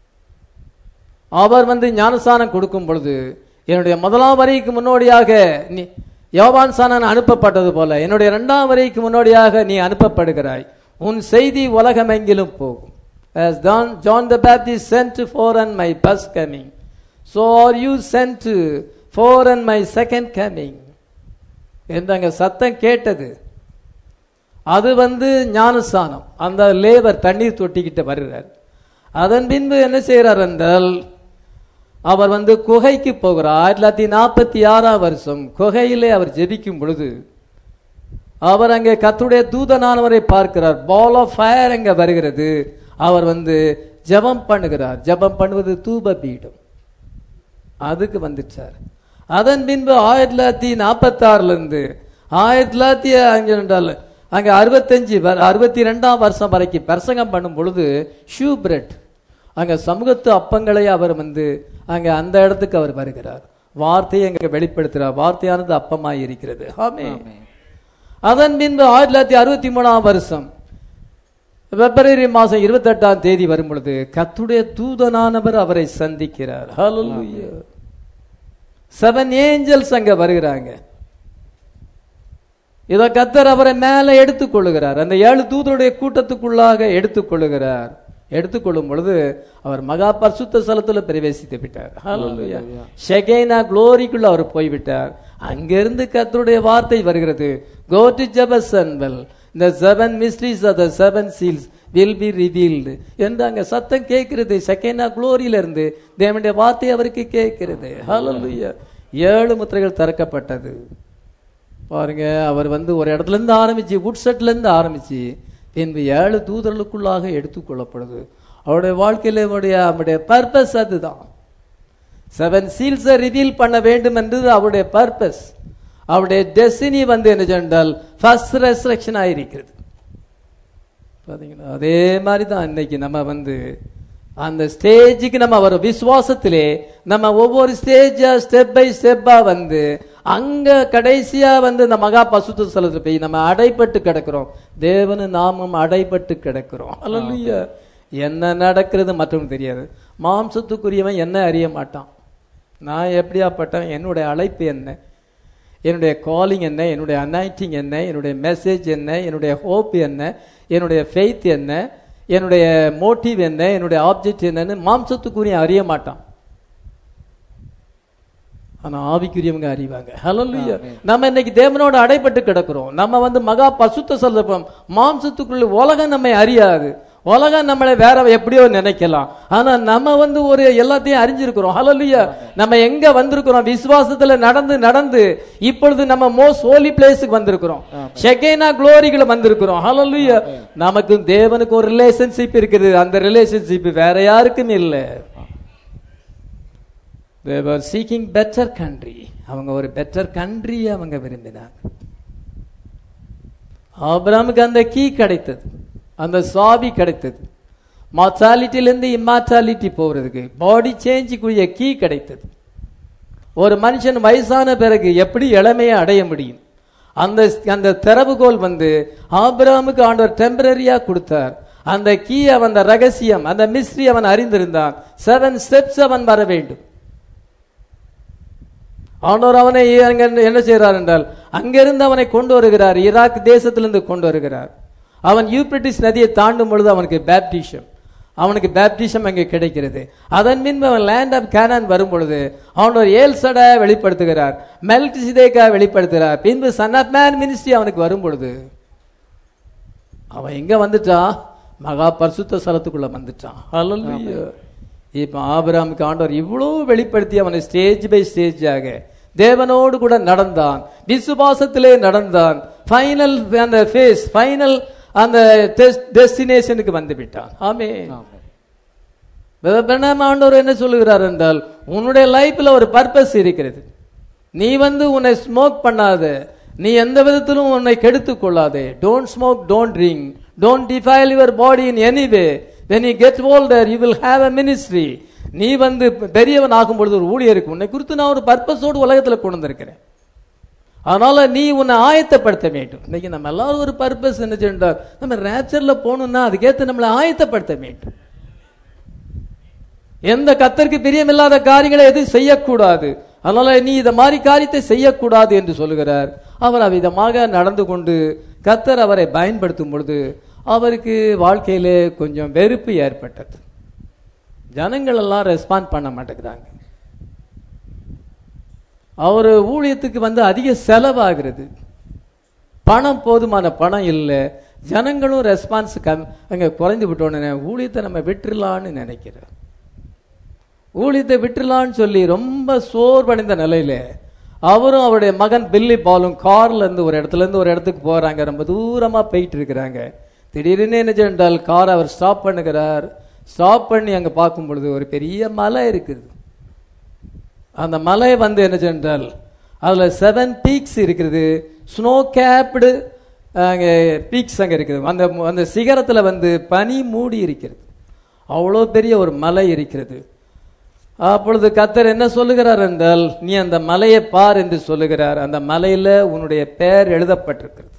[SPEAKER 1] அவர் வந்து ஞானஸ்தானம் கொடுக்கும் பொழுது, என்னுடைய முதலாம் வரைக்கு முன்னோடியாக நீ யோவான் சானன் அனுப்பப்பட்டது போல என்னுடைய இரண்டாம் வரைக்கு முன்னோடியாக நீ அனுப்பப்படுகிறாய். உன் செய்தி உலகமெங்கிலும் போகும். As John the Baptist sent for and my first coming, so are you sent for and my second coming. என்றாங்க சத்தம் கேட்டது. அது வந்து ஞானஸ்தானம். அந்த லேபர் தண்ணீர் தொட்டிக்கிட்ட வருகிறார். அதன் பின்பு என்ன செய்கிறார் என்றால், அவர் வந்து குகைக்கு போகிறார். ஆயிரத்தி தொள்ளாயிரத்தி நாற்பத்தி ஆறாம் வருஷம் குகையிலே அவர் ஜெபிக்கும் பொழுது அவர் அங்கே கர்த்தருடைய தூதனானவரை பார்க்கிறார். பால் ஆஃப் ஃபயர் அங்கே வருகிறது. அவர் வந்து ஜெபம் பண்ணுகிறார். ஜெபம் பண்ணுவது தூப பீடம். அதுக்கு வந்துட்டார். அதன் பின்பு ஆயிரத்தி தொள்ளாயிரத்தி நாற்பத்தி ஆறுல இருந்து ஆயிரத்தி தொள்ளாயிரத்தி அஞ்சு என்றால் அங்க அறுபத்தஞ்சு அறுபத்தி ரெண்டாம் வருஷம் வரைக்கும் பிரசங்கம் பண்ணும் பொழுது ஷூ பிரெட், அங்க சமூகத்து அப்பங்களை அவர் வந்து அங்க அந்த இடத்துக்கு அவர் வருகிறார். வார்த்தையை அங்க வெளிப்படுத்துகிறார். வார்த்தையானது அப்பமாய் இருக்கிறது. ஆமென். அதன் பின்பு ஆயிரத்தி தொள்ளாயிரத்தி அறுபத்தி மூணாம் வருஷம் பிப்ரவரி மாசம் இருபத்தி எட்டாம் தேதி வரும் பொழுது கர்த்தருடைய தூதனானவர் அவரை சந்திக்கிறார். ஹல்லேலூயா. செவன் ஏஞ்சல்ஸ் அங்க வருகிறாங்க. இத கர்த்தர் அவரை மேல எடுத்துக் கொள்ளுகிறார். அந்த ஏழு தூதருடைய கூட்டத்துக்குள்ளாக எடுத்துக் கொள்ளுகிறார். எடுத்துக்கொள்ளும் பொழுது அவர் மகா பரிசுத்த ஸ்தலத்துல பிரவேசித்து விட்டார். ஹல்லேலூயா. ஷெகேனா குளோரிக்குள்ள அவர் போய்விட்டார். அங்கிருந்து கர்த்தருடைய வார்த்தை வருகிறது. Go to Jerusalem. The seven mysteries of the seven seals. Will be revealed என்று அங்க சத்தம் கேட்கிறது. செகண்டா குளோரியில இருந்து தேவனுடைய வார்த்தை அவருக்கு கேட்கிறது. ஹல்லேலூயா. ஏழு முத்திரைகள் திறக்கப்பட்டது. பாருங்க, அவர் வந்து ஒரு இடத்துல இருந்து ஆரம்பிச்சு உட்செட்ல இருந்து ஆரம்பிச்சு பின்பு ஏழு தூதர்களுக்குள்ளாக எடுத்துக்கொள்ளப்படுது. அவருடைய வாழ்க்கையில அவருடைய அவருடைய பர்பஸ் அதுதான். செவன் சீல்ஸை ரிவீல் பண்ண வேண்டும் என்றது அவருடைய பர்பஸ். அவருடைய டெஸ்டினி வந்து என்ன சொன்னால் ஃபர்ஸ்ட் ரெசரக்ஷன் ஆயிருக்கிறது. பாத்தீங்களா, அதே மாதிரி தான் இன்னைக்கு நம்ம வந்து அந்த ஸ்டேஜுக்கு நம்ம வர விசுவாசத்திலே நம்ம ஒவ்வொரு ஸ்டேஜா ஸ்டெப் பை ஸ்டெப்பா வந்து அங்க கடைசியா வந்து இந்த மகா பசுத்த ஸ்தலத்துல போய் நம்ம அடைப்பட்டு கிடக்கிறோம். தேவனு நாமும் அடைப்பட்டு கிடக்கிறோம். அல்லேலூயா. என்ன நடக்கிறது மற்றும் தெரியாது. மாம்சத்துக்குரியவன் என்ன அறிய மாட்டான். நான் எப்படியாப்பட்டவன், என்னுடைய அழைப்பு என்ன, என்னுடைய காலிங் என்ன, என்னுடைய அனாயிட்டிங் என்ன, என்னுடைய மெசேஜ் என்ன, என்னுடைய ஹோப் என்ன, என்னுடைய ஃபெய்த் என்ன, என்னுடைய மோட்டிவ் என்ன, என்னுடைய ஆப்ஜெக்ட் என்னன்னு மாம்சத்துக்குரிய அறிய மாட்டான். ஆனா ஆவிக்குரியவங்க அறிவாங்க. ஹல்லேலூயா. நம்ம இன்னைக்கு தேவனோட அடைப்பட்டு கிடக்கிறோம். நம்ம வந்து மகா பசுத்த சந்தர்ப்பம். மாம்சத்துக்குள்ள உலகம் நம்மை அறியாது. உலகம் நம்மளை வேற எப்படியோ நினைக்கலாம். ஆனா நம்ம வந்து ஒரு எல்லாத்தையும் அறிஞ்சிருக்கிறோம். ஹல்லேலூயா. நம்ம எங்க வந்திருக்கிறோம்? விசுவாசத்துல நடந்து நடந்து இப்பொழுது நம்ம மோஸ்ட் ஹோலி பிளேஸுக்கு வந்திருக்கிறோம். ஷெகேனா குளோரிகளை வந்திருக்கிறோம். ஹல்லேலூயா. நமக்கு தேவனுக்கு ஒரு ரிலேஷன்ஷிப் இருக்குது. அந்த ரிலேஷன்ஷிப் வேற யாருக்கும் இல்லை. They were seeking better country. அவங்க ஒரு பெட்டர் கண்ட்ரி அவங்க விரும்பினாங்க. ஆபிரகாமுக்கு அந்த கீ கிடைத்தது, அந்த சாவி கிடைத்தது. மார்டாலிட்டியிலிருந்து இம்மார்டாலிட்டி போறதுக்கு பாடி சேஞ்சுக்குரிய கீ கிடைத்தது. ஒரு மனுஷன் வயசான பிறகு எப்படி இளமையை அடைய முடியும்? அந்த அந்த திறவுகோல் வந்து ஆபிரகாமுக்கு ஆண்டவர் டெம்பரரியா கொடுத்தார். அந்த கீ அவன் ரகசியம், அந்த மிஸ்ட்ரி அவன் அறிந்திருந்தான். செவன் ஸ்டெப்ஸ் அவன் வர வேண்டும். ஆண்டவர் அவனை என்ன செய்கிறார் என்றால் அங்கிருந்து அவனை கொண்டு வருகிறார். ஈராக் தேசத்திலிருந்து கொண்டு வருகிறார். அவன் யூப்ரட்டிஸ் நதியை தாண்டும் பொழுது அவனுக்கு பேப்டிஷம் அவனுக்கு பேப்டிஷம் அங்கே கிடைக்கிறது. அதன் பின்பு அவன் லேண்ட் ஆஃப் கானான் வரும் பொழுது ஆண்டவர் ஏல்சடா வெளிப்படுத்துகிறார், மெல்கிசேதேக்கா வெளிப்படுத்துகிறார். பின்பு சன் ஆஃப் மேன் மினிஸ்ட்ரி அவனுக்கு வரும் பொழுது அவன் எங்க வந்துட்டான்? மகா பரிசுத்த ஸ்தலத்துக்குள்ள வந்துட்டான். ஹல்லேலூயா. இப்ப ஆபிரகாமுக்கு ஆண்டவர் இவ்வளவு வெளிப்படுத்தி அவனை ஸ்டேஜ் பை ஸ்டேஜாக தேவனோடு கூட நடந்தான், விசுவாசத்திலே நடந்தான். ஃபைனல் அந்த ஃபேஸ், ஃபைனல் அந்த டெஸ்டினேஷனுக்கு வந்து விட்டான். ஆமென். ஆண்டவர் என்ன சொல்லுகிறார் என்றால், உன்னுடைய லைஃப்ல ஒரு பர்பஸ் இருக்கிறது. நீ வந்து உன்னை ஸ்மோக் பண்ணாத, நீ எந்த விதத்திலும் உன்னை கெடுத்துக் கொள்ளாதே. Don't smoke, don't drink, don't defile your body in any way. when you get older you will have a ministry. நீ வந்து பெரியவன் ஆகும் பொழுது ஒரு ஊழியர் இருக்கு. உன்னை குறித்து நான் ஒரு பர்பஸோடு உலகத்துல கொண்டு வந்திருக்கிறேன். அதனால நீ உன்னை ஆயத்தப்படுத்த வேண்டும். இன்னைக்கு நம்ம எல்லாரும் ஒரு பர்பஸ் என்ன செய்யணும்? நம்ம ரேப்சர்ல போகணும்னா அதுக்கேற்ற நம்மளை ஆயத்தப்படுத்த வேண்டும். எந்த கர்த்தருக்கு பிரியமில்லாத காரியங்களை எதுவும் செய்யக்கூடாது. அதனால நீ இத மாதிரி காரியத்தை செய்யக்கூடாது என்று சொல்லுகிறார். அவர் அவ்விதமாக நடந்து கொண்டு கர்த்தர் அவரை பயன்படுத்தும் பொழுது அவருக்கு வாழ்க்கையிலே கொஞ்சம் வெறுப்பு ஏற்பட்டது. ஜனங்கள் எல்லாம் ரெஸ்பாண்ட் பண்ண மாட்டேங்கிறாங்க. அவர் ஊழியத்துக்கு வந்து அதிக செலவாகிறது, பணம் போதுமான பணம் இல்லை, ஜனங்களும் ரெஸ்பான்ஸ் கம் அங்கே குறைந்து விட்டோன்னு ஊழியத்தை நம்ம விட்டுலான்னு நினைக்கிறார். ஊழியத்தை விட்டுலான்னு சொல்லி ரொம்ப சோர்வடைந்த நிலையில அவரும் அவருடைய மகன் பில்லி பாலும் கார்ல இருந்து ஒரு இடத்துல இருந்து ஒரு இடத்துக்கு போறாங்க. ரொம்ப தூரமா போயிட்டு இருக்கிறாங்க. திடீர்னு என்ன சென்றால் கார் அவர் ஸ்டாப் பண்ணுகிறார். ஸ்டாப் பண்ணி அங்க பார்க்கும் பொழுது ஒரு பெரிய மலை இருக்குது. அந்த மலை வந்து என்ன சென்றால் அதுல செவன் பீக்ஸ் இருக்குது, ஸ்னோ கேப்டு அங்கே பீக்ஸ் அங்கே இருக்குது. அந்த அந்த சிகரத்துல வந்து பனி மூடி இருக்கிறது. அவ்வளோ பெரிய ஒரு மலை இருக்கிறது. அப்பொழுது கர்த்தர் என்ன சொல்லுகிறார் என்றால், நீ அந்த மலையை பார் என்று சொல்லுகிறார். அந்த மலையில உன்னுடைய பெயர் எழுதப்பட்டிருக்கிறது.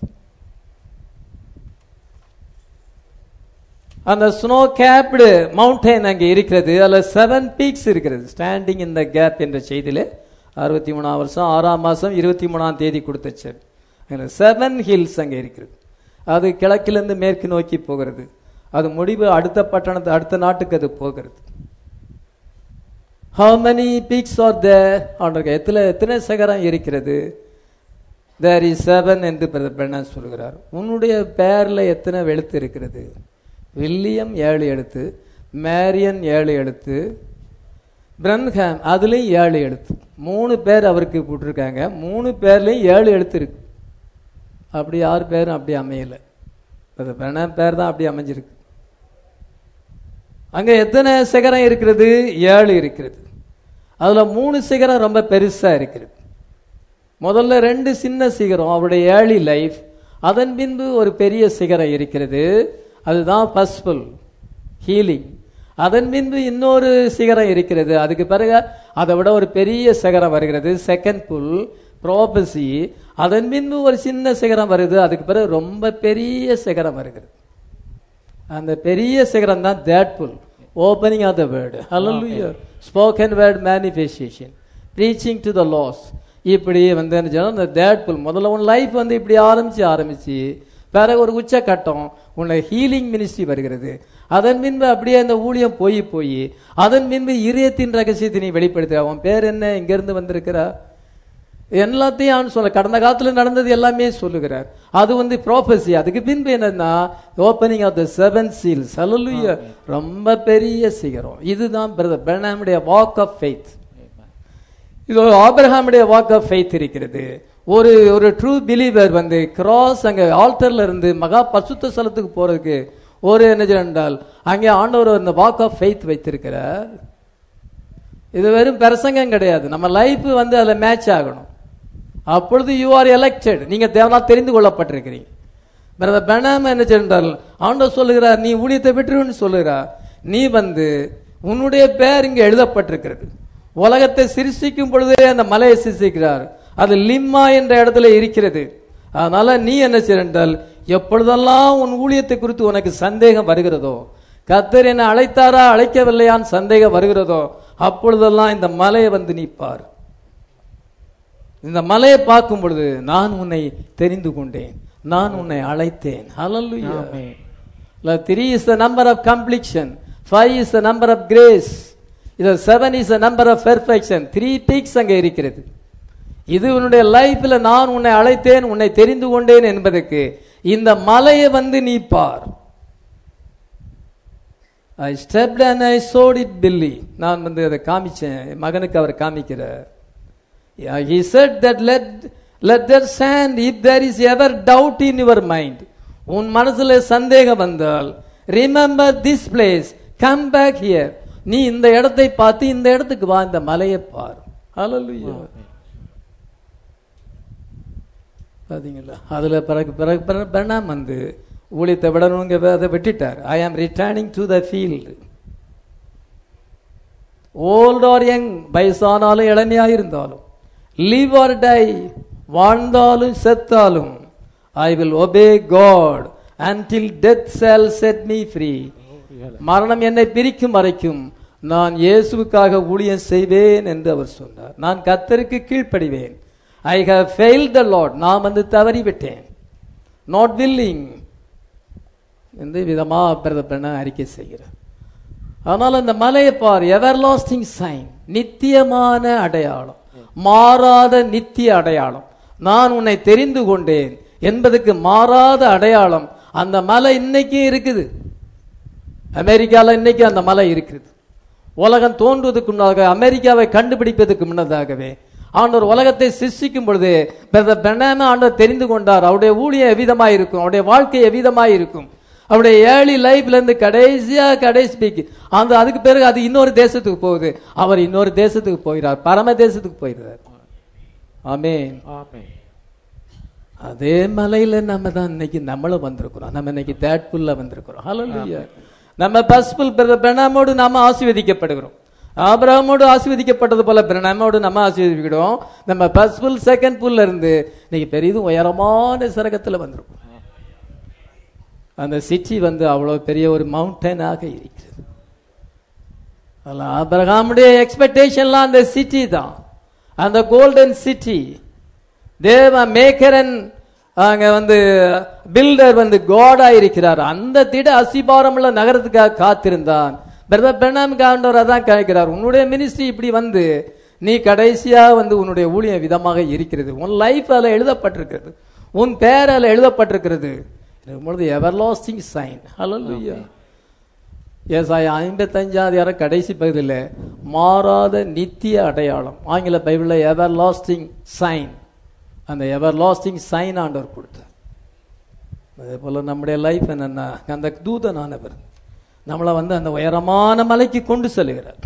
[SPEAKER 1] அந்த ஸ்னோ கேப்டு மவுண்டைன் அங்கே இருக்கிறது. அதில் செவன் பீக்ஸ் இருக்கிறது. ஸ்டாண்டிங் இன் த கேப் என்ற செய்தியில அறுபத்தி மூணாம் வருஷம் ஆறாம் மாசம் இருபத்தி மூணாம் தேதி கொடுத்துச்சு. செவன் ஹில்ஸ் அங்கே இருக்கிறது. அது கிழக்கிலிருந்து மேற்கு நோக்கி போகிறது. அது முடிவு அடுத்த பட்டணத்து அடுத்த நாட்டுக்கு அது போகிறது. How many peaks are there? எத்தனை எத்தனை சகரம் இருக்கிறது? There is seven என்று பிரதமர் சொல்கிறார். உன்னுடைய பெயர்ல எத்தனை எழுத்து இருக்கிறது? வில்லியம் ஏழு எழுத்து, மேரியன் ஏழு எழுத்து, பிரன்ஹாம் அதுலேயும் ஏழு எழுத்து. மூணு பேர் அவருக்கு போட்டிருக்காங்க. மூணு பேர்லேயும் ஏழு எழுத்து இருக்கு. அப்படி ஆறு பேரும் அப்படி அமையலை. பிரன்ஹாம் பேர் தான் அப்படி அமைஞ்சிருக்கு. அங்கே எத்தனை சிகரம் இருக்கிறது? ஏழு இருக்கிறது. அதில் மூணு சிகரம் ரொம்ப பெருசாக இருக்கிறது. முதல்ல ரெண்டு சின்ன சிகரம் அவருடைய ஏர்லி லைஃப். அதன் பின்பு ஒரு பெரிய சிகரம் இருக்கிறது, அதுதான் பஸ்புல் ஹீலிங். அதன் பின்பு இன்னொரு சிகரம் இருக்கிறது. அதுக்கு பிறகு அதை விட ஒரு பெரிய சிகரம் வருகிறது, செகண்ட் புல் ப்ராபசி. அதன் பின்பு ஒரு சின்ன சிகரம் வருது, அதுக்கு பிறகு ரொம்ப பெரிய சிகரம் வருகிறது. அந்த பெரிய சிகரம் தான் that full, opening of the word, hallelujah, spoken word manifestation, preaching to the lost. இப்படி வந்து என்ன சொன்னால் அந்த தேட் புல் முதல்ல உன் லைஃப் வந்து இப்படி ஆரம்பிச்சு ஆரம்பிச்சு பிறகு ஒரு உச்சக்கட்டம் உன்னை ஹீலிங் மினிஸ்ட்ரி வருகிறது. அதன் பின்பு அப்படியே அந்த ஊழியம் போய் போய் அதன் பின்பு இதயத்தின் ரகசியத்தை நீ வெளிப்படுத்துற. அவன் பேர் என்ன, இங்கிருந்து வந்திருக்கிறா, எல்லாத்தையும் சொல்ல கடந்த காலத்தில் நடந்தது எல்லாமே சொல்லுகிறார். அது வந்து ப்ராபசி. அதுக்கு பின்பு என்னன்னா opening of the seven seals. Hallelujah, ரொம்ப பெரிய சிகரம். இதுதான் பிரதர் பிரணாமுடைய வாக் ஆஃப் ஃபெய்த். இது ஆபிரகாமுடைய வாக் ஆஃப் ஃபெய்த் இருக்கிறது. ஒரு ஒரு ட்ரூ பிலீவர் வந்து கிராஸ் அங்கே ஆல்டர்ல இருந்து மகா பரிசுத்த ஸ்தலத்துக்கு போறதுக்கு ஒரு என்ன என்றால் அங்கே ஆண்டவர் அந்த வாக் ஆஃப் ஃபெய்த் வைத்திருக்கிறார். இது வெறும் பிரசங்கம் கிடையாது, நம்ம லைஃப் வந்து அதில் மேட்ச் ஆகணும். அப்பொழுது யூ ஆர் எலெக்டட், நீங்க தேவனால் தெரிந்து கொள்ளப்பட்டிருக்கிறீங்க. பிரதர் பிரணாம் என்ன சென்றால் ஆண்டவர் சொல்லுகிறார், நீ ஊழியத்தை விட்டுருன்னு சொல்லுகிறார். நீ வந்து உன்னுடைய பேர் இங்கே எழுதப்பட்டிருக்கிறது. உலகத்தை சிருஷ்டிக்கும் பொழுதே அந்த மலையை சிருஷ்டிக்கிறார், அது லிம்மா என்ற இடத்துல இருக்கிறது. அதனால நீ என்ன செய்தால் எப்பொழுதெல்லாம் உன் ஊழியத்தை குறித்து உனக்கு சந்தேகம் வருகிறதோ, கர்த்தர் என்னை அழைத்தாரா அழைக்கவில்லையான்னு சந்தேகம் வருகிறதோ, அப்பொழுதெல்லாம் இந்த மலையை வந்து நீ பார். இந்த மலையை பார்க்கும் பொழுது நான் உன்னை தெரிந்து கொண்டேன், நான் உன்னை அழைத்தேன். ஹல்லேலூயா. three is the number of completion, five is the number of grace, இது seven is the number of perfection. three peaks அங்கே இருக்கிறது. இது உன்னுடைய லைஃப்ல நான் உன்னை அழைத்தேன், உன்னை தெரிந்து கொண்டேன் என்பதற்கு இந்த மலையை வந்து நீ பார். I stepped and I showed it Billy. நான் வந்து அதை காமிச்சேன் மகனுக்கு, அவர் காமிக்கிறார். He said that let let that sand, if there is ever doubt in your mind, உன் மனசுல சந்தேகம் வந்தால் remember this place, come back here. நீ இந்த இடத்தை பார்த்து இந்த இடத்துக்கு வா, இந்த மலையை பார். ஹல்லேலூயா. பாத்தீங்களா, அதுல பிறகு பிறகு பிரணாம் வந்து ஊழியத்தை விடணுங்க, அதை விட்டுட்டார். I am returning to the field. Old or young, வயசானாலும் இளமையா இருந்தாலும், லிவ் ஆர் டை, வாழ்ந்தாலும் செத்தாலும், I will obey God until death shall set me free. மரணம் என்னை பிரிக்கும் வரைக்கும் நான் இயேசுவுக்காக ஊழியம் செய்வேன் என்று அவர் சொன்னார். நான் கர்த்தருக்கு கீழ்ப்படிவேன். I have failed the Lord, நான் வந்து தவறிவிட்டேன். நாட் வில்லிங் இந்த விதமா பிரதப்பன அறிக்கை செய்கிறார். ஆனால் அந்த மலையை பார், எவர் லாஸ்டிங் சைன், நித்தியமான அடையாளம், மாறாத நித்திய அடையாளம். நான் உன்னை தெரிந்து கொண்டேன் என்பதுக்கு மாறாத அடையாளம். அந்த மலை இன்னைக்கு இருக்குது. அமெரிக்காவில் இன்னைக்கு அந்த மலை இருக்குது. உலகம் தோன்றுவதற்கு முன்னதாக, அமெரிக்காவை கண்டுபிடிப்பதற்கு முன்னதாகவே ஆண்டவர் உலகத்தை சிருஷ்டிக்கும் பொழுது பிரனாம ஆண்டவர் தெரிந்து கொண்டார். அவருடைய ஊழியம் எவ்விதமாய் இருக்கும், அவருடைய வாழ்க்கை எவ்விதமாய் இருக்கும், அவருடைய ஏர்லி லைஃப்ல இருந்து கடைசியா கடைசி அந்த அதுக்கு பிறகு அது இன்னொரு தேசத்துக்கு போகுது. அவர் இன்னொரு தேசத்துக்கு போகிறார், பரம தேசத்துக்கு போகிறார். ஆமென். அதே மலையில நம்ம தான் இன்னைக்கு நம்மளும் வந்திருக்கிறோம். நம்ம இன்னைக்கு தேட்புல்ல வந்திருக்கிறோம். ஹல்லேலூயா. நம்ம பஸ்புல் பிரணாமோடு நாம ஆசீர்வதிக்கப்படுகிறோம். ஆபிரகாமோடு ஆசீர்வதிக்கப்பட்டது போல பிரணாமோடு நம்ம ஆசீர்வதிக்கிறோம். நம்ம பஸ்புல் செகண்ட் புல்ல இருந்து இன்னைக்கு பெரிதும் உயரமான சரகத்துல வந்திருக்கோம். அந்த சிட்டி வந்து அவ்வளவு பெரிய ஒரு மவுண்டனாக இருக்கிறது. ஆபிரகாமுடைய எக்ஸ்பெக்டேஷன்லாம் அந்த சிட்டி தான், அந்த கோல்டன் சிட்டி. தேவ மேக்கரன் அங்க வந்து பில்டர் வந்து காடா இருக்கிறார். அந்த திட அசிபாரம் உள்ள நகரத்துக்காக காத்திருந்தான். பிரதர் பிரணாமுக்கு ஆண்டவர் அதான் கேட்கிறார், உன்னுடைய மினிஸ்ட்ரி இப்படி வந்து நீ கடைசியா வந்து உன்னுடைய ஊழியம் விதமாக இருக்கிறது, உன் லைஃப் அதில் எழுதப்பட்டிருக்கிறது, உன் பேர் அதில் எழுதப்பட்டிருக்கிறது. Everlasting sign. ஹல்லேலூயா. ஏசாயா ஐம்பத்தஞ்சாவது கடைசி பகுதியில் மாறாத நித்திய அடையாளம், ஆங்கில பைபிளில் எவர் லாஸ்டிங் சைன், அந்த எவர் லாஸ்டிங் சைன் ஆண்டவர் கொடுத்தார். அதே போல் நம்முடைய லைஃப் என்னன்னா, அந்த தூதனானவர் நம்மளை வந்து அந்த உயரமான மலைக்கு கொண்டு செல்கிறார்.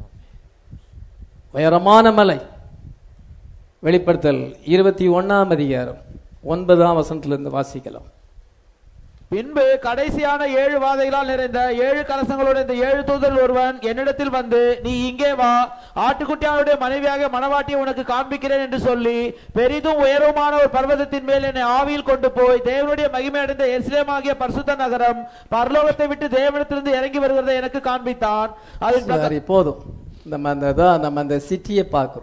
[SPEAKER 1] உயரமான மலை. வெளிப்படுத்தல் இருபத்தி ஒன்னாம் அதிகாரம் ஒன்பதாம் வசனத்திலிருந்து வாசிக்கலாம்.
[SPEAKER 2] பின்பு கடைசியான ஏழு வாதைகளால் நிறைந்த ஏழு கலசங்களோட இந்த ஏழு தூதர்கள் ஒருவன் என்னிடத்தில் வந்து, நீ இங்கே வா, ஆட்டுக்குட்டியானுடைய மனைவியாக மணவாட்டியை உனக்கு காண்பிக்கிறேன் என்று சொல்லி பெரிதும் உயரமான ஒரு பர்வதத்தின் மேல் என்னை ஆவியில் கொண்டு போய் தேவனுடைய மகிமை அடைந்த எருசலேமாகிய பரிசுத்த நகரம் பரலோகத்தை விட்டு தேவனிடத்திலிருந்து இறங்கி வருகிறதை எனக்கு காண்பித்தான்.
[SPEAKER 1] அது போதும். நம்ம அந்த நம்ம அந்த சிட்டியை பார்க்கிறோம்.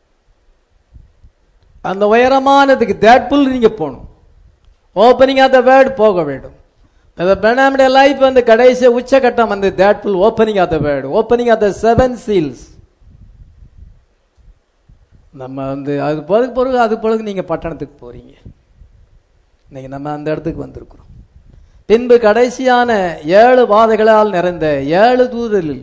[SPEAKER 1] அந்த உயரமானதுக்கு தேட்புல் நீங்க போகணும். ஓப்பனிங் ஆஃப் த வேர்ட் போக வேண்டும். நம்முடைய லைஃப் வந்து கடைசி உச்சகட்டம் வந்து that full opening of the word, opening of the seven seals. நம்ம வந்து அது பிறகு பிறகு அது பிறகு நீங்க பட்டணத்துக்கு போறீங்க. இன்னைக்கு நம்ம அந்த இடத்துக்கு வந்திருக்கிறோம். பின்பு கடைசியான ஏழு வாதைகளால் நிறைந்த ஏழு தூதரில்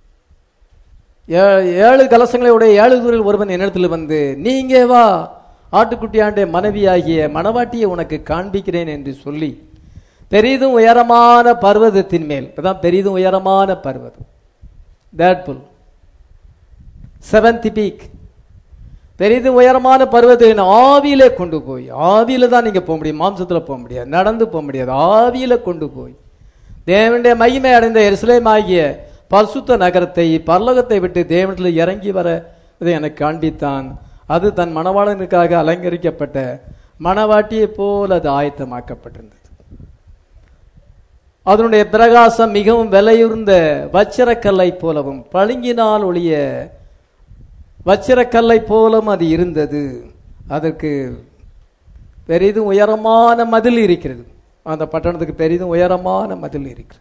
[SPEAKER 1] ஏழு கலசங்களை உடைய ஏழு தூரில் ஒருவன் என்னிடத்தில் வந்து, நீங்க வா, ஆட்டுக்குட்டியாண்டே மனைவியாகிய மணவாட்டியை உனக்கு காண்பிக்கிறேன் என்று சொல்லி பெரிதும் உயரமான பர்வதத்தின் மேல், இப்பதான் பெரிதும் உயரமான பர்வதம் தேட்புல் செவன்த் பீக், பெரிதும் உயரமான பர்வதத்தின் ஆவியிலே கொண்டு போய், ஆவியில தான் நீங்க போக முடியும், மாம்சத்துல போக முடியாது, நடந்து போக முடியாது, ஆவியில கொண்டு போய் தேவனுடைய மகிமை அடைந்த எருசலேம் ஆகிய பரிசுத்த நகரத்தை பரலோகத்தை விட்டு தேவனிடத்தில் இறங்கி வர இதை எனக்கு காண்பித்தான். அது தன் மணவாளனுக்காக அலங்கரிக்கப்பட்ட மணவாட்டியை போல அது ஆயத்தமாக்கப்பட்டிருந்தது. அதனுடைய பிரகாசம் மிகவும் விலையுர்ந்த வச்சிரக்கல்லை போலவும் பளிங்கினால் ஒளிய வச்சிரக்கல்லை போலவும் அது இருந்தது. அதற்கு பெரிதும் உயரமான மதில் இருக்கிறது. அந்த பட்டணத்துக்கு பெரிதும் உயரமான மதில் இருக்கிறது.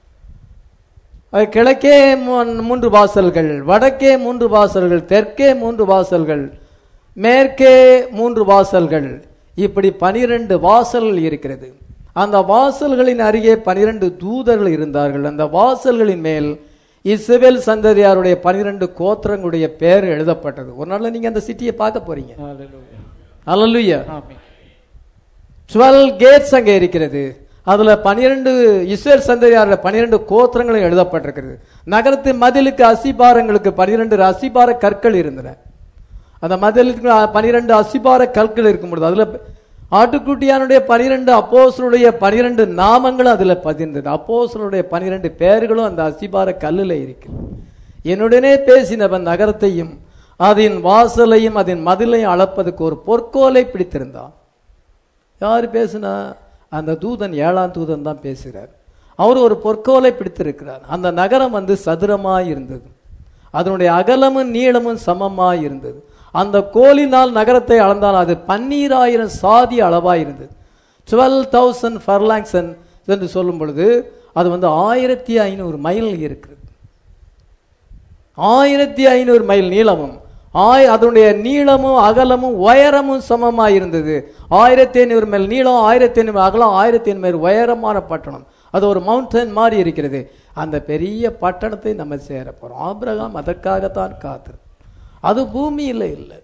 [SPEAKER 1] கிழக்கே மூன்று வாசல்கள், வடக்கே மூன்று வாசல்கள், தெற்கே மூன்று வாசல்கள், மேற்கே மூன்று வாசல்கள், இப்படி பனிரெண்டு வாசல்கள் இருக்கிறது. அந்த வாசல்களின் அருகே பனிரெண்டு தூதர்கள் இருந்தார்கள். அந்த வாசல்களின் மேல் இஸ்ரவேல் சந்ததியாருடைய பனிரெண்டு கோத்திரங்களுடைய பெயர் எழுதப்பட்டது. ஒரு நாள் நீங்க அந்த சிட்டியை பார்க்க போறீங்க. அல்லேலூயா. டுவெல்வ் கேட்ஸ் அங்கே இருக்கிறது. அதுல பனிரெண்டு இஸ்ரவேல் சந்ததியாருடைய பனிரெண்டு கோத்திரங்களும் எழுதப்பட்டிருக்கிறது. நகரத்தின் மதிலுக்கு அசிபாரங்களுக்கு பனிரெண்டு அசிபார கற்கள் இருந்தன. அந்த மதிலுக்கு பனிரெண்டு அசிபார கற்கள் இருக்கும் பொழுது அதுல ஆட்டுக்குட்டியானுடைய பனிரெண்டு அப்போஸ்தலருடைய பனிரெண்டு நாமங்களும் அதுல பதிந்தது. அப்போஸ்தலருடைய பனிரெண்டு பெயர்களும் அந்த அசிபார கல்லுல இருக்கு. என்னுடனே பேசினவன் நகரத்தையும் அதன் வாசலையும் அதன் மதிலையும் அளப்பதுக்கு ஒரு பொற்கோலை பிடித்திருந்தான். யாரு பேசுனா? அந்த தூதன், ஏழாம் தூதன் தான் பேசுகிறார். அவர் ஒரு பொற்கோலை பிடித்திருக்கிறார். அந்த நகரம் வந்து சதுரமாய் இருந்தது. அதனுடைய அகலமும் நீளமும் சமமாய் இருந்தது. அந்த கோலினால் நகரத்தை அளந்தால் அது பன்னீராயிரம் சாதி அளவாய் இருந்தது. டுவெல் தௌசண்ட் ஃபர்லாங்ஸன் என்று சொல்லும் பொழுது அது வந்து ஆயிரத்தி ஐநூறு மைல் இருக்கிறது. ஆயிரத்தி ஐநூறு மைல் நீளமும் ஆய் அதனுடைய நீளமும் அகலமும் உயரமும் சமமாக இருந்தது. ஆயிரத்தி ஐநூறு மைல் நீளம், ஆயிரத்தி ஐநூறு அகலம், ஆயிரத்தி ஐநூறு மைல் உயரமான பட்டணம். அது ஒரு மவுண்டன் மாதிரி இருக்கிறது. அந்த பெரிய பட்டணத்தை நம்ம சேர போறோம். ஆபிரகாம் அதற்காகத்தான் காத்து. அது பூமியில் இல்லை.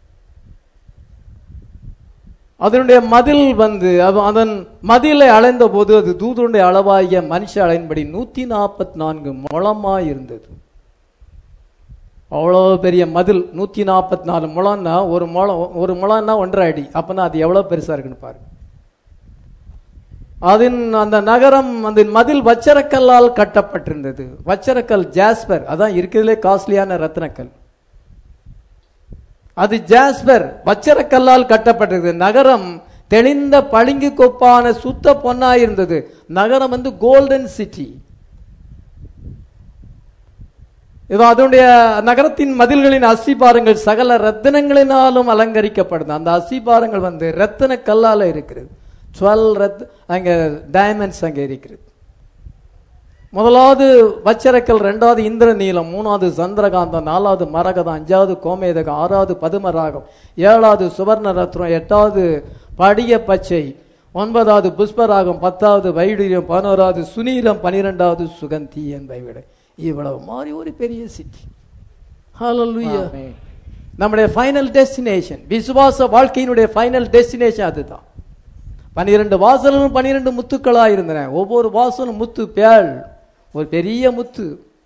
[SPEAKER 1] அதனுடைய மதில் வந்து அதன் மதிலை அலைந்த போது அது தூதனுடைய அளவாகிய மனுஷ அளவின்படி நூத்தி நாற்பத்தி நான்கு முழமாய் இருந்தது. அவ்வளோ பெரிய மதில். நூத்தி நாற்பத்தி நாலு முழம்னா ஒரு முழம், ஒரு முழம்னா ஒன்றரை அடி. அப்பனா அது எவ்வளவு பெருசா இருக்குன்னு பாருங்க. அதன் அந்த நகரம் அந்த மதில் வச்சரக்கல்லால் கட்டப்பட்டிருந்தது. வச்சரக்கல் ஜாஸ்பர், அதான் இருக்கிறதுலே காஸ்ட்லியான ரத்னக்கல். அது ஜாஸ்பர் வச்சரக்கல்லால் கட்டப்பட்டிருந்தது. நகரம் தெளிந்த பளிங்கு கொப்பான சுத்த பொன்னாய் இருந்தது. நகரம் வந்து கோல்டன் சிட்டி. இதோ அதனுடைய நகரத்தின் மதில்களின் அசிபாரங்கள் சகல ரத்தினங்களினாலும் அலங்கரிக்கப்படுது. அந்த அசிபாரங்கள் வந்து ரத்தின கல்லால இருக்கிறது. டுவெல் ரத் அங்க டைமண்ட்ஸ் அங்கே இருக்கிறது. முதலாவது வச்சரக்கல், ரெண்டாவது இந்திர நீலம், மூணாவது சந்திரகாந்தம், நாலாவது மரகதம், அஞ்சாவது கோமேதகம், ஆறாவது பதுமராகம், ஏழாவது சுவர்ண ரத்னம், எட்டாவது படிய பச்சை, ஒன்பதாவது புஷ்பராகம், பத்தாவது வைடூரியம், பதினோராவது சுனீரம், பனிரெண்டாவது சுகந்தி என்பதை விட இவ்வளவு மாதிரி ஒரு பெரிய சிட்டி. ஹல்லேலூயா. நம்முடைய ஃபைனல் டெஸ்டினேஷன், விசுவாச வாழ்க்கையினுடைய ஃபைனல் டெஸ்டினேஷன் அதுதான். பனிரெண்டு வாசலும் பனிரெண்டு முத்துக்களா இருந்தன. ஒவ்வொரு வாசலும் முத்து பேள், ஒரு பெரிய முத்து.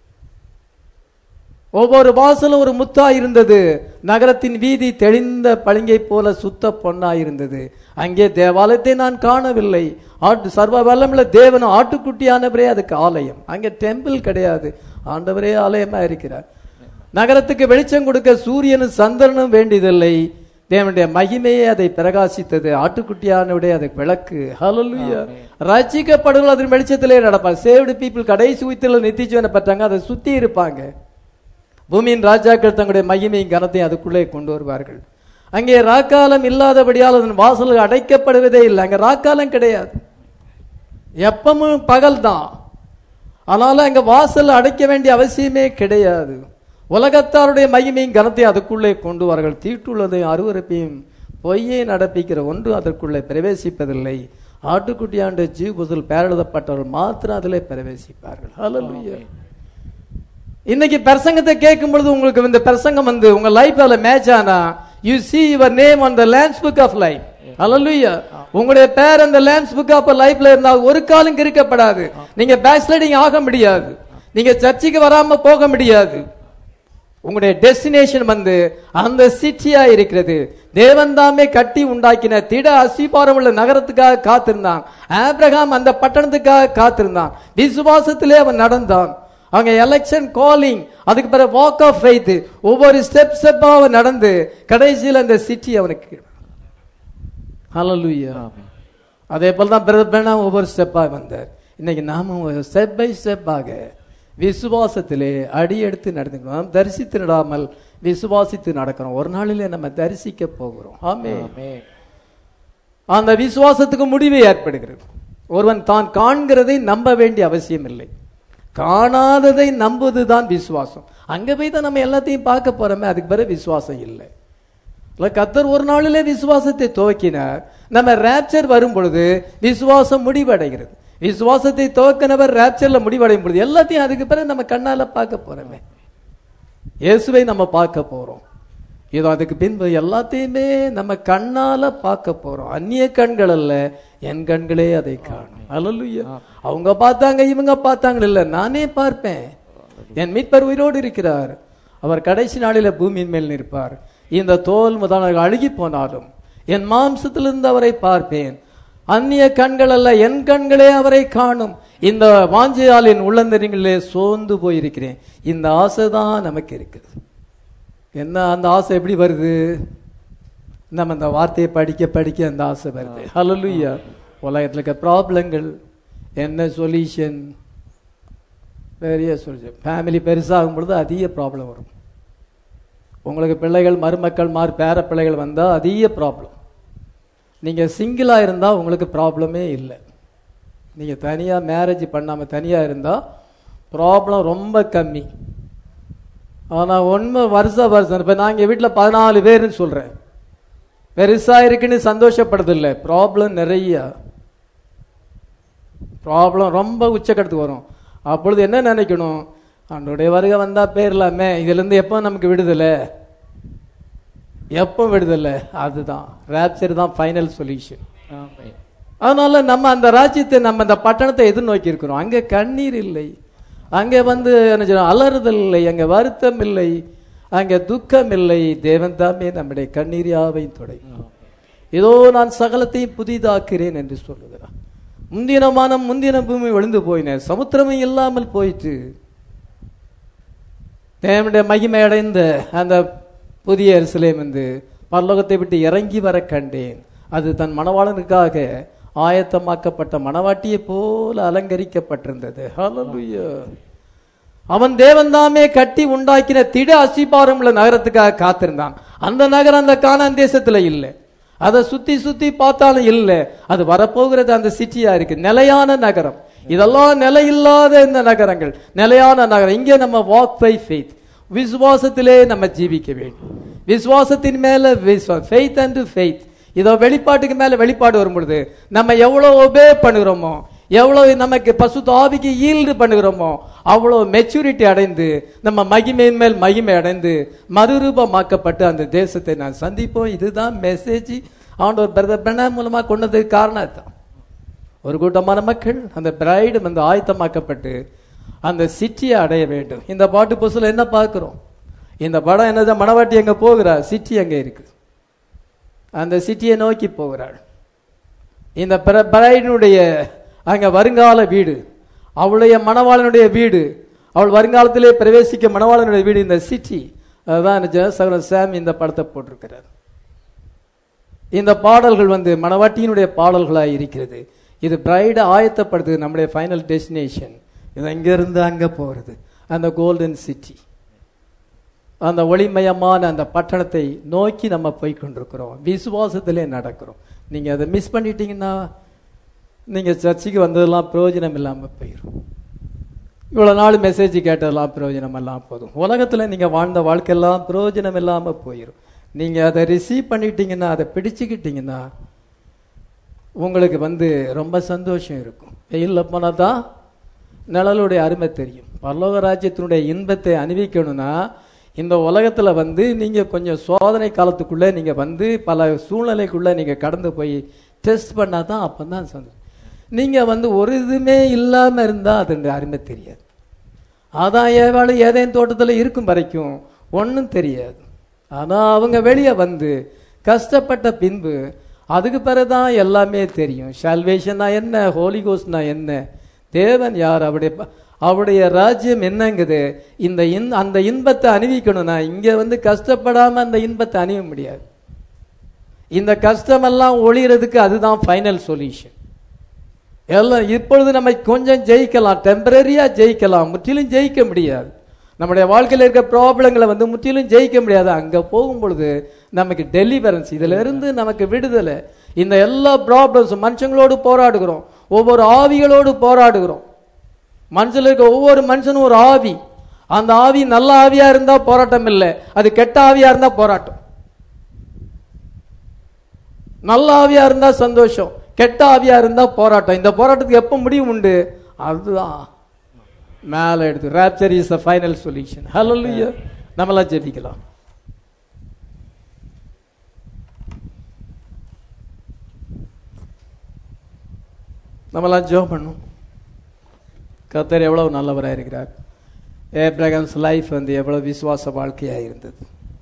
[SPEAKER 1] ஒவ்வொரு வாசலும் ஒரு முத்தா இருந்தது. நகரத்தின் வீதி தெளிந்த பளிங்கை போல சுத்த பொன்னா இருந்தது. அங்கே தேவாலயத்தை நான் காணவில்லை. ஆட்டு சர்வ வல்லமுள்ள தேவன் ஆட்டுக்குட்டியானவரே அதுக்கு ஆலயம். அங்கே டெம்பிள் கிடையாது, ஆண்டவரே ஆலயமா இருக்கிறார். நகரத்துக்கு வெளிச்சம் கொடுக்க சூரியனும் சந்திரனும் வேண்டியதில்லை. தேவனுடைய மகிமையே அதை பிரகாசித்தது. ஆட்டுக்குட்டியானுடைய அதுக்கு விளக்கு. ஹல்லேலூயா. ரட்சிக்கப்படுகள் அதன் வெளிச்சத்திலே நடப்பாங்க. சேவ்டு பீப்புள் கடைசி உயிர்த்தெழுதல் நித்தியஜீவனை பெற்றாங்க. அதை சுத்தி இருப்பாங்க. பூமியின் ராஜாக்கள் தங்களுடைய மகிமையும் கனத்தையும் அதுக்குள்ளே கொண்டு வருவார்கள். அங்கே ராக்காலம் இல்லாதபடியால் அதன் வாசல் அடைக்கப்படுவதே இல்லை. அங்க ராக்காலம் கிடையாது, எப்பவும் பகல் தான். அதனால அங்க வாசல் அடைக்க வேண்டிய அவசியமே கிடையாது. உலகத்தாருடைய மகிமையும் கனத்தையும் அதுக்குள்ளே கொண்டு வார்கள். தீட்டுள்ளதையும் அருவருப்பையும் பொய்யை நடப்பிக்கிற ஒன்று அதற்குள்ளே பிரவேசிப்பதில்லை. ஆட்டுக்குட்டியாண்ட ஜீவபுதில் பேரெழுதப்பட்டவர்கள் மாத்திரம் அதிலே பிரவேசிப்பார்கள். ஹல்லேலூயா. இன்னைக்கு பிரசங்கத்தை கேட்கும் பொழுது உங்களுக்கு இந்த பிரசங்கம் வந்து உங்க லைஃப்ல மேட்ச் ஆனா, you see your name on the Lamb's book of life. ஹல்லேலூயா. உங்களுடைய பேர் அந்த Lamb's book of lifeல இருந்தால் ஒரு காலம் கிறுக்கப்படாது. நீங்க பேக்ஸ்லைடிங் ஆக முடியாது, நீங்க சர்ச்சுக்கு வராம போக முடியாது. உங்களுடைய டெஸ்டினேஷன் வந்து அந்த சிட்டியா இருக்கிறது. தேவன் தாமே கட்டி உண்டாக்கின திட அஸ்திபாரம் உள்ள நகரத்துக்காக காத்திருந்தான். ஆபிரகாம் அந்த பட்டணத்துக்காக காத்திருந்தான். விசுவாசத்திலே அவன் நடந்தான். அவங்க எலெக்ஷன் காலிங், அதுக்கு பிறகு வாக் ஆஃப் ஃபெய்த், ஒவ்வொரு ஸ்டெப் ஸ்டெப்பா அவன் நடந்து கடைசியில் அந்த சிட்டி அவனுக்கு. ஹல்லேலூயா. அதே போல தான் பிரதர் பிரணாம் ஒவ்வொரு ஸ்டெப்பா வந்தார். இன்னைக்கு நாம ஸ்டெப் பை ஸ்டெப்பாக விசுவாசத்திலே அடி எடுத்து நடந்துக்கிறோம். தரிசித்து நடாமல் விசுவாசித்து நடக்கிறோம். ஒரு நாளிலே நம்ம தரிசிக்க போகிறோம். ஆமென். அந்த விசுவாசத்துக்கு முடிவு ஏற்படுகிறது. ஒருவன் தான் காண்கிறதை நம்ப வேண்டிய அவசியம் இல்லை, காணாததை நம்புவதுதான் விசுவாசம். அங்க போய் தான் நம்ம எல்லாத்தையும் பார்க்க போறோமே, அதுக்கு பிறகு விசுவாசம் இல்லை. கர்த்தர் ஒரு நாளிலே விசுவாசத்தை துவக்கினார். நம்ம ரேப்சர் வரும் பொழுது விசுவாசம் முடிவடைகிறது. விசுவாசத்தை துவக்கினவர் ரேப்சர்ல முடிவடையும் பொழுது எல்லாத்தையும் அதுக்கு பிறகு நம்ம கண்ணால பார்க்க போறோமே, இயேசுவை நம்ம பார்க்க போறோம். இதோ அதுக்கு பின்பு எல்லாத்தையுமே நம்ம கண்ணால பார்க்க போறோம். அந்நிய கண்கள் அல்ல, என் கண்களே அதை காணும். அல்லேலூயா. அவங்க பார்த்தாங்க, இவங்க பார்த்தாங்க இல்ல, நானே பார்ப்பேன். என் மீட்பர் உயிரோடு இருக்கிறார். அவர் கடைசி நாளில பூமியின் மேல் நிற்பார். இந்த தோல் முதலாக அழுகி போனாலும் என் மாம்சத்திலிருந்து அவரை பார்ப்பேன். அந்நிய கண்கள் அல்ல, என் கண்களே அவரை காணும். இந்த வாஞ்சையால் என் உள்ளந்தரிகளிலே சோர்ந்து போயிருக்கிறேன். இந்த ஆசை தான் நமக்கு இருக்குது. என்ன அந்த ஆசை எப்படி வருது? நம்ம அந்த வார்த்தையை படிக்க படிக்க அந்த ஆசை வருது. ஹல்லேலூயா. உலகத்தில் இருக்க ப்ராப்ளங்கள் என்ன சொல்யூஷன்? பெரிய சொல்யூஷன். ஃபேமிலி பெருசாகும் பொழுது அதிக ப்ராப்ளம் வரும். உங்களுக்கு பிள்ளைகள், மருமக்கள், மாறு பேர பிள்ளைகள் வந்தால் அதிக ப்ராப்ளம். நீங்கள் சிங்கிளாக இருந்தால் உங்களுக்கு ப்ராப்ளமே இல்லை. நீங்கள் தனியாக மேரேஜ் பண்ணாமல் தனியாக இருந்தால் ப்ராப்ளம் ரொம்ப கம்மி. ஆனால் ஒன்று வருஷம் வருஷம் இப்போ நான் எங்கள் வீட்டில் பதினாலு பேருன்னு சொல்கிறேன், பெருசாக இருக்குன்னு சந்தோஷப்படுறதில்லை. ப்ராப்ளம் நிறையா, ப்ராப்ளம் ரொம்ப உச்சக்கட்டத்துக்கு வரும். அப்பொழுது என்ன நினைக்கணும்? அவனுடைய வருகை வந்தால் பேர்லாமே, இதுலேருந்து எப்போ நமக்கு விடுதலை, எப்போ விடுதலை? அதுதான் ராப்சர் தான் ஃபைனல் சொல்யூஷன். அதனால நம்ம அந்த ராஜ்யத்தை, நம்ம அந்த பட்டணத்தை எதிர்நோக்கி இருக்கிறோம். அங்கே கண்ணீர் இல்லை, அங்கே வந்து என்ன அலறுதல் இல்லை, அங்கே வருத்தம் இல்லை, அங்கே துக்கம் இல்லை. தேவன் தாமே நம்முடைய கண்ணீர் யாவையும் துடைக்கும். இதோ நான் சகலத்தையும் புதிதாக்குறேன் என்று சொல்லுகிறான். முந்தின மானம் முந்தின பூமி விழுந்து போயின, சமுத்திரமும் இல்லாமல் போயிட்டு தேவனுடைய மகிமை அடைந்த அந்த புதிய எருசலேம் வந்து பரலோகத்தை விட்டு இறங்கி வர கண்டேன். அது தன் மணவாளனுக்காக ஆயத்தமாக்கப்பட்ட மணவாட்டியை போல அலங்கரிக்கப்பட்டிருந்தது. ஹல்லேலூயா. அவன் தேவன் தாமே கட்டி உண்டாக்கின திட அஸ்திபாரம் உள்ள நகரத்துக்காக காத்திருந்தான். அந்த நகரம் அந்த கானான் தேசத்துல இல்லை, அதை சுத்தி சுத்தி பார்த்தாலும் இல்லை. அது வரப்போகிறது அந்த சிட்டியா இருக்கு, நிலையான நகரம். இதெல்லாம் நிலையில்லாத இந்த நகரங்கள், நிலையான நகரம். இங்கே நம்ம வாக் பை ஃபெய்த், விசுவாசத்திலே நம்ம ஜீவிக்க வேண்டும். விசுவாசத்தின் மேல விசுவாசம், ஃபெய்த் அண்ட் ஃபெய்த். இதோ வெளிப்பாட்டுக்கு மேல வெளிப்பாடு வரும் பொழுது நம்ம எவ்வளவு ஒபே பண்ணுகிறோமோ, எவ்வளவு நமக்கு பசுத்த ஆவிக்கு ஈல்டு பண்ணுகிறோமோ, அவ்வளவு மெச்சூரிட்டி அடைந்து நம்ம மகிமையின் மேல் மகிமை அடைந்து மறுரூபமாக்கப்பட்டு அந்த தேசத்தை நான் சந்திப்போம். இதுதான் மெசேஜ் ஆண்டவர் பிரதர் பிரணாம் மூலமா கொண்டதுக்கு காரணம் தான். ஒரு கூட்டமான மக்கள் அந்த பிரைடு வந்து ஆயத்தமாக்கப்பட்டு அந்த சிட்டியை அடைய வேண்டும். இந்த பாட்டு புதுசுல என்ன பார்க்கிறோம்? இந்த படம் என்னதான், மணவாட்டி எங்க போகிறார், சிட்டி எங்க இருக்கு, அந்த சிட்டியை நோக்கி போகிறாள். இந்த பிரைடினுடைய அங்க வருங்கால வீடு, அவளுடைய மணவாளனுடைய வீடு, அவள் வருங்காலத்திலே பிரவேசிக்க மணவாளனுடைய வீடு இந்த சிட்டி. அதுதான் சகோதரர் சாம் இந்த படத்தை போட்டிருக்கிறார். இந்த பாடல்கள் வந்து மணவாட்டியினுடைய பாடல்களாக இருக்கிறது. இது பிரைடை ஆயத்தப்படுது, நம்முடைய ஃபைனல் டெஸ்டினேஷன். இது அங்கிருந்து அங்க போறது, அந்த கோல்டன் சிட்டி, அந்த ஒளிமயமான அந்த பட்டணத்தை நோக்கி நம்ம போய் கொண்டிருக்கிறோம். விசுவாசத்திலே நடக்கிறோம். நீங்க அதை மிஸ் பண்ணிட்டீங்கன்னா நீங்க சர்ச்சுக்கு வந்ததெல்லாம் பிரயோஜனம் இல்லாம போயிடும். இவ்வளவு நாள் மெசேஜ் கேட்டதெல்லாம் பிரயோஜனம் எல்லாம் போதும். உலகத்துல நீங்க வாழ்ந்த வாழ்க்கையெல்லாம் பிரயோஜனம் இல்லாம போயிடும். நீங்க அதை ரிசீவ் பண்ணிட்டீங்கன்னா, அதை பிடிச்சுக்கிட்டீங்கன்னா உங்களுக்கு வந்து ரொம்ப சந்தோஷம் இருக்கும். வெயிலில் போனால் தான் நிழலுடைய அருமை தெரியும். பரலோக ராஜ்யத்தினுடைய இன்பத்தை அனுபவிக்கணும்னா இந்த உலகத்தில் வந்து நீங்கள் கொஞ்சம் சோதனை காலத்துக்குள்ளே நீங்கள் வந்து பல சூழ்நிலைக்குள்ளே நீங்கள் கடந்து போய் டெஸ்ட் பண்ணால் தான் அப்போ தான் சந்தோஷம். நீங்கள் வந்து ஒரு இதுவுமே இல்லாமல் இருந்தால் அதனுடைய அருமை தெரியாது. அதான் ஏவாள் ஏதேன் தோட்டத்தில் இருக்கும் வரைக்கும் ஒன்றும் தெரியாது. ஆனால் அவங்க வெளியே வந்து கஷ்டப்பட்ட பின்பு அதுக்கு பிறகுதான் எல்லாமே தெரியும். சால்வேஷன்னா என்ன, ஹோலி கோஸ்ட்னா என்ன, தேவன் யார், அவருடைய அவருடைய ராஜ்யம் என்னங்குது. இந்த அந்த இன்பத்தை அனுபவிக்கணும்னா இங்க வந்து கஷ்டப்படாம அந்த இன்பத்தை அணிய முடியாது. இந்த கஷ்டமெல்லாம் ஒழிகிறதுக்கு அதுதான் ஃபைனல் சொல்யூஷன். எல்லாம் இப்பொழுது நம்ம கொஞ்சம் ஜெயிக்கலாம், டெம்பரரியா ஜெயிக்கலாம், முற்றிலும் ஜெயிக்க முடியாது. நம்முடைய வாழ்க்கையில் இருக்க ப்ராப்ளங்களை வந்து முற்றிலும் ஜெயிக்க முடியாது. அங்க போகும் பொழுது நமக்கு டெலிவரன்ஸ், இதுல இருந்து நமக்கு விடுதலை. இந்த எல்லா ப்ராப்ளம்ஸும் மனுஷங்களோடு போராடுகிறோம், ஒவ்வொரு ஆவிகளோடு போராடுகிறோம். மனுஷன் இருக்க ஒவ்வொரு மனுஷனும் ஒரு ஆவி. அந்த ஆவி நல்ல ஆவியா இருந்தா போராட்டம் இல்லை, அது கெட்ட ஆவியா இருந்தா போராட்டம். நல்ல ஆவியா இருந்தா சந்தோஷம், கெட்ட ஆவியா இருந்தா போராட்டம். இந்த போராட்டத்துக்கு எப்ப முடிவு உண்டு? அதுதான் மேல எடுத்து rapture is the final solution. Hallelujah. நம்மலாம் ஜெபிக்கலாம். நம்மலாம் ஜெபம் பண்ணும். கர்த்தர் எவ்வளவு நல்லவராக இருக்கிறார். ஏப்ரகாம்ஸ் லைஃப் வந்து எவ்வளவு விசுவாச வாழ்க்கையா இருந்தது.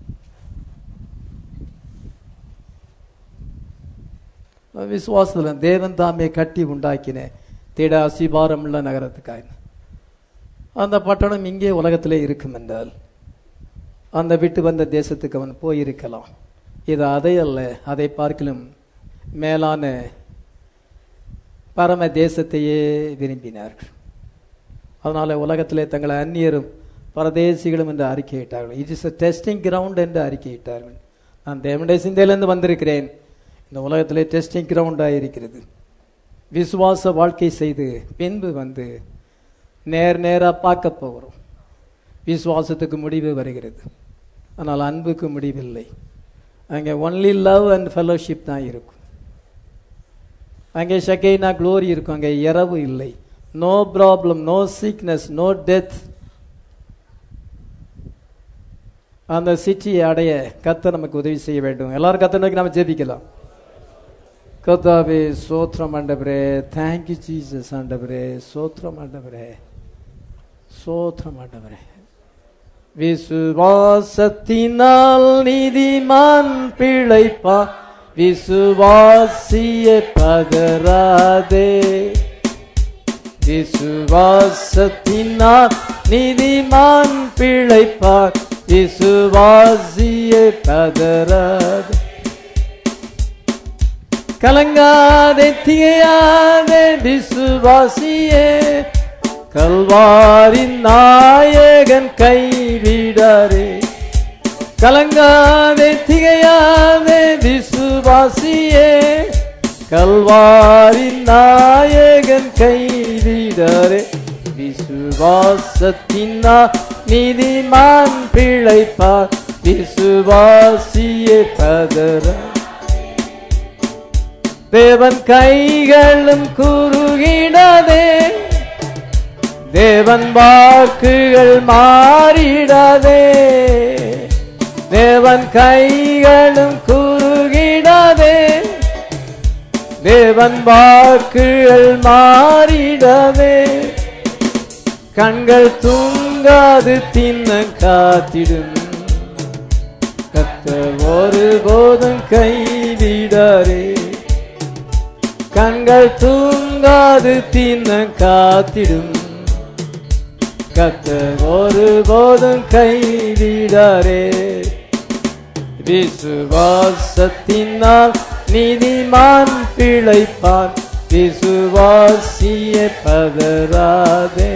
[SPEAKER 1] விசுவாசத்தில் தேவன் தாமே கட்டி உண்டாக்கின திட அசிபாரம் உள்ள நகரத்துக்காக அந்த பட்டணம் இங்கே உலகத்திலே இருக்கும் என்றால் அந்த விட்டு வந்த தேசத்துக்கு அவன் போயிருக்கலாம். இது அதை அல்ல, அதை பார்க்கலும் மேலான பரம தேசத்தையே விரும்பினார்கள். அதனால உலகத்திலே தங்களை அந்நியரும் பரதேசிகளும் என்று அறிக்கையிட்டார்கள். It is a testing ground என்று அறிக்கையிட்டார்கள். நான் தேவனுடைய சிந்தையிலிருந்து வந்திருக்கிறேன், இந்த உலகத்திலே டெஸ்டிங் கிரவுண்டாக இருக்கிறது. விசுவாச வாழ்க்கை செய்து பின்பு வந்து நேர் நேராக பார்க்க போகிறோம். விசுவாசத்துக்கு முடிவு வருகிறது, ஆனால் அன்புக்கு முடிவில்லை. அங்கே ஒன்லி லவ் அண்ட் ஃபெலோஷிப் தான் இருக்கும். அங்கே ஷகேனா க்ளோரி இருக்கும், அங்கே இரவு இல்லை. No problem, no sickness, no death. அந்த சிட்டியை அடைய கர்த்தர் நமக்கு உதவி செய்ய வேண்டும். எல்லாரும் கர்த்தர் நோக்கி நம்ம ஜெபிக்கலாம். கர்த்தாவே சோத்ரம் ஆண்டவரே, தேங்க்யூ ஜீசஸ் ஆண்டவரே, சோத்ரம் ஆண்டவரே, சோத்ரம் ஆண்டவரே. விசுவாசத்தினால் நீதிமான் பிழைப்பா, விசுவாசியே பதறாதே. விசுவாசத்தினால் நீதிமான் பிழைப்பார், விசுவாசியே பதறாதே. கலங்காதே திகையாதே விசுவாசியே, கல்வாரின் நாயகன் கைவிடாரே. கலங்காதே திகையாதே விசுவாசியே, கல்வாரின் நாயகன் கைவிடாரே. விசுவாசத்தினா நீதிமான் பிழைப்பார், விசுவாசியே பதற. தேவன் கைகளும் குறுகிடாதே, தேவன் வாக்குகள் மாறிடாதே. தேவன் கைகளும் குறுகிடாதே, தேவன் வாக்குகள் மாறிடாதே. கண்கள் தூங்காது தின்ன காத்திடும், கர்த்தர் ஒருபோதும் கைவிடாரே. கண்கள் தூங்காது தின்ன காத்திடும், கர்த்தர் ஒருபோதும் கைவிடாரே. விசுவாசத்தினால் நீதிமான் பிழைப்பான், விசுவாசியே பதறாதே.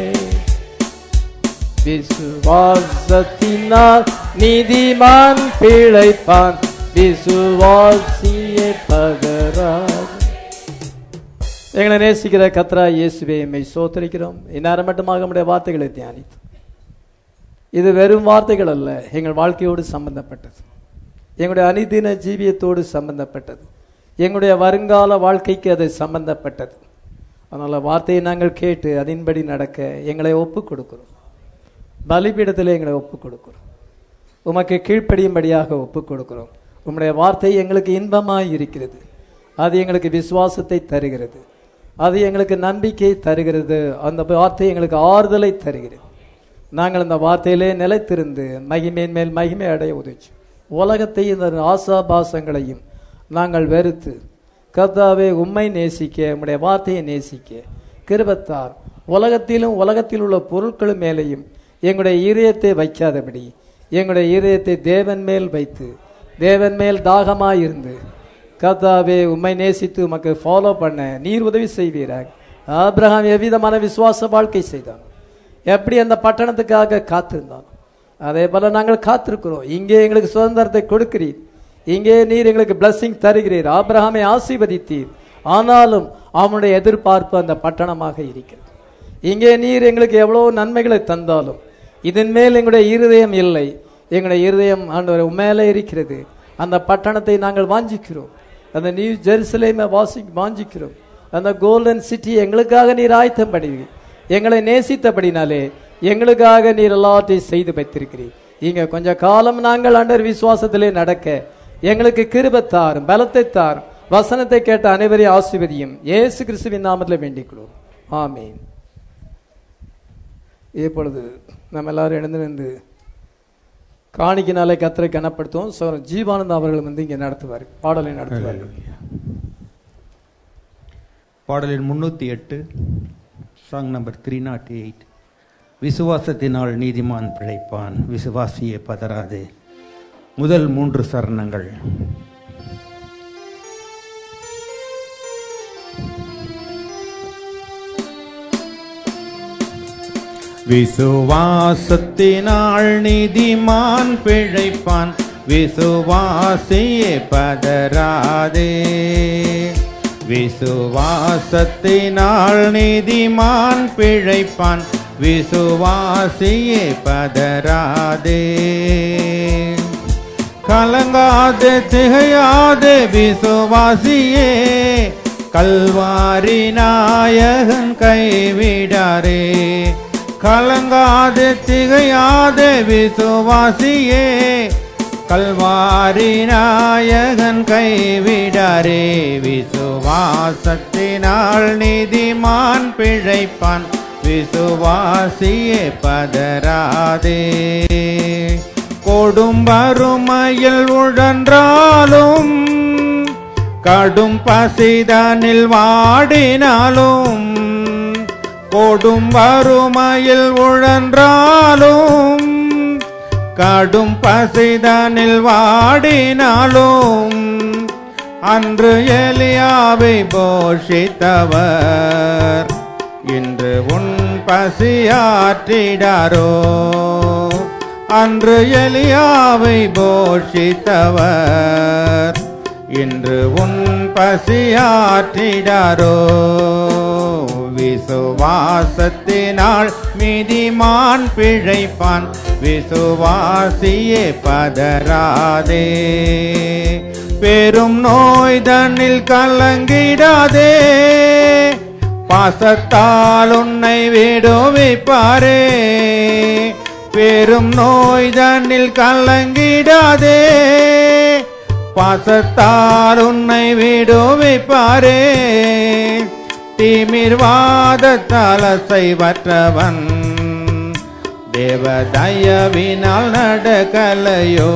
[SPEAKER 1] விசுவாசத்தினால் நீதிமான் பிழைப்பான், விசுவாசியே பதறாதே. எங்களை நேசிக்கிற கர்த்தராகிய இயேசுவே, எம்மை ஸ்தோத்திரிக்கிறோம். இந்நேரம் மட்டுமாக நம்முடைய வார்த்தைகளை தியானித்தோம். இது வெறும் வார்த்தைகள் அல்ல, எங்கள் வாழ்க்கையோடு சம்பந்தப்பட்டது, எங்களுடைய அனிதின ஜீவியத்தோடு சம்பந்தப்பட்டது, எங்களுடைய வருங்கால வாழ்க்கைக்கு அது சம்பந்தப்பட்டது. அதனால் வார்த்தையை நாங்கள் கேட்டு அதன்படி நடக்க எங்களை ஒப்புக் கொடுக்கிறோம். பலிபீடத்தில் எங்களை ஒப்புக் கொடுக்கிறோம். உமக்கு கீழ்ப்படியும்படியாக ஒப்புக் கொடுக்கிறோம். உம்முடைய வார்த்தை எங்களுக்கு இன்பமாய் இருக்கிறது. அது எங்களுக்கு விசுவாசத்தை தருகிறது, அது எங்களுக்கு நம்பிக்கை தருகிறது. அந்த வார்த்தை எங்களுக்கு ஆறுதலை தருகிறது. நாங்கள் அந்த வார்த்தையிலே நிலைத்திருந்து மகிமையின் மேல் மகிமை அடைய உதவி. உலகத்தை இந்த ஆசாபாசங்களையும் நாங்கள் வெறுத்து கர்த்தாவே உம்மை நேசிக்க, உம்முடைய வார்த்தையை நேசிக்க கிருபைத்தார். உலகத்திலும் உலகத்தில் உள்ள பொருட்கள் மேலேயும் எங்களுடைய இதயத்தை வைக்காதபடி எங்களுடைய இதயத்தை தேவன் மேல் வைத்து தேவன் மேல் தாகமாயிருந்து கர்த்தாவே உம்மை நேசித்து உமக்கு ஃபாலோ பண்ண நீர் உதவி செய்வீராக. ஆபிரகாம் எவ்விதமான விசுவாச வாழ்க்கை செய்தான், எப்படி அந்த பட்டணத்துக்காக காத்திருந்தான், அதே போல நாங்கள் காத்திருக்கிறோம். இங்கே எங்களுக்கு சுதந்திரத்தை கொடுக்கிறீர், இங்கே நீர் எங்களுக்கு பிளஸிங் தருகிறீர், ஆபிரகாமை ஆசீர்வதித்தீர். ஆனாலும் அவனுடைய எதிர்பார்ப்பு அந்த பட்டணமாக இருக்கிறது. இங்கே நீர் எங்களுக்கு எவ்வளவு நன்மைகளை தந்தாலும் இதன் மேல் எங்களுடைய இருதயம் இல்லை. எங்களுடைய இருதயம் ஆண்டவரே உண்மையிலே இருக்கிறது. அந்த பட்டணத்தை நாங்கள் வாஞ்சிக்கிறோம், அந்த நியூ ஜெருசலேமை வாசி வாஞ்சிக்கிறோம். அந்த கோல்டன் சிட்டி எங்களுக்காக நீர் ஆயத்தம் பண்ணி எங்களை நேசித்தபடினாலே எங்களுக்காக நீர் எல்லாத்தையும் செய்து வைத்திருக்கிறீர். இங்க கொஞ்ச காலம் நாங்கள் ஆண்டவர் விசுவாசத்திலே நடக்க எங்களுக்கு கிருபை தாரும், பலத்தை தாரும். வசனத்தை கேட்ட அனைவரையும் ஆசீர்வதியும் இயேசு கிறிஸ்துவின் நாமத்தில் வேண்டிக் கொள்வோம். ஆமீன். இப்பொழுது நம்ம எல்லாரும் எழுந்து நின்று காணிக்கினாலே கர்த்தரை கனப்படுத்துவோம். ஸோ ஜீவானந்த அவர்கள் வந்து இங்கே நடத்துவார், பாடலை நடத்துவார்.
[SPEAKER 3] பாடலின் முன்னூற்றி எட்டு, song number three naught eight. விசுவாசத்தினால் நீதிமான் பிழைப்பான், விசுவாசியே பதறாதே. முதல் மூன்று சரணங்கள். விசுவாசத்தினால் நீதிமான் பிழைப்பான், விசுவாசியே பதறாதே. விசுவாசத்தினால் நீதிமான் பிழைப்பான், விசுவாசியே பதறாதே. கலங்காதே திகையாதே விசுவாசியே, கல்வாரி நாயகன் கைவிடாரே. கலங்காதே திகையாதே விசுவாசியே, கல்வாரி நாயகன் கைவிடாரே. விசுவாசத்தினால் நீதிமான் பிழைப்பான், விசுவாசியே பதறாதே. கொடும் வறுமையில் உழன்றாலும், கடும் பசிதனில் வாடினாலும், கொடும் வறுமையில் உழன்றாலும், கடும் பசிதனில் வாடினாலும், அன்று எலியாவை போஷித்தவர் இன்று உன் பசியாற்றிடாரோ. அன்று எலியாவை போஷித்தவர் இன்று உன் பசியாற்றிடாரோ. விசுவாசத்தினால் நீதிமான் பிழைப்பான், விசுவாசியே பதறாதே. பெரும் நோய் தன்னில் கலங்கிடாதே, பாசத்தால் உன்னை விடுவிப்பாரே. பெரும் நோய் தன்னில் கலங்கிடாதே, பாசத்தால் உன்னை விடுவிப்பாரே. திமிர்வாதத்தால் அசைவற்றவன் தேவ தயவினால் நடக்கலையோ.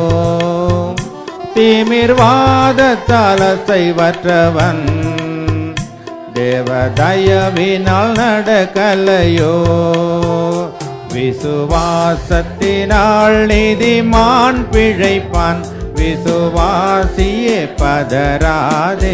[SPEAKER 3] திமிர்வாதத்தால் அசைவற்றவன் தேவ தயவினால் நடக்கலையோ. விசுவாசத்தினால் நீதிமான் பிழைப்பான், விசுவாசியே பதராதே.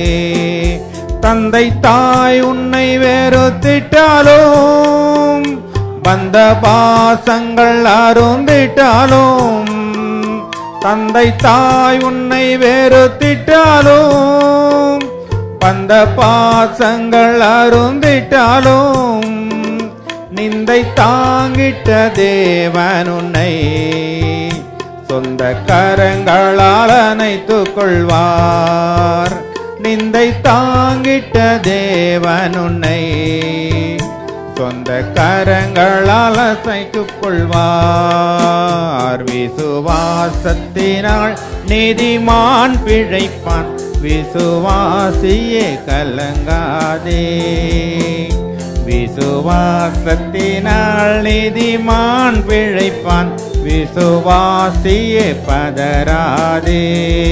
[SPEAKER 3] தந்தை தாய் உன்னை வெறுத்திட்டாலும், பந்த பாசங்கள் அருந்திட்டாலும், தந்தை தாய் உன்னை வெறுத்திட்டாலும், பந்த பாசங்கள் அருந்திட்டாலும், நிந்தை தாங்கிட்ட தேவன் உன்னை சொந்த கரங்களால் அணைத்துக் கொள்வார். நிந்தை தாங்கிட்ட தேவன் உன்னை சொந்த கரங்களால் அசைத்துக் கொள்வார். விசுவாசத்தினால் நீதிமான் பிழைப்பான், விசுவாசியே கலங்காதே. விசுவாசத்தினால் நீதிமான் பிழைப்பான், விசுவாசியே பதராதே.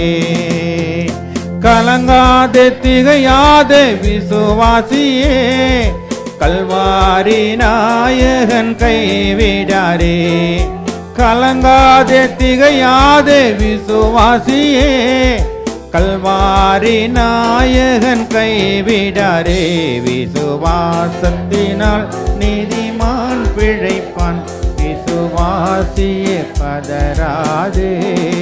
[SPEAKER 3] கலங்காதே திகையாதே விசுவாசியே, கல்வாரி நாயகன் கைவிடாரே. கலங்காதே திகையாதே விசுவாசியே, கல்வாரி நாயகன் கைவிடாரே. விசுவாசத்தினால் நீதிமான் பிழைப்பான், விசுவாசியே பதராதே.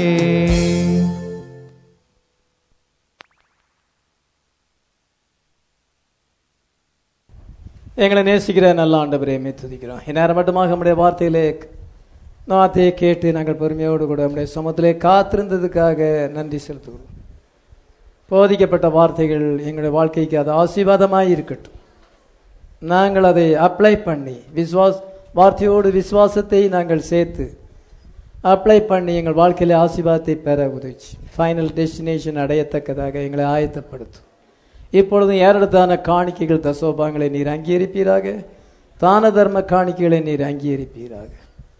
[SPEAKER 1] எங்களை நேசிக்கிற நல்ல ஆண்டவரே, மே துதிக்கிறோம். இந்நேரம் மட்டுமாக நம்முடைய வார்த்தையிலே வார்த்தையை கேட்டு நாங்கள் பொறுமையோடு கூட நம்முடைய சமத்திலே காத்திருந்ததுக்காக நன்றி செலுத்துகிறோம். போதிக்கப்பட்ட வார்த்தைகள் எங்களுடைய வாழ்க்கைக்கு அது ஆசீர்வாதமாய் இருக்கட்டும். நாங்கள் அதை அப்ளை பண்ணி விசுவாஸ் வார்த்தையோடு விசுவாசத்தை நாங்கள் சேர்த்து அப்ளை பண்ணி எங்கள் வாழ்க்கையிலே ஆசீர்வாதத்தை பெற உதவிச்சு ஃபைனல் டெஸ்டினேஷன் அடையத்தக்கதாக எங்களை ஆயத்தப்படுத்தும். இப்பொழுதும் ஏறெடுத்தான காணிக்கைகள் தசோபாங்களை நீர் அங்கீகரிப்பீராக, தான தர்ம காணிக்கைகளை நீர் அங்கீகரிப்பீராக.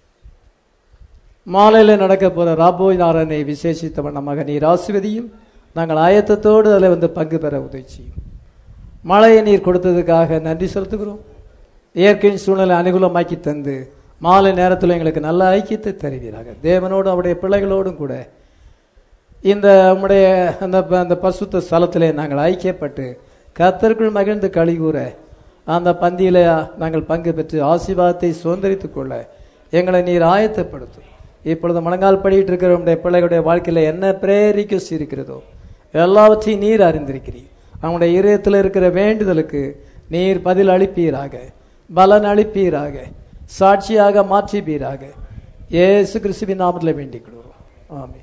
[SPEAKER 1] மாலையில் நடக்க போகிற ராபோய் நாரனை விசேஷித்த வண்ணமாக நீர் ஆசீர்வதியும். நாங்கள் ஆயத்தத்தோடு அதில் வந்து பங்கு பெற உதவி செய்யும். மழையை நீர் கொடுத்ததுக்காக நன்றி செலுத்துகிறோம். இயற்கையின் சூழ்நிலை அனுகூலமாக்கி தந்து மாலை நேரத்தில் எங்களுக்கு நல்ல ஐக்கியத்தை தருவீராக. தேவனோடும் அவருடைய பிள்ளைகளோடும் கூட இந்த உம்முடைய அந்த அந்த பசுத்த ஸ்தலத்திலே நாங்கள் ஐக்கியப்பட்டு கர்த்தருக்குள் மகிழ்ந்து கழிகூற அந்த பந்தியில் நாங்கள் பங்கு பெற்று ஆசீர்வாதத்தை சுதந்திரித்துக் கொள்ள எங்களை நீர் ஆயத்தப்படுத்தும். இப்பொழுது முழங்கால் படிக்கிட்டு இருக்கிற உடைய பிள்ளைகளுடைய வாழ்க்கையில் என்ன பிரேரிக்கஸ் இருக்கிறதோ எல்லாவற்றையும் நீர் அறிந்திருக்கிறீர். அவனுடைய இதயத்தில் இருக்கிற வேண்டுதலுக்கு நீர் பதில் அளிப்பீராக, பலன் அளிப்பீராக, சாட்சியாக மாற்றிப்பீராக. இயேசு கிறிஸ்துவின் நாமத்தில் வேண்டிக் கொள்கிறோம். ஆமென்.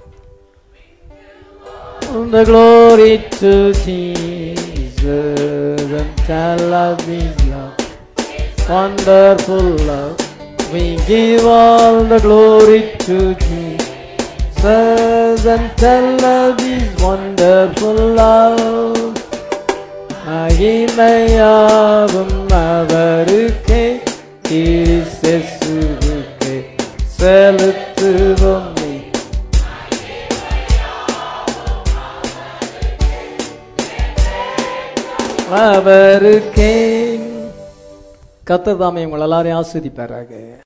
[SPEAKER 1] The glory to Jesus and tell of His love, wonderful love. We give all the glory to Jesus and tell of His wonderful love. மகிமையாவும் அவருக்கே, கிறிஸ்துவுக்கே செலுத்துவோம். அவருக்கே. கர்த்தர் தாமே உங்கள் எல்லாரையும் ஆசீர்வதிப்பாராக.